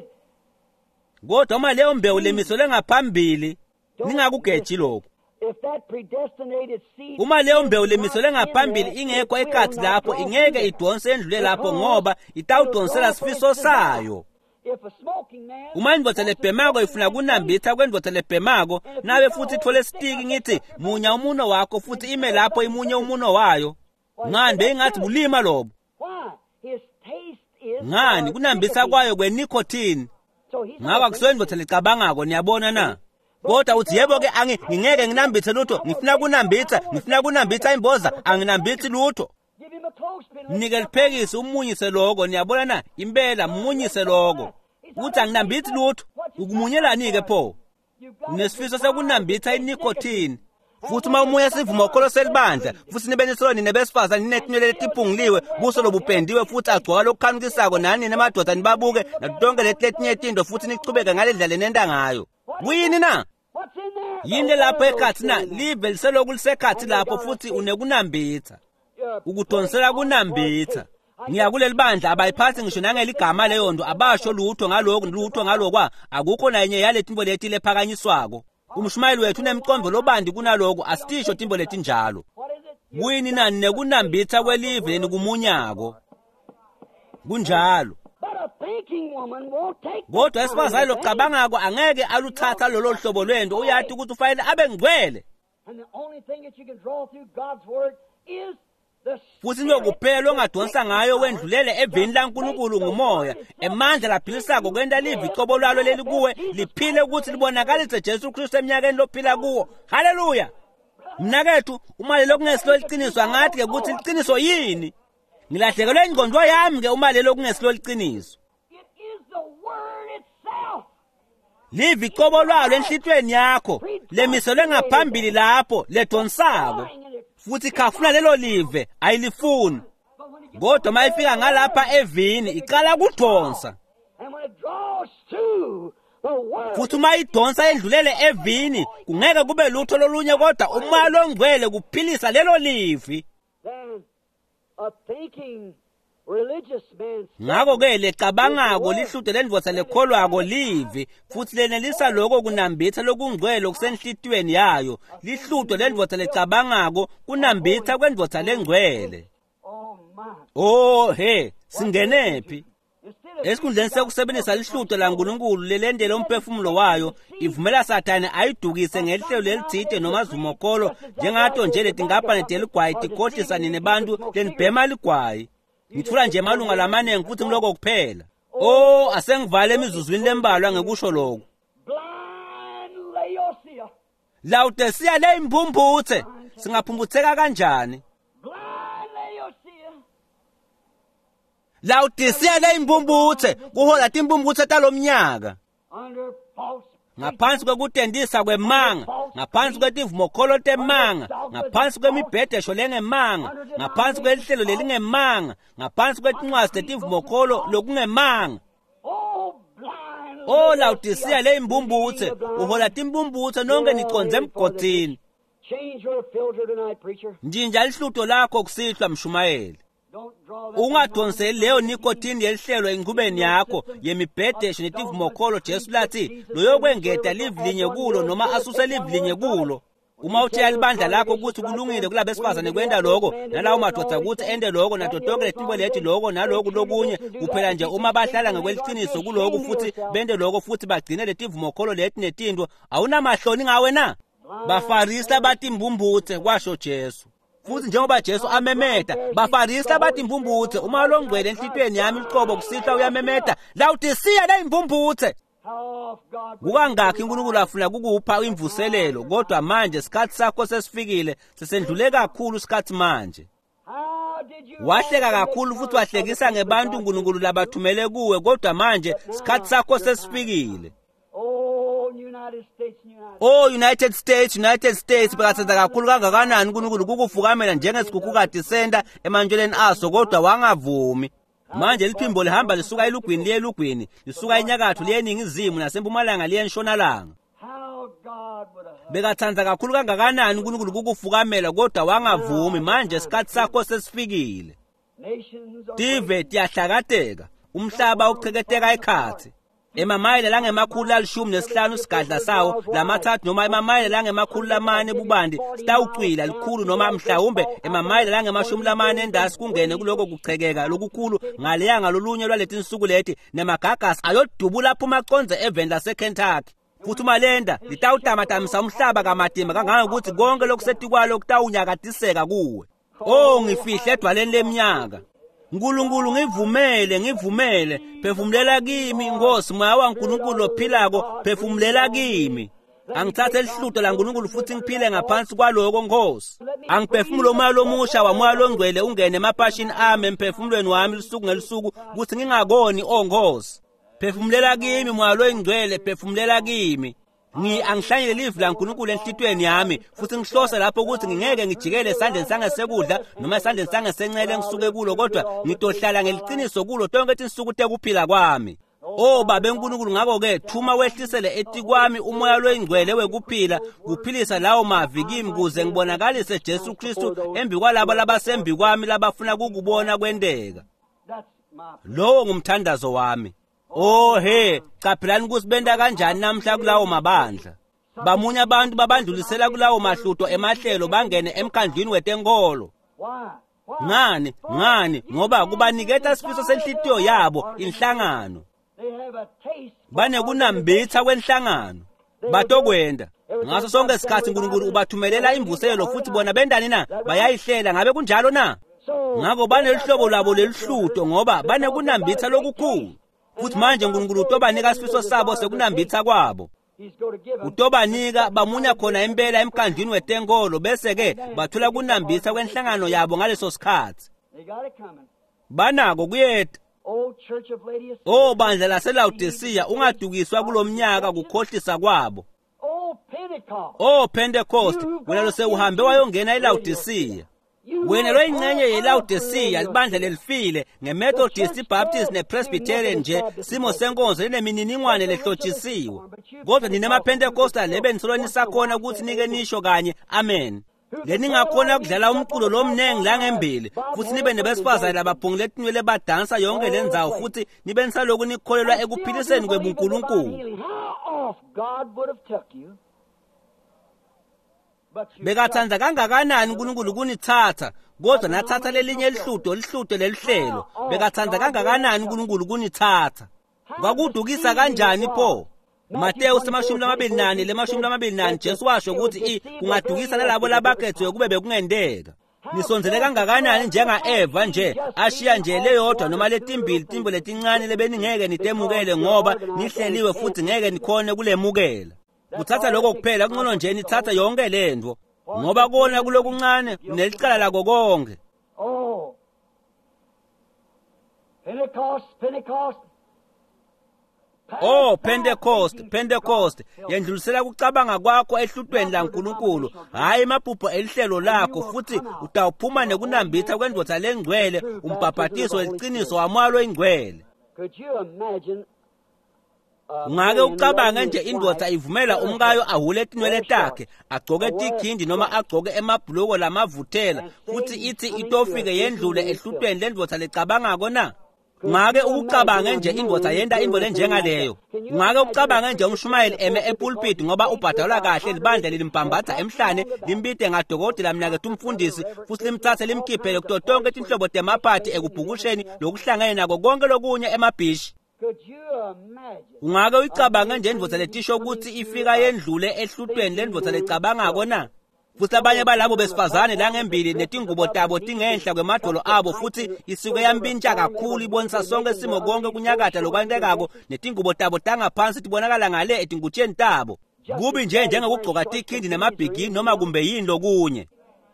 Speaker 1: Kodwa uma leyo mbewu lemisele ngaphambili ningakugeji lokho.
Speaker 2: if that predestinated seed
Speaker 1: Uma leyo mbewu lemisele ngaphambili ingekho ekhathi lapho ingeke idonse endlule lapho ngoba itawudonsela sifiso sayo.
Speaker 2: if a smoking man
Speaker 1: Uma indvodza lebhemako ifuna kunambitha kwendvodza lebhemako nawe futhi ithole stiki ngithi munya umuno wakho futhi ime lapho imunye umuno wayo. Ngani beyingathi bulima lobo?
Speaker 2: why his taste is
Speaker 1: Ngani kunambitha kwayo kwenicotine.
Speaker 2: so he's
Speaker 1: Ngaka kusendvodza lecabangako niyabona na? Kodwa uthi yebo ke angi ngingeke nginambithe lutho ngifuna kunambitha ngifuna kunambitha imboza anginambithi lutho.
Speaker 2: give him a close spin.
Speaker 1: Nike liphekise umunyise lokho niyabona na impela umunyise lokho. Uthi anginambithi lutho ukumunyelani ke pho? Nesifiso sekunambitha inicotine. Futhi uma umoya sivumo kholo selibandla futhi nibenisoni nebesifazane ninetinwele letiphunguliwe buso lobupendiwe futhi agcoka lokukhanukisako nani nemadoda nibabuke natonke letinye izinto futhi nichubeke ngalendlela nenda ngayo. Kuyini na?
Speaker 2: What's in there?
Speaker 1: Yini lapho ekhathi na live liseloku lisekhathi lapho futhi unekunambitha. Ukudonsela kunambitha. Ngiyakuleli bandla abayiphathi ngisho nangeligama leyo ndo abasho lutho ngaloko lutho ngalokwa akukho nanye yale timbo leti lephakanyiswako. Umshumayeli wethu unemqondo lobandi kunaloko asisho timbo leti njalo.
Speaker 2: What is it?
Speaker 1: Kuyini nani nekunambitha kwelive nikumunyako. Kunjalo.
Speaker 2: But a thinking woman won't take
Speaker 1: Kodwa esifazane locabangako angeke aluthatha lolo hlobo lwento uyathi ukuthi ufanele abe ngcwele.
Speaker 2: And the only thing that you can draw through God's word is the
Speaker 1: Futhi nyokuphela ongadonsa ngayo wendlulele eveni laNkulunkulu ngumoya emandla laphilisako kwenda live icobo lalo leli kuwe liphile ukuthi libonakalise Jesu Kristu eminyakeni lophila kuwo. Haleluya. Mna kethu uma lelo kungesilo liqiniswa ngathi ke ukuthi liqiniso yini? ngilahlekelwe ingqondo yami ke uma lelo kungesilo liqiniso.
Speaker 2: It is the word itself.
Speaker 1: Livi qobo lwalo enhlitweni yakho lemiselwe ngaphambili lapho ledonsako futhi khafuna lelo live ayilifuni. Kodwa mayifika ngalapha evini iqala kudonsa.
Speaker 2: And when it draws to the word,
Speaker 1: Futhi uma idonsa edlulele evini kungeke kube lutho lolunye kodwa umoya longcwele kuphilisa lelo livi.
Speaker 2: then a thinking religious man
Speaker 1: Ngakho ke lecabangako lihlute lendvodza lekholwako livi futhi lenelisa lokho kunambitha lokungcwele okusenhlitweni yayo lihlutwe lendvodza lecabangako kunambitha kwendvodza lengcwele.
Speaker 2: Oh my.
Speaker 1: Oh he singenephi
Speaker 2: Instead of
Speaker 1: esikhundleni sekusebenzisa lihlutwe laNkulunkulu lelendele umphefumulo wayo ivumela Sathane ayidukise ngehlelo lelithide noma zumokolo njengato nje letingapha nedeligwayi tikhohlisa nini bantu lenibhema ligwayi. Ngithula nje malunga lamanengi futhi ngiloko kuphela. Oh asengivale emizuzwini lembalwa ngekusho lokho.
Speaker 2: blind Laodicea,
Speaker 1: Laodicea le imbumbuthe singaphumbutheka kanjani?
Speaker 2: blind Laodicea,
Speaker 1: Laodicea le imbumbuthe kuhola timbumbuthe talomnyaka.
Speaker 2: under false
Speaker 1: Ngaphansi kwekutendisa kwemanga, ngaphansi kwetivumokholo temanga, ngaphansi kwemibhedesho lengemanga, ngaphansi kwehlelo lelingemanga, ngaphansi kwetincwadi tetivumokholo lokungemanga.
Speaker 2: Oh, blind
Speaker 1: Oh Laodicea le imbumbuthe uhola timbumbuthe nonke niconze emgodini.
Speaker 2: Change your filter tonight, preacher.
Speaker 1: Njinja lihlutho lakho kusihlwa mshumayeli.
Speaker 2: Don't draw that.
Speaker 1: Ungadonseli leyo nikotini yelihlelo engqubeni yakho yemibhedesho netivumokholo Jesu lathi loyo kwengeta livlinye kulo noma asuse livlinye kulo. Uma uthi alibandla lakho ukuthi kulungile kulabesifazane kwenda lokho nalawo madoda ukuthi ende lokho nadodoke letibo lethi lokho nalokho lokunye kuphela nje uma bahlala ngekweliciniso kuloko futhi bende lokho futhi bagcine letivumokholo lethi netinto awunamahloni ngawe na. Bafarisi abathi imbumbuthe kwasho Jesu. Futhi njengoba Jesu amemeta bafarisi abathi imbumbuthe uma longcwele enhlitweni yami iqobo kusihla uyamemeta Laodicea le imbumbuthe.
Speaker 2: How off God.
Speaker 1: Kukangakhi uNkulunkulu afuna kukupha imvuselelo kodwa manje isikhathi sakho sesifikile sesendlule kakhulu isikhathi manje.
Speaker 2: How did you
Speaker 1: Wahleka kakhulu futhi wahlekisa ngebantu uNkulunkulu labathumele kuwe kodwa manje isikhathi sakho sesifikile.
Speaker 2: Oh, United States, United
Speaker 1: Oh United States United States bakathatha kakhulu kangakanani uNkulunkulu kukufukamela njengesikukukade senda emantsheleni aso kodwa wangavumi. Manje liphimbo lihamba lisuka elugwini liye elugwini lisuka enyakatho liye eningizimu nasempumalanga liye entshonalanga.
Speaker 2: How God would have.
Speaker 1: Bekathanza kakhulu kangakanani uNkulunkulu kukufukamela kodwa wangavumi manje isikhathi sakho sesifikile.
Speaker 2: Nations are
Speaker 1: Tive tiyahlakateka umhlaba ucheketeka ekhathi. Emamayela langemakhulu alishumi nesihlanu sigadla sawo lamathathu noma emamayela langemakhulu lamane bubandi sitawucwila likhulu noma mhlawumbe emamayela langemashumi lamane endasi kungene kuloko kuchekeka lokukhulu ngaleyanga lolunye lwaleti insuku leti nemagagasi ayodubula lapho maconze eveni laseKentucky. Futhi umalenda litawutamatamisa umhlaba kamatimba kangangokuthi konke lokuseti kwalo kutawunyakatiseka kuwe. Oh ngifihle edwaleni leminyaka. Nkulunkulu ngivumele ngivumele phefumulela kimi Nkosi moya waNkulunkulu ophilako phefumulela kimi. Angithathe lihlutho laNkulunkulu futhi ngiphile ngaphansi kwaloko Nkosi. Angiphefumulo moya lomusha wamoya longcwele ungene emaphashini ami emphefumulweni wami lisuku ngelisuku ukuthi ngingakoni oNkosi. Phefumulela kimi moya loyingcwele phefumulela kimi. Ngi angihlanyele livi laNkulunkulu enhlitweni yami futhi ngihlose lapho ukuthi ngingeke ngijikele esandleni sangesekudla noma esandleni sangesencele ngisuke kulo kodwa ngitohlala ngeliqiniso kulo tonke insuku tekuphila kwami. Oh Baba eNkulunkulu ngakho ke thuma wehlisele etikwami umoya loyingcwele wekuphila kuphilisa lawo mavi kimi kuze ngibonakalise Jesu Kristu embi kwalabo labasembi kwami labafuna kukubona kwendeka.
Speaker 2: That's my.
Speaker 1: Lowo ngumthandazo wami. Oh he caphelani kusibenda kanjani namhla kulawo mabandla. Bamunye abantu babandlulisela kulawo mahluto emahlelo bangene emkhandlwini wetenkolo.
Speaker 2: Why? Why?
Speaker 1: Ngani ngani ngoba kubaniketa isifiso senhlitiyo yabo inhlangano.
Speaker 2: They have a taste.
Speaker 1: Bane kunambitha kwenhlangano. Batokwenda. Ngaso sonke isikhathi uNkulunkulu ubathumelela imvuselo futhi bona bendani na bayayihlela ngabe kunjalo na.
Speaker 2: So
Speaker 1: Ngakho banelihlobo labo lelihluto ngoba bane kunambitha lokukhulu. Futhi manje uNkulunkulu utobanika isifiso sabo sekunambitha kwabo.
Speaker 2: He's going to give them.
Speaker 1: Utobanika bamunya khona impela emkhandlwini wetenkolo bese ke bathula kunambitha kwenhlangano yabo ngaleso sikhathi.
Speaker 2: They got it coming.
Speaker 1: banako kuyeta.
Speaker 2: Oh, Church of Laodicea.
Speaker 1: Oh bandla laseLaodicea, ungadukiswa kulomnyaka kukhohlisa kwabo.
Speaker 2: Oh, Pentecost.
Speaker 1: Oh Pentecost, wena lo sewuhambe wayongena eLaodicea. Wena lo ingcenye yeLaodicea libandla lelifile ngeMethodist, Baptist nePresbyterian nje simo senkonzo linemininingwane lehlotshisiwe. Kodwa ninema Pentecostal lebenisolweni sakhona ukuthi nike nisho kanye amen. Leningakhona ukudlala umculo lomnengi la ngembili futhi nibe nebesifazane labaphungule etinwele badansa yonke lendzawo futhi nibe nisalokhu nikholelwa ekuphiliseni kwebuNkulunkulu. Bekathanda kangakanani uNkulunkulu kunithatha kodwa nathatha lelinye lihludo lihludo lelihlelo. Bekathanda kangakanani uNkulunkulu kunithatha. Kwakudukisa kanjani pho? Mateyu semashumi lamabili nane lemashumi lamabili nane Jesu washo ukuthi i kungadukisa nalabo labakhethwe kube bekungendeka. Nisonzele kangakanani njenga Eva nje ashiya nje leyodwa noma letimbili timbo letincane lebeningeke nitemukele ngoba nihleliwe futhi ngeke nikhone kulemukela. Kuthatha lokho kuphela kungcono nje nithatha yonke lento ngoba kona kulokuncane nelicala lako konke.
Speaker 2: Oh. Pentecost, Pentecost.
Speaker 1: Oh Pentecost, Pentecost, yendlulisela kucabanga kwakho ehlutweni laNkulunkulu, hayi emabhubho elihlelo lakho futhi utawuphuma nekunambitha kwendvodza lengcwele umbhabhatiso weliciniso wamalo ingcwele.
Speaker 2: Could you imagine?
Speaker 1: Ungake ucabange nje indvodza ivumela umkayo ahule etinwele takhe, agcoke tikhindi noma agcoke emabhuloko lamavuthela futhi ithi itofike yendlule ehlutweni lendvodza lecabangako na? Ungake ukucabange nje indvodza yenda into lenjengaleyo. Ungake ucabange nje umshumayeli eme epulpit ngoba ubhadalwa kahle libandla lilimbambatha emhlane limbide ngadokotela mnakethu umfundisi futhi limthathe limkhiphele kuto tonke tinhlobo temaphathi ekubukusheni lokuhlangene nako konke lokunye emabhishi. Ungake uyicabange nje indvodza letisho ukuthi ifika yendlule ehlutweni lendvodza lecabangako na? Futhi abanye balabo besifazane la ngembili netingubo tabo tingenhla kwemadolo abo futhi isuke yambintsha kakhulu ibonisa sonke simo konke kunyakatha lokwantekako netingubo tabo tangaphansi tibonakala ngale etingutsheni tabo. Kubi nje njengokugcoka tikhindi nemabhigini noma kumbe yini lokunye.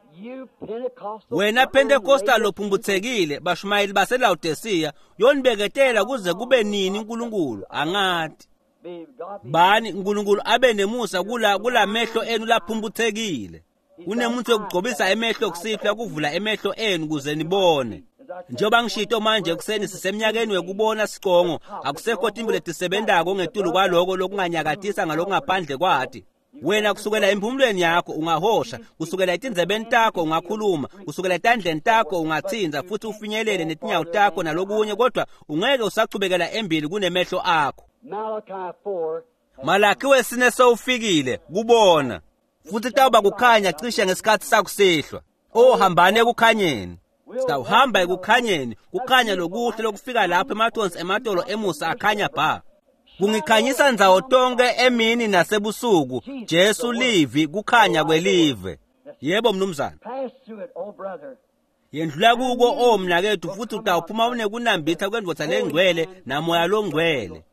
Speaker 1: Wena Pentecostal lophumbuthekile bashumayeli baseLaodicea yonibeketela kuze kube nini uNkulunkulu angathi. Bani uNkulunkulu abe nemusa kula kula mehlo enu laphumbuthekile. Unemuntu wokugcobisa emehlo kusifla kuvula emehlo enu kuze nibone. Njoba ngishito manje kuseni sisemnyakeni wekubona siqongo akusekho timbo letisebendako ngetulu kwaloko lokunganyakatisa ngalokungaphandle kwathi. Wena kusukela emphumulweni yakho ungahosha, kusukela etindzebeni takho ungakhuluma, kusukela etandleni takho ungatsinza futhi ufinyelele netinyawo takho nalokunye kodwa ungeke usachubekela embili kunemehlo akho. Malaki wesine sowufikile kubona futhi tawuba kukhanya cishe ngesikhathi sakusihlwa. Oh hambane ekukhanyeni. Sitawuhamba ekukhanyeni, kukhanya lokuhle lokufika lapha emathonsi ematolo emusa akhanya bha. Kungikhanyisa ndzawo tonke emini nasebusuku, Jesu livi kukhanya kwelive. Yebo mnumzana. Yendlula kuko o mnakethu futhi utawuphuma une kunambitha kwendvodza lengcwele namoya longcwele.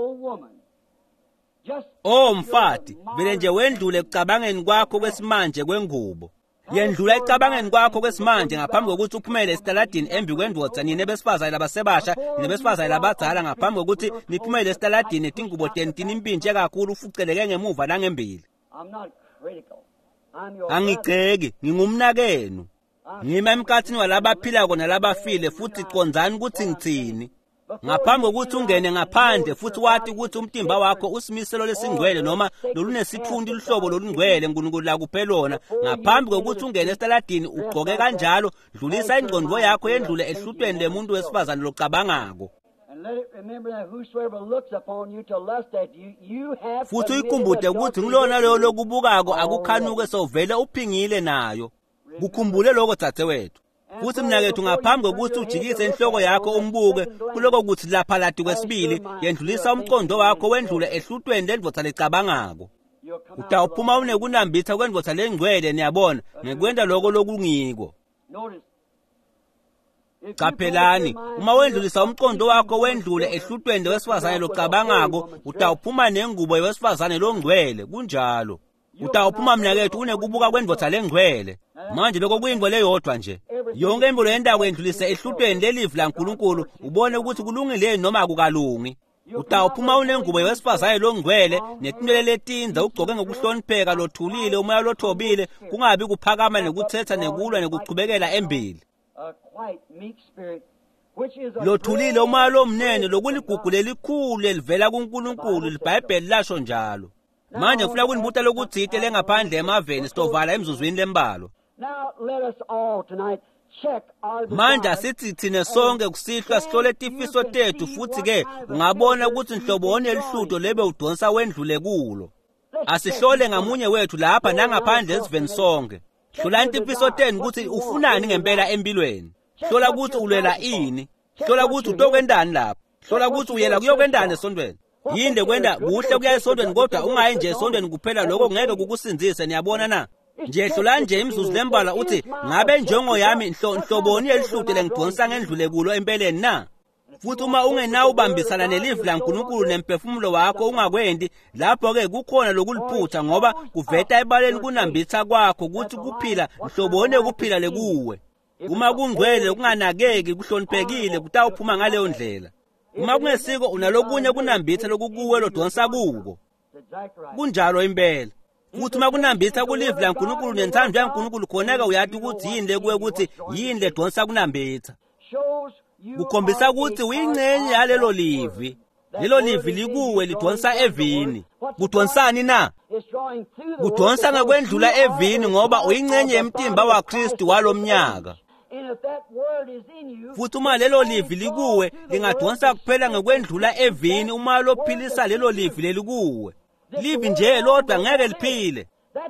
Speaker 1: Oh mfati, vele nje wendlule ekucabangeni kwakho kwesimanje kwengubo. Yendlula ecabangeni kwakho kwesimanje ngaphambi kokuthi uphumele esitaladini embi kwendvodza nine besifazane labasebasha nine besifazane labadzala ngaphambi kokuthi niphumele esitaladini netingubo tenu tinimpintshe kakhulu ufuceleke ngemuva langembili. Angigceki, ngingumnakenu. Ngima emkhathini walabaphila kona labafile futhi condzani ukuthi ngitsini. Ngaphambi kokuthi ungene ngaphandle futhi wathi ukuthi umtimba wakho usimiselo lesingcwele noma lolunesithundi luhlobo lolungcwele uNkulunkulu lakuphelona ngaphambi kokuthi ungene esitaladini ugcoke kanjalo dlulisa ingqondo yakho yendlule ehlutweni lemuntu wesifazane locabangako. Futhi uyikumbude ukuthi ngilona leyo lokubukako akukhanuke sovele uphingile nayo. Kukhumbule lokho dzadzewethu. Futhi mnakethu ngaphambi kokuthi ujikise inhloko yakho umbuke kuloko kuthi lapha lati kwesibili yendlulisa umqondo wakho wendlule ehlutweni lendvodza lecabangako. Utawuphuma une kunambitha kwendvodza lengcwele niyabona ngekwenda lokho lokungiko. Qaphelani, uma wendlulisa umqondo wakho wendlule ehlutweni lwesifazane locabangako utawuphuma nengubo yesifazane longcwele kunjalo. utawuphuma mnakethu unekubuka kwendvodza lengcwele. Manje lokho kuyinto leyodwa nje. Yonke impilo yenda kwendlulise ehlutweni lelivi laNkulunkulu ubone ukuthi kulungile noma akukalungi. Utawuphuma unengubo yesifazane longcwele netinwele letinza ugcoke ngokuhlonipheka lothulile umoya lothobile kungabi kuphakama nekuthetha nekulwa nekuchubekela embili. Lothulile umoya lomnene lokuligugu lelikhulu elivela kuNkulunkulu iBhayibheli lasho njalo. Manje ufuna kunibuta lokuthite lengaphandle emaveni sitovala emzuzwini lembalo. Manje asithi thine sonke kusihlwa sihlole tifiso tethu futhi ke ungabona ukuthi nhlobo onelihluto lebe udonsa wendlule kulo. Asihlole ngamunye wethu lapha nangaphandle esiveni sonke. Hlola intifiso tenu ukuthi ufunani ngempela empilweni. Hlola ukuthi ulwela ini. Hlola ukuthi utokwendani lapha. Hlola ukuthi uyela kuyokwendani esontweni. Yinde kwenda kuhle kuya esontweni kodwa ungayi nje esontweni kuphela lokho ngeke kukusinzise niyabona na. Nje hlola nje imzuzu lembala uthi ngabe njongo yami inhloboni elihlute lengidonsa ngendlule kulo empeleni na. Futhi uma ungenawo ubambisana nelivi laNkulunkulu nemphefumulo wakho ungakwendi lapho ke kukhona lokuliphutha ngoba kuveta ebaleni kunambitha kwakho ukuthi kuphila inhloboni ukuphila lekuwe. Uma kungcwele kunganakeki kuhloniphekile kutawuphuma ngaleyo ndlela. Uma kungesiko unalokunye kunambitha lokukuwe lodonsa kuko. Kunjalo impela. Futhi uma kunambitha kulivi laNkulunkulu nentando yaNkulunkulu khoneka uyathi ukuthi yini le kuwe ukuthi yini le donsa kunambitha. Kukhombisa ukuthi uyingcenye yalelo livi. Lelo livi likuwe lidonsa evini. Kudonsani na? Kudonsa ngakwendlula evini ngoba uyingcenye yemtimba waKristu walomnyaka. Futhi uma lelo livi likuwe lingadonsa kuphela ngakwendlula evini uma lophilisa lelo livi lelikuwe. Livi nje lodwa ngeke liphile.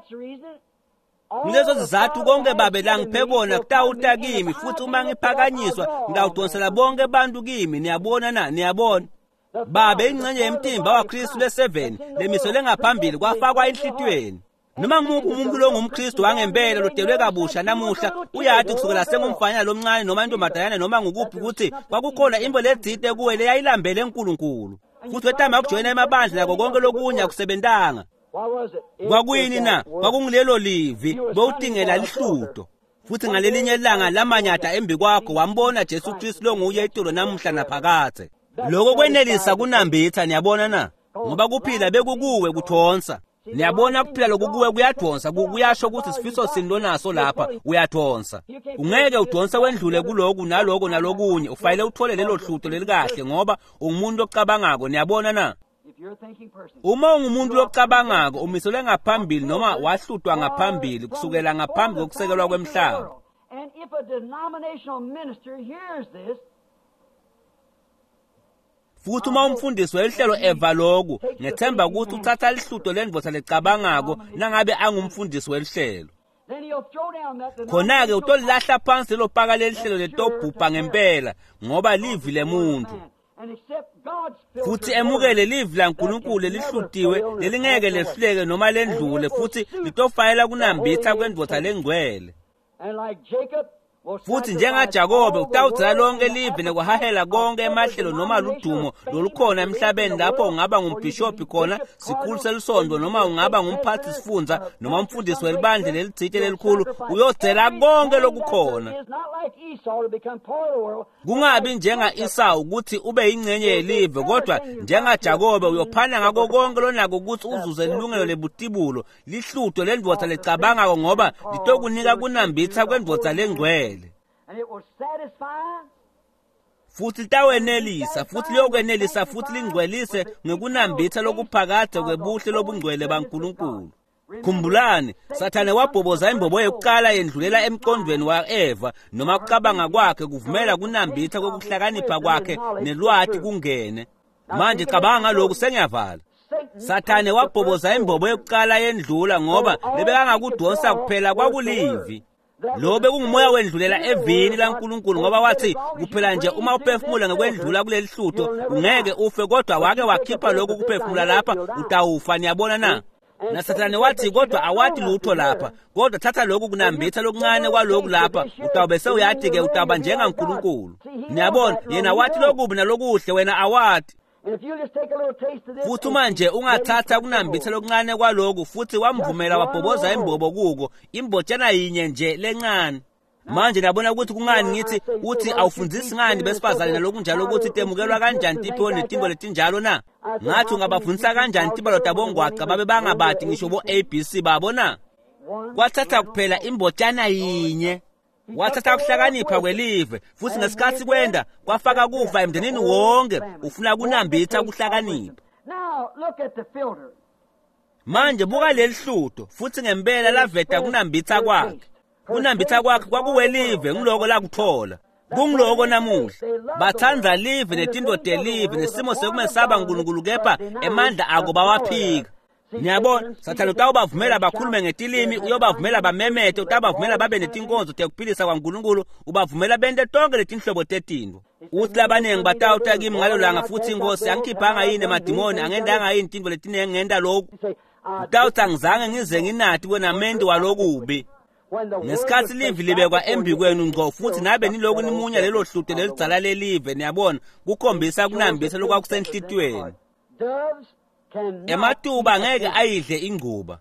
Speaker 1: Kulezo zizathu konke babe la ngiphebona kutawuta kimi futhi uma ngiphakanyiswa ngawudonsela bonke bantu kimi niyabona na niyabona. Babe ingcenye yemtimba waKristu le-seven lemisele ngaphambili kwafakwa enhlitweni. Noma ngumuphi umuntu lo ngumKristu wangempela lodelwe kabusha namuhla uyathi kusukela sengumfanyana lomncane noma intombazana noma ngukuphi ukuthi kwakukhona into ledzide kuwe leyayilambele eNkulunkulu. Futhi wetama ukujoyina emabandla nako konke lokunye akusebentanga. Kwakuyini na? Kwakungilelo livi bowutingela lihluto. Futhi ngalelinye ilanga lamanyata embi kwakho wambona Jesu Kristu lo nguye itolo namuhla naphakathe. Lokho kwenelisa kunambitha niyabona na? Ngoba kuphila bekukuwe kuthonsa. Niyabona kuphila lokukuwe kuyadonsa kuyasho ukuthi sifiso sini naso lapha uyathonsa. Ungeke udonsa wendlule kuloko naloko nalokunye ufayile uthole lelo hluto lelikahle ngoba ungumuntu ocabangako niyabona na? Uma ungumuntu ocabangako umiselwe ngaphambili noma wahlutwa ngaphambili kusukela ngaphambi kokusekelwa kwemhlaba. Futhi uma umfundisi welihlelo eva lokhu ngethemba ukuthi uthatha lihluto lendvodza lecabangako nangabe angumfundisi welihlelo. Khona-ke utolilahla phansi lopaka lelihlelo letobhubha ngempela ngoba livi lemuntu. Futhi emukele livi laNkulunkulu lihlutiwe lelingeke lehluleke noma lendlule futhi litofayela kunambitha kwendvodza lengcwele. Futhi njengaJakobe utawudzala lonke livi nekuhahela konke emahlelo noma ludumo lolukhona emhlabeni lapho ungaba ngumbhishophi khona sikhulu selisonto noma ungaba ngumphathi sifundza noma umfundisi welibandla lelitsite lelikhulu uyodzela konke lokukhona. Kungabi njenga Esau ukuthi ube yingcenye yelive kodwa njengaJakobe uyophana ngako konke lonako ukuthi uzuze ilungelo lebutibulo lihluto lendvodza lecabangako ngoba litokunika kunambitha kwendvodza lengcwele. Futhi litawenelisa futhi liyokwenelisa futhi lingcwelise ngekunambitha lokuphakade kwebuhle lobungcwele baNkulunkulu. Khumbulani, Sathane wabhoboza imbobo yokuqala yendlulela emqondweni wa-Eva noma kucabanga kwakhe kuvumela kunambitha kokuhlakanipha kwakhe nelwati kungene. Manje cabanga lokhu sengiyavala. Sathane wabhoboza imbobo yokuqala yendlula ngoba lebekangakudonsa kuphela kwakulivi. Lobe kungumoya wendlulela evini laNkulunkulu ngoba wathi kuphela nje uma uphefumula ngokwendlula kuleli hluto ungeke ufe kodwa wake wakhipha lokho kuphefumula lapha utawufa niyabona na? Na Sathane wathi kodwa awathi lutho lapha kodwa thatha lokhu kunambitha lokuncane kwalokhu lapha utawube sewuyathi ke utaba njengaNkulunkulu. Niyabona yena wathi lokubi nalokuhle wena awathi.
Speaker 2: And if you just take a little taste of this,
Speaker 1: futhi manje ungathatha kunambitha lokuncane kwaloku futhi wamvumela wabhoboza imbobo kuko imbotshana yinye nje lencane. Manje nabona ukuthi kungani ngithi uthi awufundisi ngani besifazane naloku njalo ukuthi temukelwa kanjani tipho netimbo letinjalo na. Ngathi ungabafundisa kanjani tibalo tabongwaqa babe bangabati ngisho bo A B C babona. Kwathatha kuphela imbotshana yinye. Wathatha ukuhlakanipha kwelive futhi ngesikhathi kwenda kwafaka kufa emndenini wonke ufuna kunambitha ukuhlakanipha.
Speaker 2: Now look at the filter.
Speaker 1: Manje buka leli hluto futhi ngempela laveta kunambitha kwakhe. Kunambitha kwakhe kwakuwelive ngiloko la kuthola. Kungiloko namuhla. Bathanza live netinto telive nesimo sekumesaba uNkulunkulu kepha emandla ako bawaphika. Niyabona sathana utawubavumela bakhulume ngetilimi uyobavumela bamemete utabavumela babe netinkonzo tekuphilisa kwaNkulunkulu ubavumela bende tonke letinhlobo tetinto. Uthi labanengi batawuta kimi ngalo langa futhi inkosi angikhiphanga yini emadimoni angendanga yini tinto letinengi ngenda lokhu. Utawuthi angizange ngize nginathi wena mendi walokubi. Ngesikhathi live libekwa embi kwenu ngqo futhi nabe niloku nimunya lelo hluto lelidzala lelive niyabona kukhombisa kunambisa lokwakusenhlitweni. Ematuba ngeke ayidle inguba.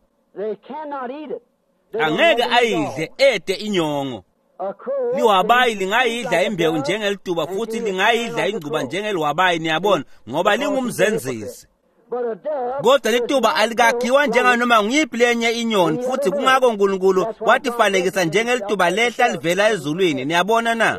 Speaker 1: Angeke ayidle ede inyongo. Liwabayi lingayidla imbewu njengelituba futhi lingayidla inguba njengeliwabayi niyabona ngoba lingumzenzisi. Kodwa lituba alikakhiwa njenganoma ngiyiphi lenye inyoni futhi kungako uNkulunkulu wathi fanekisa njengelituba lehla livela ezulwini niyabona na.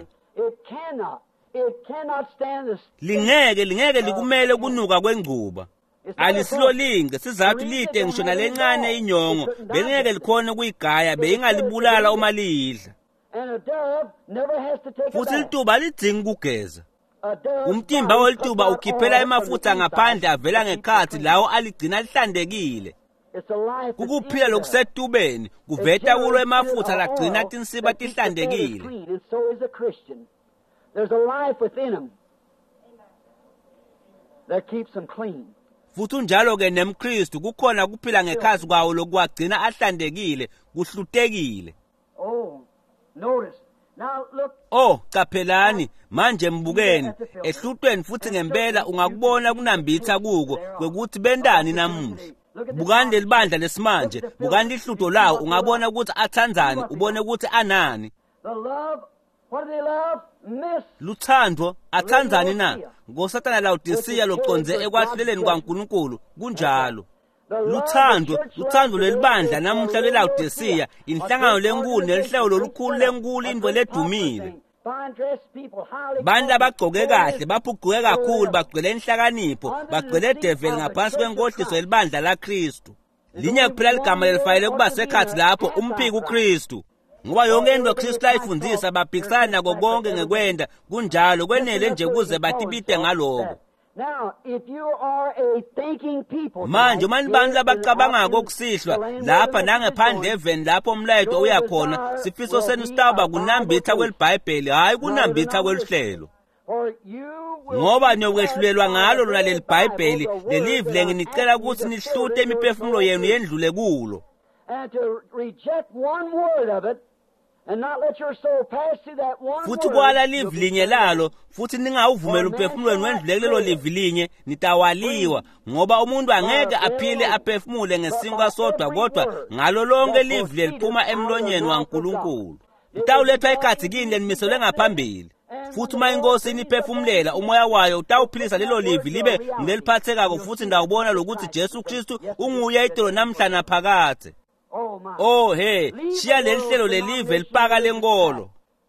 Speaker 1: Lingeke lingeke likumele kunuka kwenguba. Alisilo-linge sizathu lide ngisho nalencane inyongo belingeke likhona kuyigaya beyingalibulala uma liyidla. Futhi lituba lidzingi kugeza. Umtimba welituba ukhiphela emafutha ngaphandle avela ngekhathi lawo aligcina lihlandekile. Kukuphila lokusetubeni kuveta kulo emafutha lagcina tinsiba tihlandekile.
Speaker 2: There's a life within them that keeps them clean.
Speaker 1: Futhi njalo ke nemKristu kukhona kuphila ngekhazi kwawo lokuwagcina ahlandekile kuhlutekile.
Speaker 2: Oh, notice. Now look.
Speaker 1: Oh, capelani manje mbukeni ehlutweni futhi ngempela ungakubona kunambitha kuko kwekuthi bendani namuhla. Bukani lebandla lesimanje, bukani ihluto lawo ungabona ukuthi athanzani, ubone ukuthi anani.
Speaker 2: The love, what do they love? Miss.
Speaker 1: Luthando athanzani na? NgoSathana Laodicea loconze ekwahleleni kwaNkulunkulu kunjalo. Luthando, luthando lelibandla namuhla leLaodicea, inhlangano lenkulu nelihlelo lolukhulu lenkulu indwe ledumile. Bantu abagcoke kahle baphuguke kakhulu bagcwele inhlakanipho bagcwele devil ngaphansi kwenkohliso elibandla laKristu. Linye kuphela ligama lelifanele kuba sekhathi lapho umphiki uKristu. Ngoba yonke into uKristu ayifundisa baphikisana nako konke ngekwenda kunjalo kwenele nje kuze batibite ngaloko.
Speaker 2: Now, if you are a thinking people,
Speaker 1: manje manje bantu labacabanga kokusihlwa lapha nangephandle eveni lapho umlayito uyakhona sifiso senu sitaba kunambitha kweliBhayibheli hayi kunambitha kwelihlelo. Ngoba niyokwehlulelwa ngalo lona leli Bhayibheli lelive lenginicela ukuthi nihlute imiphefumulo yenu yendlule kulo.
Speaker 2: And to reject one word of it and not let your soul pass through that one
Speaker 1: futhi kwala live linye lalo futhi ningawuvumela umphefumulo wenu wendlule kulelo live linye nitawaliwa ngoba umuntu angeke aphile aphefumule ngesinqa sodwa kodwa ngalo lonke live leliphuma emlonyeni waNkulunkulu. Utawuletha ikhathi kini lenimiselwe ngaphambili. Futhi uma inkosi iniphefumulela umoya wayo utawuphilisa lelo live libe ngeliphathekako futhi ndawubona lokuthi Jesu Kristu unguye idolo namhla naphakade. Oh hey, shiya lelihlelo lelive lipaka lenkolo.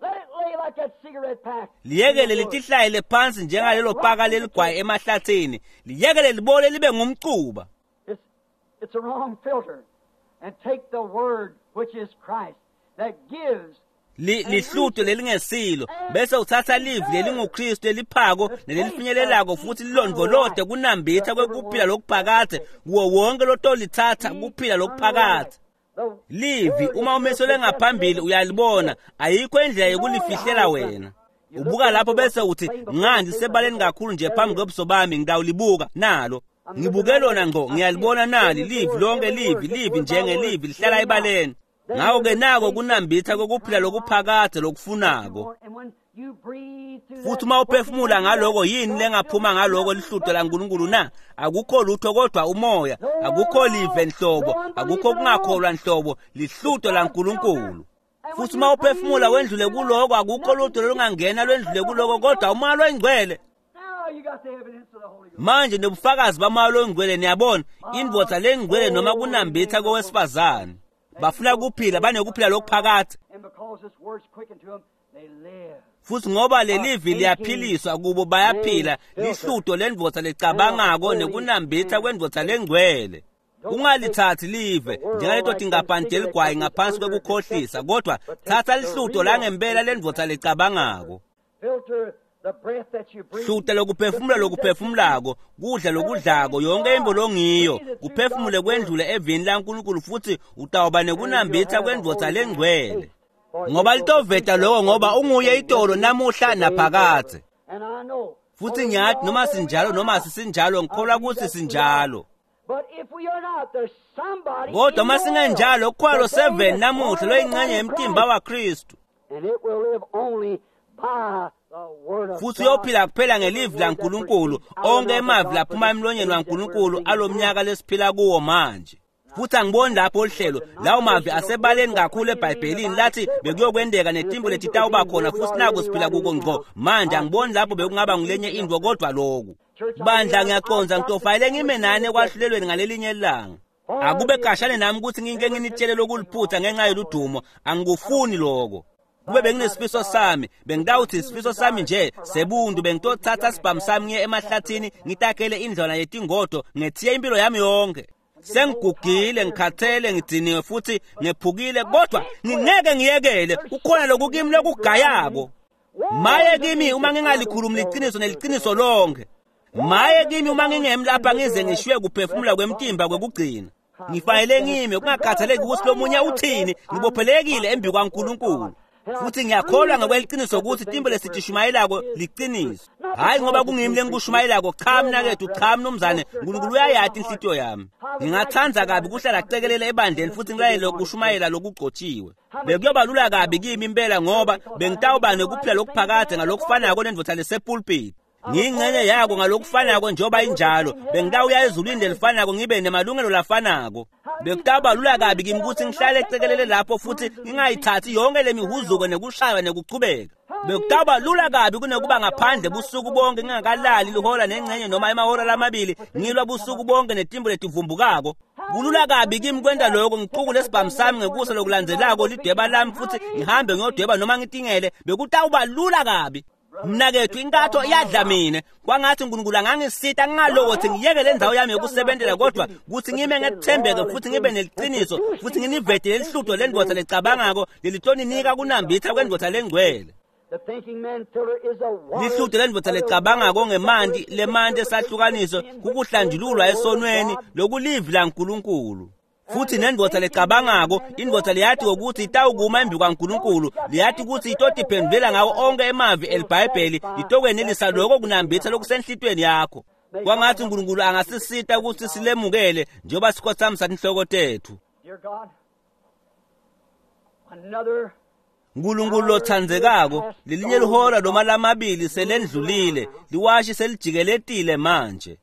Speaker 1: Liyekele litihlaye phansi njengalelo paka leligwayi emahlathini. Liyekele libole libe ngumcuba.
Speaker 2: It's it's a wrong filter and take the word which is Christ that gives
Speaker 1: li lihluto lelingesilo bese uthatha live lelinguKristu eliphako nelelifinyelelako futhi lilondvolode kunambitha kwekuphila lokuphakade kuwo wonke lotolithatha kuphila lokuphakade. Livi uma umesele ngaphambili uyalibona ayikho endlela yokulifihlela wena. Ubuka lapho bese uthi ngandi sebaleni kakhulu nje phambi kwebuso bami ngidawulibuka nalo. Ngibuke lona ngqo ngiyalibona nali livi lonke livi livi njenge livi lihlala ebaleni. Ngawo ke nako kunambitha kokuphila lokuphakade lokufunako. futhi uma uphefumula ngaloko yini lengaphuma ngaloko lihlutho laNkulunkulu na? Akukho lutho kodwa umoya, akukho live nhlobo, akukho kungakholwa nhlobo, lihlutho laNkulunkulu. Futhi uma uphefumula wendlule kuloko akukho lutho lungangena lwendlule kuloko kodwa umoya loyingcwele. Manje nobufakazi bamoya loyingcwele niyabona, indvodza lengcwele noma kunambitha kowesifazane bafuna kuphila, banekuphila lokuphakathi. Futhi ngoba lelivi liyaphiliswa kubo bayaphila, lihlutho lendvodza lecabangako nekunambitha kwendvodza lengcwele. Ungalithathi live njengalento tingaphandle ligwayi ngaphansi kwekukhohlisa, kodwa thatha lihlutho langempela lendvodza lecabangako. Hluta lokuphefumula lokuphefumulako, kudla lokudlako, yonke into longiyo, kuphefumule kwendlule evini laNkulunkulu futhi utawuba nekunambitha kwendvodza lengcwele. Ngoba litoveta lokho ngoba unguye itolo namuhla naphakade. Futhi ngiyathi noma sinjalo noma sisinjalo ngikholwa ukuthi sinjalo. Kodwa uma singenjalo kukhwalo seven namuhla loyingxenye yemtimba waKristu. Futhi uyophila kuphela ngelivi laNkulunkulu, onke emavi laphuma emlonyeni waNkulunkulu alomnyaka lesiphila kuwo manje. Futhi angiboni lapho ohlelo lawo mavi asebaleni kakhulu eBhayibhelini lathi bekuyokwendeka netimbo letitawuba khona futhi naku siphila kuko ngqo. Manje angiboni lapho bekungaba ngilenye indvo kodwa lokhu. Bandla ngiyaconza ngitofayile ngime nani ekwahlulelweni ngalelinye ilanga. Akube kashane nami ukuthi ngike nginitshele lokuliphutha ngenxa yeludumo, angikufuni lokho. Kube benginesifiso sami, bengidawuthi isifiso sami nje sebundu bengitothatha sibhamu sami ngiye emahlathini ngitakele indlwana yetingodo ngethiye impilo yami yonke. Sengigugile, ngikhathele, ngidiniwe futhi ngephukile, kodwa ngingeke ngiyekele ukhona lokhu kimi lokugayako. Maye kimi uma ngingalikhulumi liqiniso neliqiniso lonke. Maye kimi uma ngingemlapha ngize ngishwe kuphefumula kwemtimba kwekugcina. Ngifayele ngime kungakhathaleki ukuthi lomunye uthini, ngibophelekile embi kwaNkulunkulu. Futhi ngiyakholwa ngokweliqiniso ukuthi timbo lesithishumayelako liqiniso. Hayi ngoba kungimi lengikushumayelako, cha mnakethu, cha mnumzane, uNkulunkulu uyayathi inhlitiyo yami. Ngingathanza kabi kuhlala kucekelele ebandleni futhi ngilayele ukushumayela lokugcotshiwe. Bekuyoba lula kabi kimi impela ngoba bengitawuba nekuphila lokuphakade ngalokufanako lendvodza lesepulpit. Ngingcenye yako ngalokufanako njengoba injalo, bengitawuya ezulwini lelifanako ngibe nemalungelo lafanako. Bekutaba lula kabi kimi ukuthi ngihlale ecekelele lapho futhi ngingayithathi yonke lemihuzuko nekushaya nekuchubeka. Bekutaba lula kabi kunekuba ngaphandle busuku bonke ngingakalali lihola nengcenye noma emahora lamabili ngilwa busuku bonke netimbo letivumbukako. Kulula kabi kimi kwenda lokho ngiqukule sibhamu sami ngekusa lokulandzelako lidweba lami futhi ngihambe ngiyodweba noma ngitingele. Bekutawuba lula kabi. Mnakethu inkatho iyadla mina, kwangathi uNkulunkulu angangisita ngalokuthi ngiyeke le ndzawo yami yokusebentela kodwa kuthi ngime ngethembeke futhi ngibe neliqiniso futhi nginivete lelihlutho lendvodza lecabangako lelitoninika kunambitha kwendvodza lengcwele. Lihlutho lendvodza lecabangako ngemanti lemanti esahlukaniso kukuhlanjululwa esonweni lokulivi laNkulunkulu. Futhi nendvodza lecabangako indvodza liyathi ukuthi itawukuma embi kwaNkulunkulu, liyathi ukuthi itotiphendvela ngawo onke emavi elibhayibheli itokwenelisa lokho kunambitha lokusenhlitweni yakho. Kwangathi uNkulunkulu angasisita ukuthi silemukele njengoba sikhothama inhloko tethu. Nkulunkulu lothandzekako, lelinye lihora noma lamabili selendlulile, liwashi selijikelelile manje.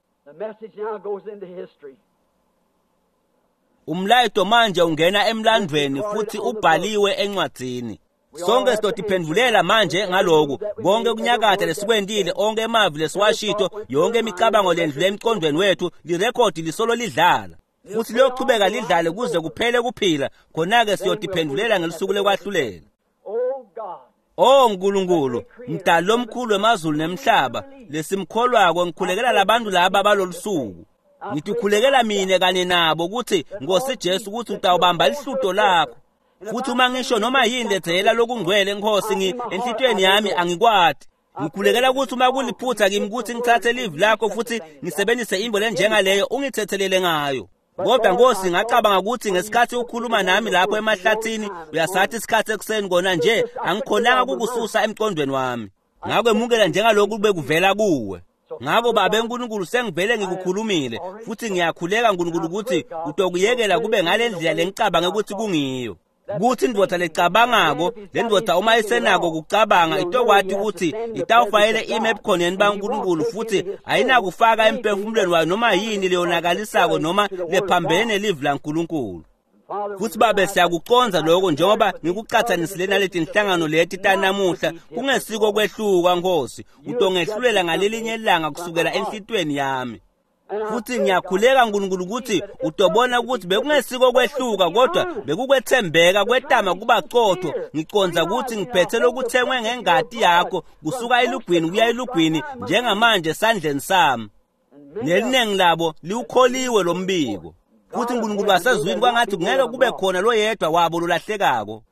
Speaker 1: Umlayito manje ungena emlandweni futhi ubhaliwe encwadzini. Sonke sitotiphendvulela manje ngaloku, konke kunyakatha lesikwendile, onke emavi lesiwashito, yonke imicabango lendlule emicondweni wethu, lirekhodi lisolo lidlala. Futhi liyochubeka lidlale kuze kuphele kuphila, khona-ke siyotiphendvulela ngelisuku lekwahlulela. Oh Nkulunkulu, mdali lomkhulu wemazulu nemhlaba, lesimkholwako ngikhulekela labantu laba abalolusuku. Ngitikhulekela mine kanye nabo ukuthi Nkosi Jesu ukuthi utawubamba lihlutho lakho. Futhi uma ngisho noma yini lethela lokungcwele Nkosi ngi enhlitweni yami angikwati. Ngikhulekela ukuthi uma kuliphutha kimi ukuthi ngithathe live lakho futhi ngisebenzise imbo lenjengaleyo ungithethelele ngayo. Kodwa Nkosi ngacabanga ukuthi ngesikhathi ukhuluma nami lapho emahlathini uyasathi isikhathi ekseni kona nje angikhonanga kukususa emcondweni wami. Ngakwemukela njengalokhu bekuvela kuwe. Ngako babe uNkulunkulu sengivele ngikukhulumile futhi ngiyakhuleka uNkulunkulu ukuthi utokuyekela kube ngalendlela lengicabanga ukuthi kungiyo. kuthi indvodza lecabangako le ndvodza uma isenako kucabanga itokwati ukuthi itawufayele ime ebukhoneni baNkulunkulu futhi ayinakufaka emphefumulweni wayo noma yini leyonakalisako noma lephambene nelivi laNkulunkulu. Futhi babe siyakuconza lokho njengoba ngikuqhathanisile naleti inhlangano leti tanamuhla kungesiko kwehluka Nkosi utongehlulela ngalelinye ilanga kusukela enhlitweni yami. Futhi ngiyakhuleka uNkulunkulu ukuthi utobona ukuthi bekungesiko kwehluka kodwa bekukwethembeka kwetama kuba cotho ngiconza ukuthi ngiphethe lokuthengwe ngengadi yakho kusuka elugwini kuya elugwini njengamanje esandleni sami. Nelinengi labo liukholiwe lo mbiko. Futhi uNkulunkulu asezwini kwangathi kungeke kube khona lo yedwa wabo lolahlekako.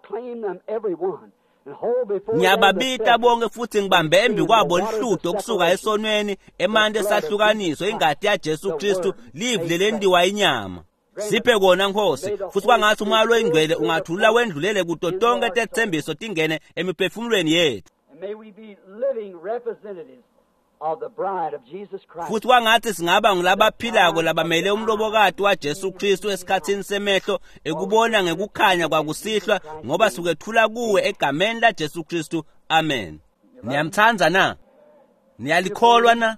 Speaker 1: Ngiyababita bonke futhi ngibambe embi kwabo lihlutho kusuka esonweni emande sahlukaniso ingadi ya Jesu Kristu live lelendiwa inyama. Siphe kona Nkosi futhi kwangathi umoya loyingcwele ungathulula wendlulele kuto tonke tethembiso tingene emiphefumulweni yethu.
Speaker 2: Of the bride of Jesus Christ.
Speaker 1: Futhi kwangathi singaba ngulabaphilako labamele umlobokati wa Jesu Kristu esikhathini semehlo ekubona ngekukhanya kwakusihlwa ngoba sukethula kuwe egameni la Jesu Kristu. Amen. Niyamthanza na? Niyalikholwa na?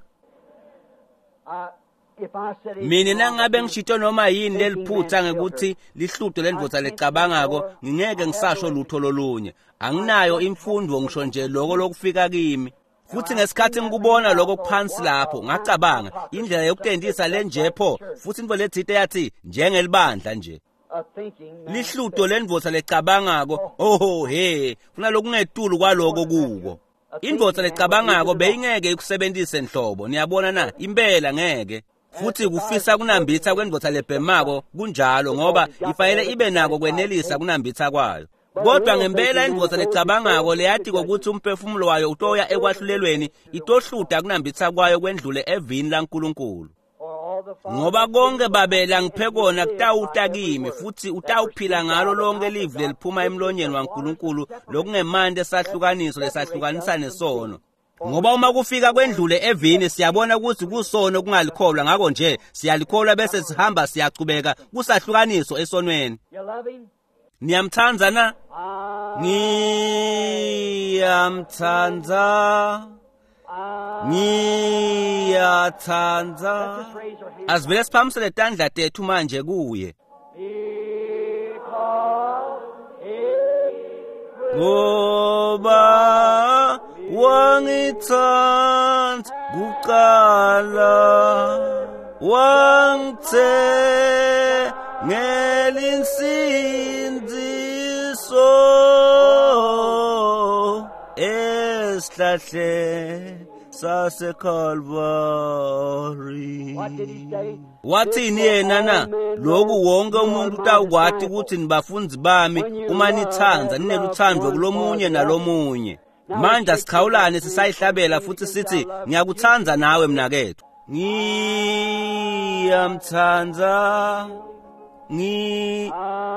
Speaker 1: Mina nangabe ngishito noma yini leliphutha ngekuthi lihlutho lendvodza lecabangako ngingeke ngisasho lutho lolunye. Anginayo imfundo ngisho nje lokho lokufika kimi. Futhi ngesikhathi ngikubona lokho kuphansi lapho ngacabanga indlela yokutendisa lenjepho futhi into lethite yathi njengelibandla nje lihlutho lendvodza lecabangako. Oho he funa lokungetulu kwaloko kuko indvodza lecabangako beyingeke ikusebenzise enhlobo. Niyabona na impela ngeke. Futhi kufisa kunambitha kwendvodza lebhemako kunjalo ngoba ifayele ibe nako kwenelisa kunambitha kwayo. Kodwa ngempela indvodza lecabangako leyathi ukuthi umphefumulo wayo utoya ekwahlulelweni itohluta kunambitha kwayo kwendlule evini laNkulunkulu. Ngoba konke babela ngiphekona kutawuta kimi futhi utawuphila ngalo lonke livi leliphuma emlonyeni waNkulunkulu lokungemande sahlukaniso lesahlukanisa nesono. Ngoba uma kufika kwendlule evini siyabona ukuthi kusono kungalikholwa ngako nje siyalikholwa bese sihamba siyachubeka kusahlukaniso esonweni. Niyamthanza na? Niyamthanza. Niyathanza. Asivele siphamisele tandla tethu manje kuye. Ngoba wangithanda kuqala wangithengela insinziso esihlahle sase Calvary. Wathini yena na? Lokhu wonke umuntu utawukwati ukuthi nibafunzi bami uma nithanza nineluthandwa kulomunye nalomunye. Manje asikhawulane sisayihlabela futhi sithi ngiyakuthanza nawe mnakethu. Ngiyamthanza. Ngi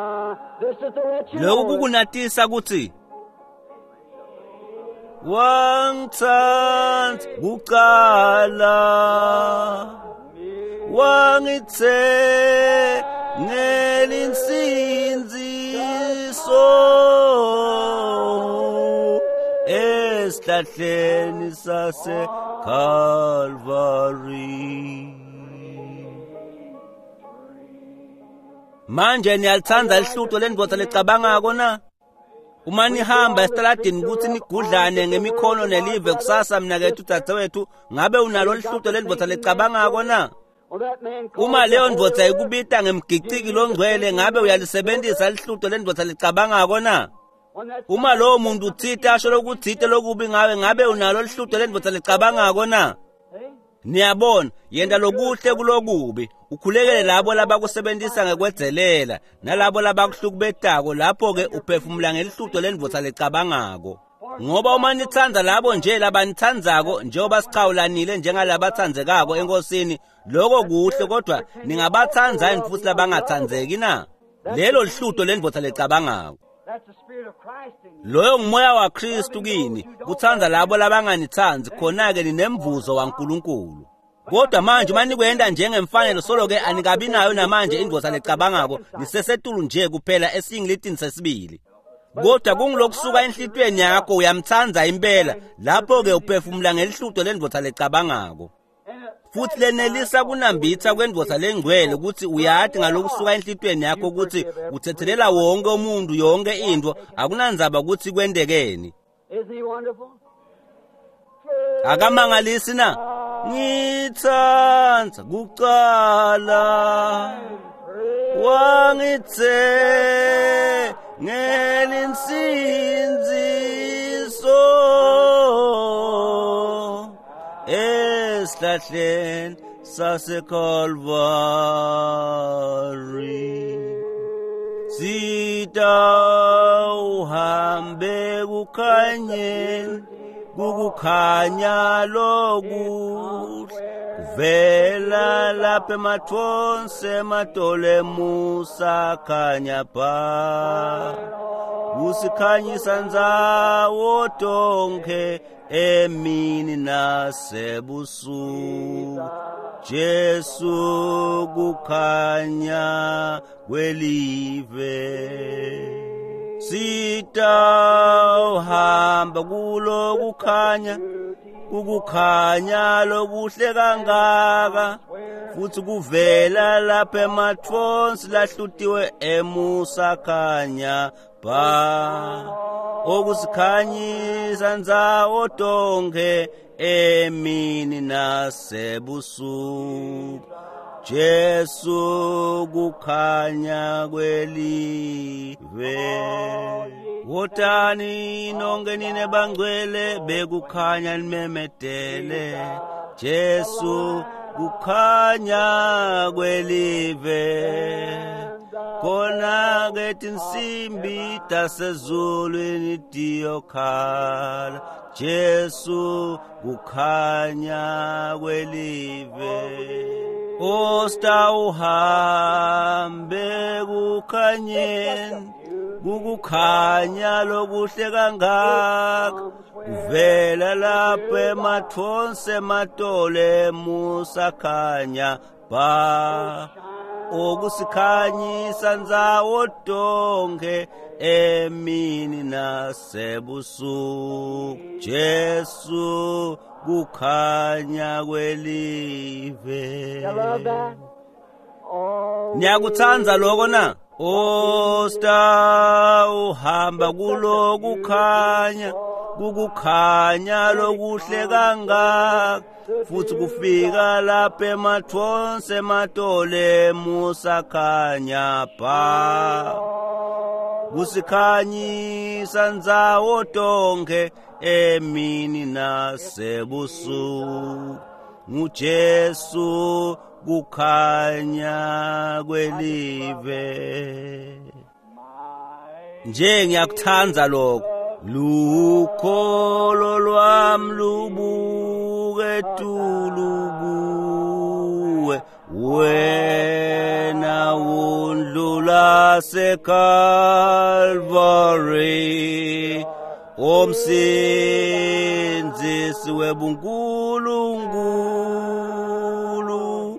Speaker 1: Lokhu kukunatisa ukuthi wangithanda kuqala wangithengela insinziso esihlahleni sase Calvary. Manje niyalithanda lihlutho lendvodza lecabangako na? Uma nihamba esitaladini ukuthi nigudlane ngemikhono nelive kusasa mnakethu dadewethu ngabe unalo lihlutho lendvodza lecabangako na? Uma leyo ndvodza ikubita ngemgiciki longcwele ngabe uyalisebenzisa lihlutho lendvodza lecabangako na? Uma lo muntu uthitha asho lokuthithe lokubi ngawe ngabe unalo lihlutho lendvodza lecabangako na? Niyabona yenda lokuhle kulokubi ukhulekele labo labakusebenzisa ngekwenzelela nalabo labakuhlukubetako lapho ke uphefumula ngelihlutho lendvodza lecabangako. Ngoba uma nithanza labo nje labanithanzako njengoba sichawulanile njengalabathanzekako enkosini lokho kuhle kodwa ningabathanzani futhi labangathanzeki na? Lelo lihlutho lendvodza lecabangako. Loyo ngumoya wa Kristu kini kuthanza labo labanganithanzi khona ke ninemvuzo waNkulunkulu. Kodwa manje manikwenda njengemfanelo soloke anikabi nayo namanje indvodza lecabangako nisesetulu nje kuphela esingilitini sesibili. Kodwa kungilokusuka enhlitweni yakho uyamthanza impela lapho-ke uphefumula ngelihludo lendvodza lecabangako. Futhi lenelisa kunambitha kwendvodza lengcwele ukuthi uyathi ngalokusuka enhlitweni yakho ukuthi uthethelela wonke umuntu yonke into akunandzaba ukuthi kwendekeni. Akamangalisi na? Ngithanza kuqala wangithe ngelinsinziso esihlahleni saseCalvary. Sitawuhambe kukhanyeni kukukhanya lokuhle kuvela lapha emathonse matole musa khanya pha usikhanyisa ndzawo tonke emini nasebusuku Jesu kukhanya kwelive. Sitawuhamba kulo kukhanya kukukhanya lokuhle kangaka futhi kuvela lapha emathonsi lahlutiwe emusa khanya pha okusikhanyisa ndzawo tonke emini nasebusuku Jesu kukhanya kwelive. Wotani nonke nine bangcwele bekukhanya limemetele Jesu kukhanya kwelive. Kona ke tinsimbi tasezulwini tiyokhala Jesu kukhanya kwelive. Ostawuhambe kukhanyeni kukukhanya lokuhle kangaka kuvela lapha emathonse matole musa khanya pha okusikhanyisa ndzawo tonke emini nasebusuku Jesu kukhanya kwelive. Niyakuthanza lokho na? Ostawuhamba kulo kukhanya kukukhanya lokuhle kangaka futhi kufika lapha emathonse matole musa khanya pha kusikhanyisa ndzawo tonke emini nasebusuku nguJesu kukhanya kwelive. Nje ngiyakuthanza lokho lukholo lwami lubuke tulukuwe wena undlula seCalvary omsindisi webunkulunkulu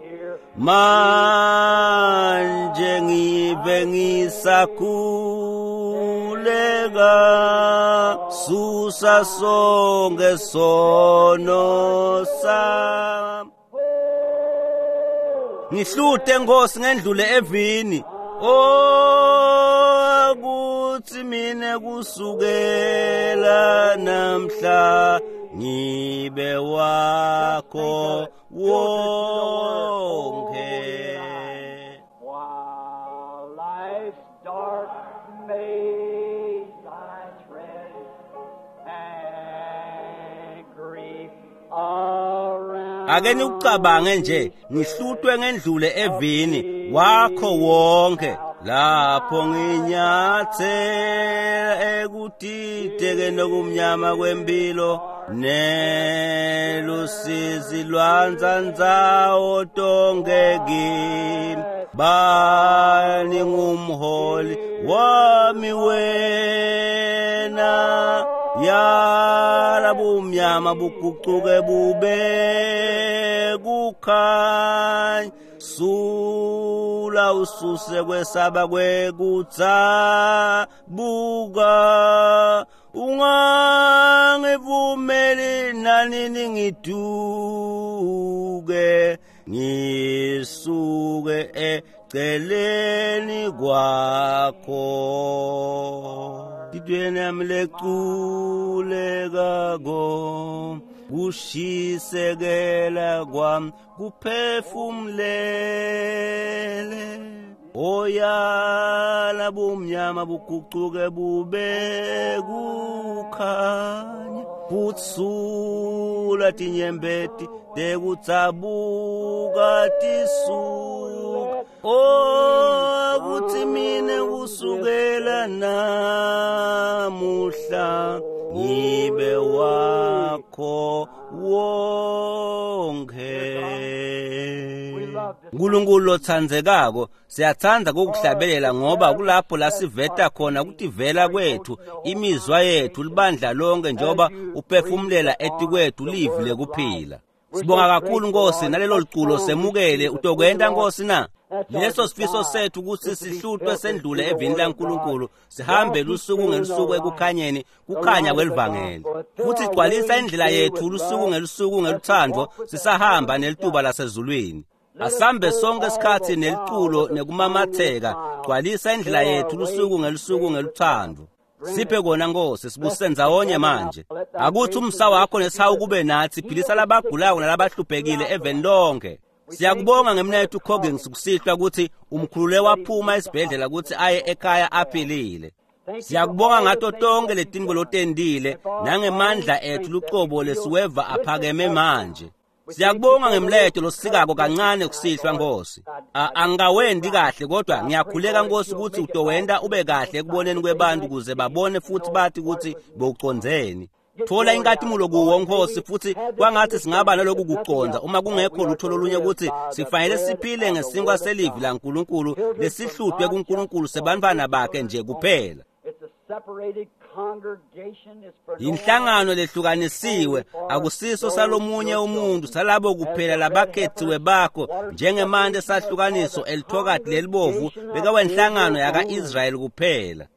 Speaker 1: manje ngibe ngisakhuleka susa sonke sono sami ngihlute Nkosi ngendlule evini oh kuthi mina kusukela namhla ngibe wakho wonke.
Speaker 2: While life's dark maze I tread and grief around.
Speaker 1: Ake nikucabange nje ngihlutwe ngendlule evini wakho wonke lapho nginyathela ekutiteke nokumnyama kwempilo nelusizi lwanzanzawo tonke kimi bani ngumholi wami wena yala bumnyama buguquke bube kukhanya sula ususe kwesaba kwekutsa buka ungangivumeli nanini ngituke ngisuke eceleni kwakho tidweni amleculekako kushisekela kwam kuphefumlele oyala bumnyama buguquke bube kukhanya kutsula tinyembeti tekutsabuka tisuka oh kuthi mine kusukela namuhla ngibe wakho wonke. uNkulunkulu othandekako siyathanda ukuhlabelela ngoba kulapho la siveta khona ukuthi vela kwethu imizwa yethu libandla lonke njoba uphefumulela eti kwethu livile kuphila. Sibonga kakhulu Nkosi nalelo liculo semukele utokwenda Nkosi na. Leso sifiso sethu ukuthi sihluthwe sendlule evini laNkulunkulu sihambe lusuku ngelusuku ekukhanyeni kukhanya kwelivangeli. Futhi gcwalisa indlela yethu lusuku ngelusuku ngeluthando sisahamba nelituba lasezulwini. Asambe sonke isikhathi neliculo nekumamatheka gcwalisa indlela yethu lusuku ngelusuku ngeluthando. Siphe kona Nkosi sibusenza onye manje. Akuthi umsa wakho nesawu kube nathi philisa labagulayo nalabahluphekile eveni lonke. Siyakubonga ngemnethu Coggins kusihlwa ukuthi umkhulule waphuma esibhedlela ukuthi aye ekhaya aphilile. Siyakubonga ngato tonke letingo lotendile nangemandla ethu luqobo lesiweva aphakeme manje. Siyakubonga ngemletho losikako kancane kusihlwa Nkosi. Angawendi kahle kodwa ngiyakhuleka Nkosi ukuthi utowenda ube kahle ekuboneni kwebantu kuze babone futhi bathi ukuthi bowucondzeni. Thola inkathumulo kuwo Nkosi futhi kwangathi singaba naloku kuconza uma kungekho lutho lolunye ukuthi sifanele siphile ngesinkwa selivi laNkulunkulu lesihluthwe kuNkulunkulu sebantwana bakhe nje kuphela. Inhlangano lehlukanisiwe akusiso salomunye umuntu salabo kuphela labakhethiwe bakho njengemande sahlukaniso elithokati lelibovu bekawenhlangano yaka-Israyeli kuphela.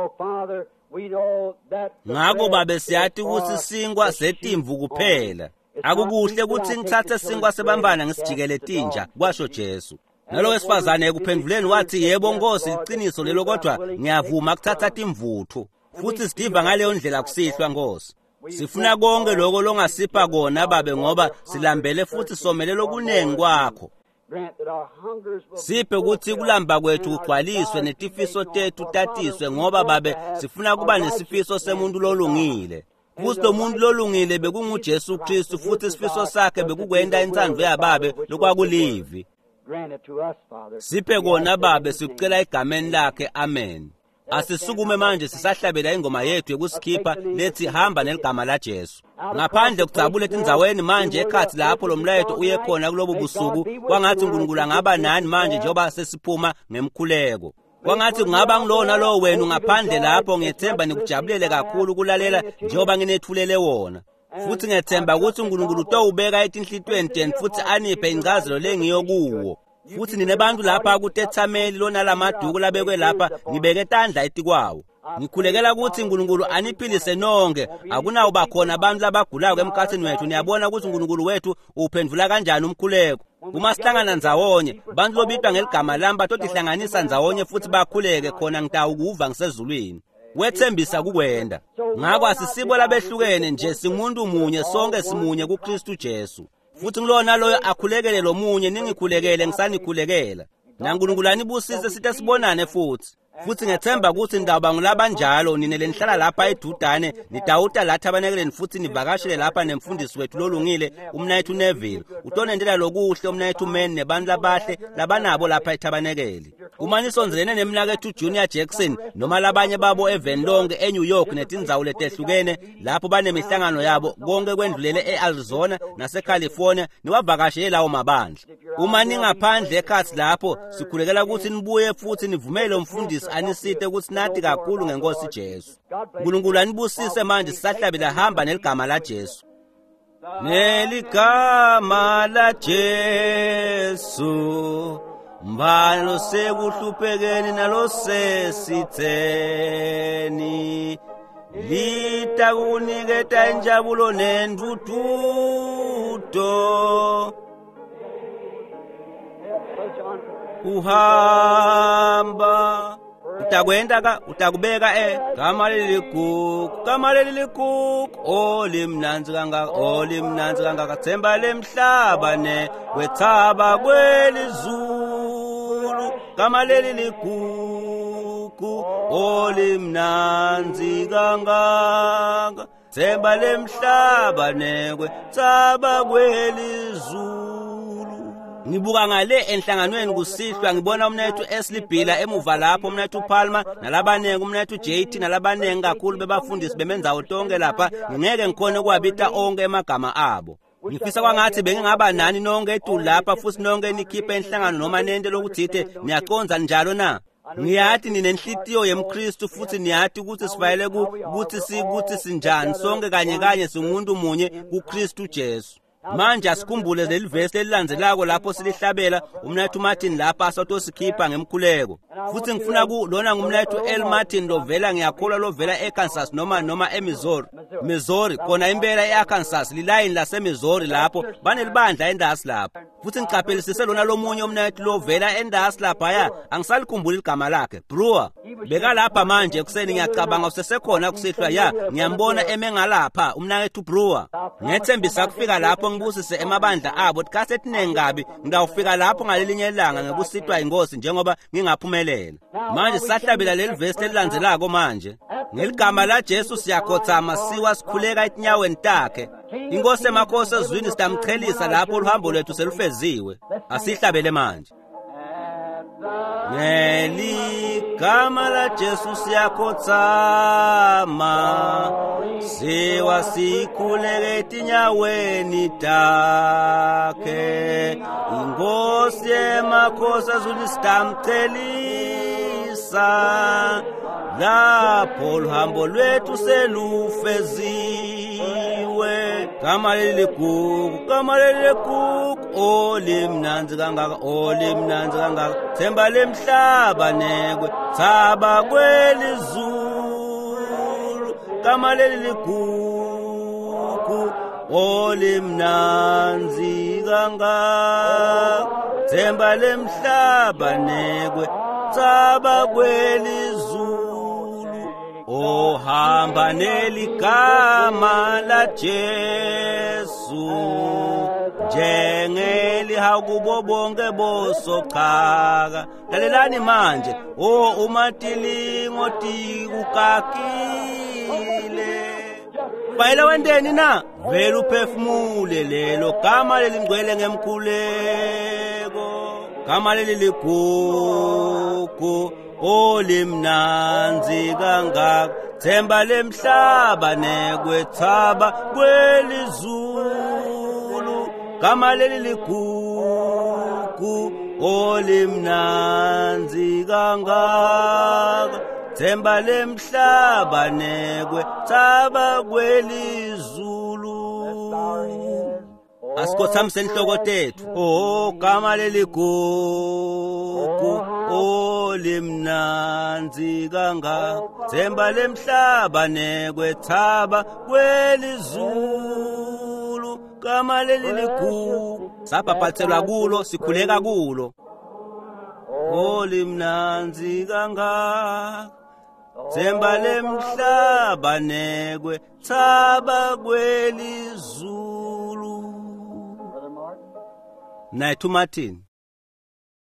Speaker 1: Ngakho babe siyathi ukuthi sinkwa setimvu kuphela. Akukuhle ukuthi ngithathe sinkwa sebambana ngisijikele tinja kwasho Jesu. Nalo wesifazane ekuphenduleni wathi yebo Nkosi iqiniso lelo kodwa ngiyavuma kuthatha timvuthu. Futhi sidiva ngaleyo ndlela kusihlwa Nkosi. Sifuna konke lokho longasipha kona babe ngoba silambele futhi somele lokunengi kwakho. Siphe ukuthi kulamba kwethu kugcwaliswe netifiso tethu tatiswe ngoba babe sifuna kuba nesifiso semuntu lolungile. Futhi lo muntu lolungile bekunguJesu Kristu futhi isifiso sakhe bekukwenda intsandvo yababe lokwakulivi. Siphe kona babe sikucela egameni lakhe amen. Asisukume manje sisahlabela ingoma yethu yokusikhipha lethi hamba neligama la Jesu. Ngaphandle kucabule etindzaweni manje ekhathi lapho lomlayetho uye khona kulobo busuku kwangathi uNkulunkulu angaba nani manje njoba sesiphuma ngemkhuleko. Kwangathi kungaba ngilona lo wenu ngaphandle lapho ngiyethemba nikujabulele kakhulu kulalela njoba nginethulele wona. Futhi ngiyethemba ukuthi uNkulunkulu utowubeka etinhlitweni tenu futhi aniphe ingcazelo lengiyokuwo. Futhi ninebantu lapha kuTethameli lona lamaduku labekwe lapha ngibeke tandla etikwawo. Ngikhulekela ukuthi uNkulunkulu aniphilise nonke. Akunawuba khona abantu labagulayo emkhathini wethu. Niyabona ukuthi uNkulunkulu wethu uphendvula kanjani umkhuleko. Uma sihlangana ndzawonye bantu lobitwa ngeligama lami batotihlanganisa ndzawonye futhi bakhuleke khona ngitawukuva ngisezulwini. Wethembisa kukwenda. Ngakho asisibo labehlukene nje simuntu munye sonke simunye kuKristu Jesu. Futhi ngilona loyo akhulekele lo munye ningikhulekele ngisanikhulekela. NaNkulunkulu anibusise sithe sibonane futhi. Futhi ngethemba ukuthi ndaba ngilaba njalo ninele nihlala lapha eDudane nitawuta la Tabernacle futhi nivakashele lapha nemfundisi wethu lolungile umnayethu Neville. Utonendela lokuhle umnayethu Men nebantu labahle labanabo lapha eTabernacle. uma nisondelene nemnakethu Junior Jackson noma labanye babo eVenlonge eNew York netindzawo letehlukene lapho banemihlangano yabo konke kwendlulele eArizona naseCalifornia niwavakashele lawo mabandla. Uma ningaphandle ekhathi lapho sikhulekela ukuthi nibuye futhi nivumele umfundisi anisite ukuthi nathi kakhulu ngenkosi Jesu. uNkulunkulu anibusise manje sisahlabela hamba neligama la Jesu. Neligama la Jesu mbalo sekuhluphekeni nalo sesitheni lita kuniketa injabulo nendvududo uhamba utakwenda ka utakubeka eh gama leligugu gama leligugu olimnanzi kangaka olimnanzi kangaka themba lemhlaba ne wethaba kwelizulu gama leligugu olimnanzi kangaka themba lemhlaba ne wethaba kwelizulu. Ngibuka ngale enhlanganweni kusihlwa ngibona umnethu eSlibhila emuva lapho umnethu Palma nalabanenge umnethu J T nalabanenge kakhulu bebafundisi bemenzawo tonke lapha ngeke ngikhone kwabita onke emagama abo. Ngifisa kwangathi bengingaba nani nonke etu lapha futhi nonke nikhiphe enhlangano noma nento lokuthi niyaconza njalo na. Ngiyathi ninenhlitiyo yemKristu futhi niyathi ukuthi sifayele ukuthi sikuthi sinjani sonke kanye kanye singumuntu munye kuKristu Jesu. Manje asikhumbule leli verse elilandzelako lapho silihlabela umnethu Martin lapha asotosikhipa ngemkhuleko. Futhi ngifuna ku lona ngumnethu El Martin lovela ngiyakholwa lovela eKansas noma noma eMissouri. Missouri khona impela eArkansas lilayini laseMissouri lapho banelibandla endasi lapho. Futhi ngiqaphelisise lona lomunye umnethu lovela endasi lapha ya angisalikhumbula igama lakhe Brewer. Beka lapha manje ekuseni ngiyacabanga usesekhona kusihlwa ya ngiyambona emengalapha umnakethu Brewer. Ngethembisa kufika lapho ngibusise emabandla abo tikhasethi nengabi ngidawufika lapho ngalelinye ilanga ngekusitwa ingosi njengoba ngingaphumelela. Manje sisahlabela leli verse elilandzelako manje ngeligama la Jesu siyakhothama siwa sikhuleka etinyaweni takhe. Inkosi emakhosi ezwini sitamchelisa lapho uhambo lwethu selufeziwe. Asihlabele manje. Ngeligama la Jesu siyakhothama siwa sikhuleka etinyaweni takhe. Inkosi emakhosi ezwini sitamchelisa lapho uhambo lwethu selufeziwe. Gama leligugu gama leligugu olimnanzi kangaka olimnanzi kangaka themba lemhlaba nekwe thaba kwelizulu. Gama leligugu olimnanzi kangaka themba lemhlaba nekwe thaba kwelizulu. Ohamba neligama la Jesu njengeliha kubo bonke bosochaka. Lalelani manje o umatilingo tikukakile fayela wendeni na vele uphefumule lelo gama lelingcwele ngemkhuleko. Gama leligugu olimnanzi kangaka themba lemhlaba nekwethaba kwelizulu. Gama leligugu olimnanzi kangaka themba lemhlaba nekwethaba kwelizulu. Asikothamse inhloko tethu oh gama leligugu olimnanzi kangaka themba lemhlaba nekwethaba kwelizulu. Gama leligugu sabhabhathelwa kulo sikhuleka kulo olimnanzi kangaka themba lemhlaba nekwethaba kwelizulu. Naithu Martin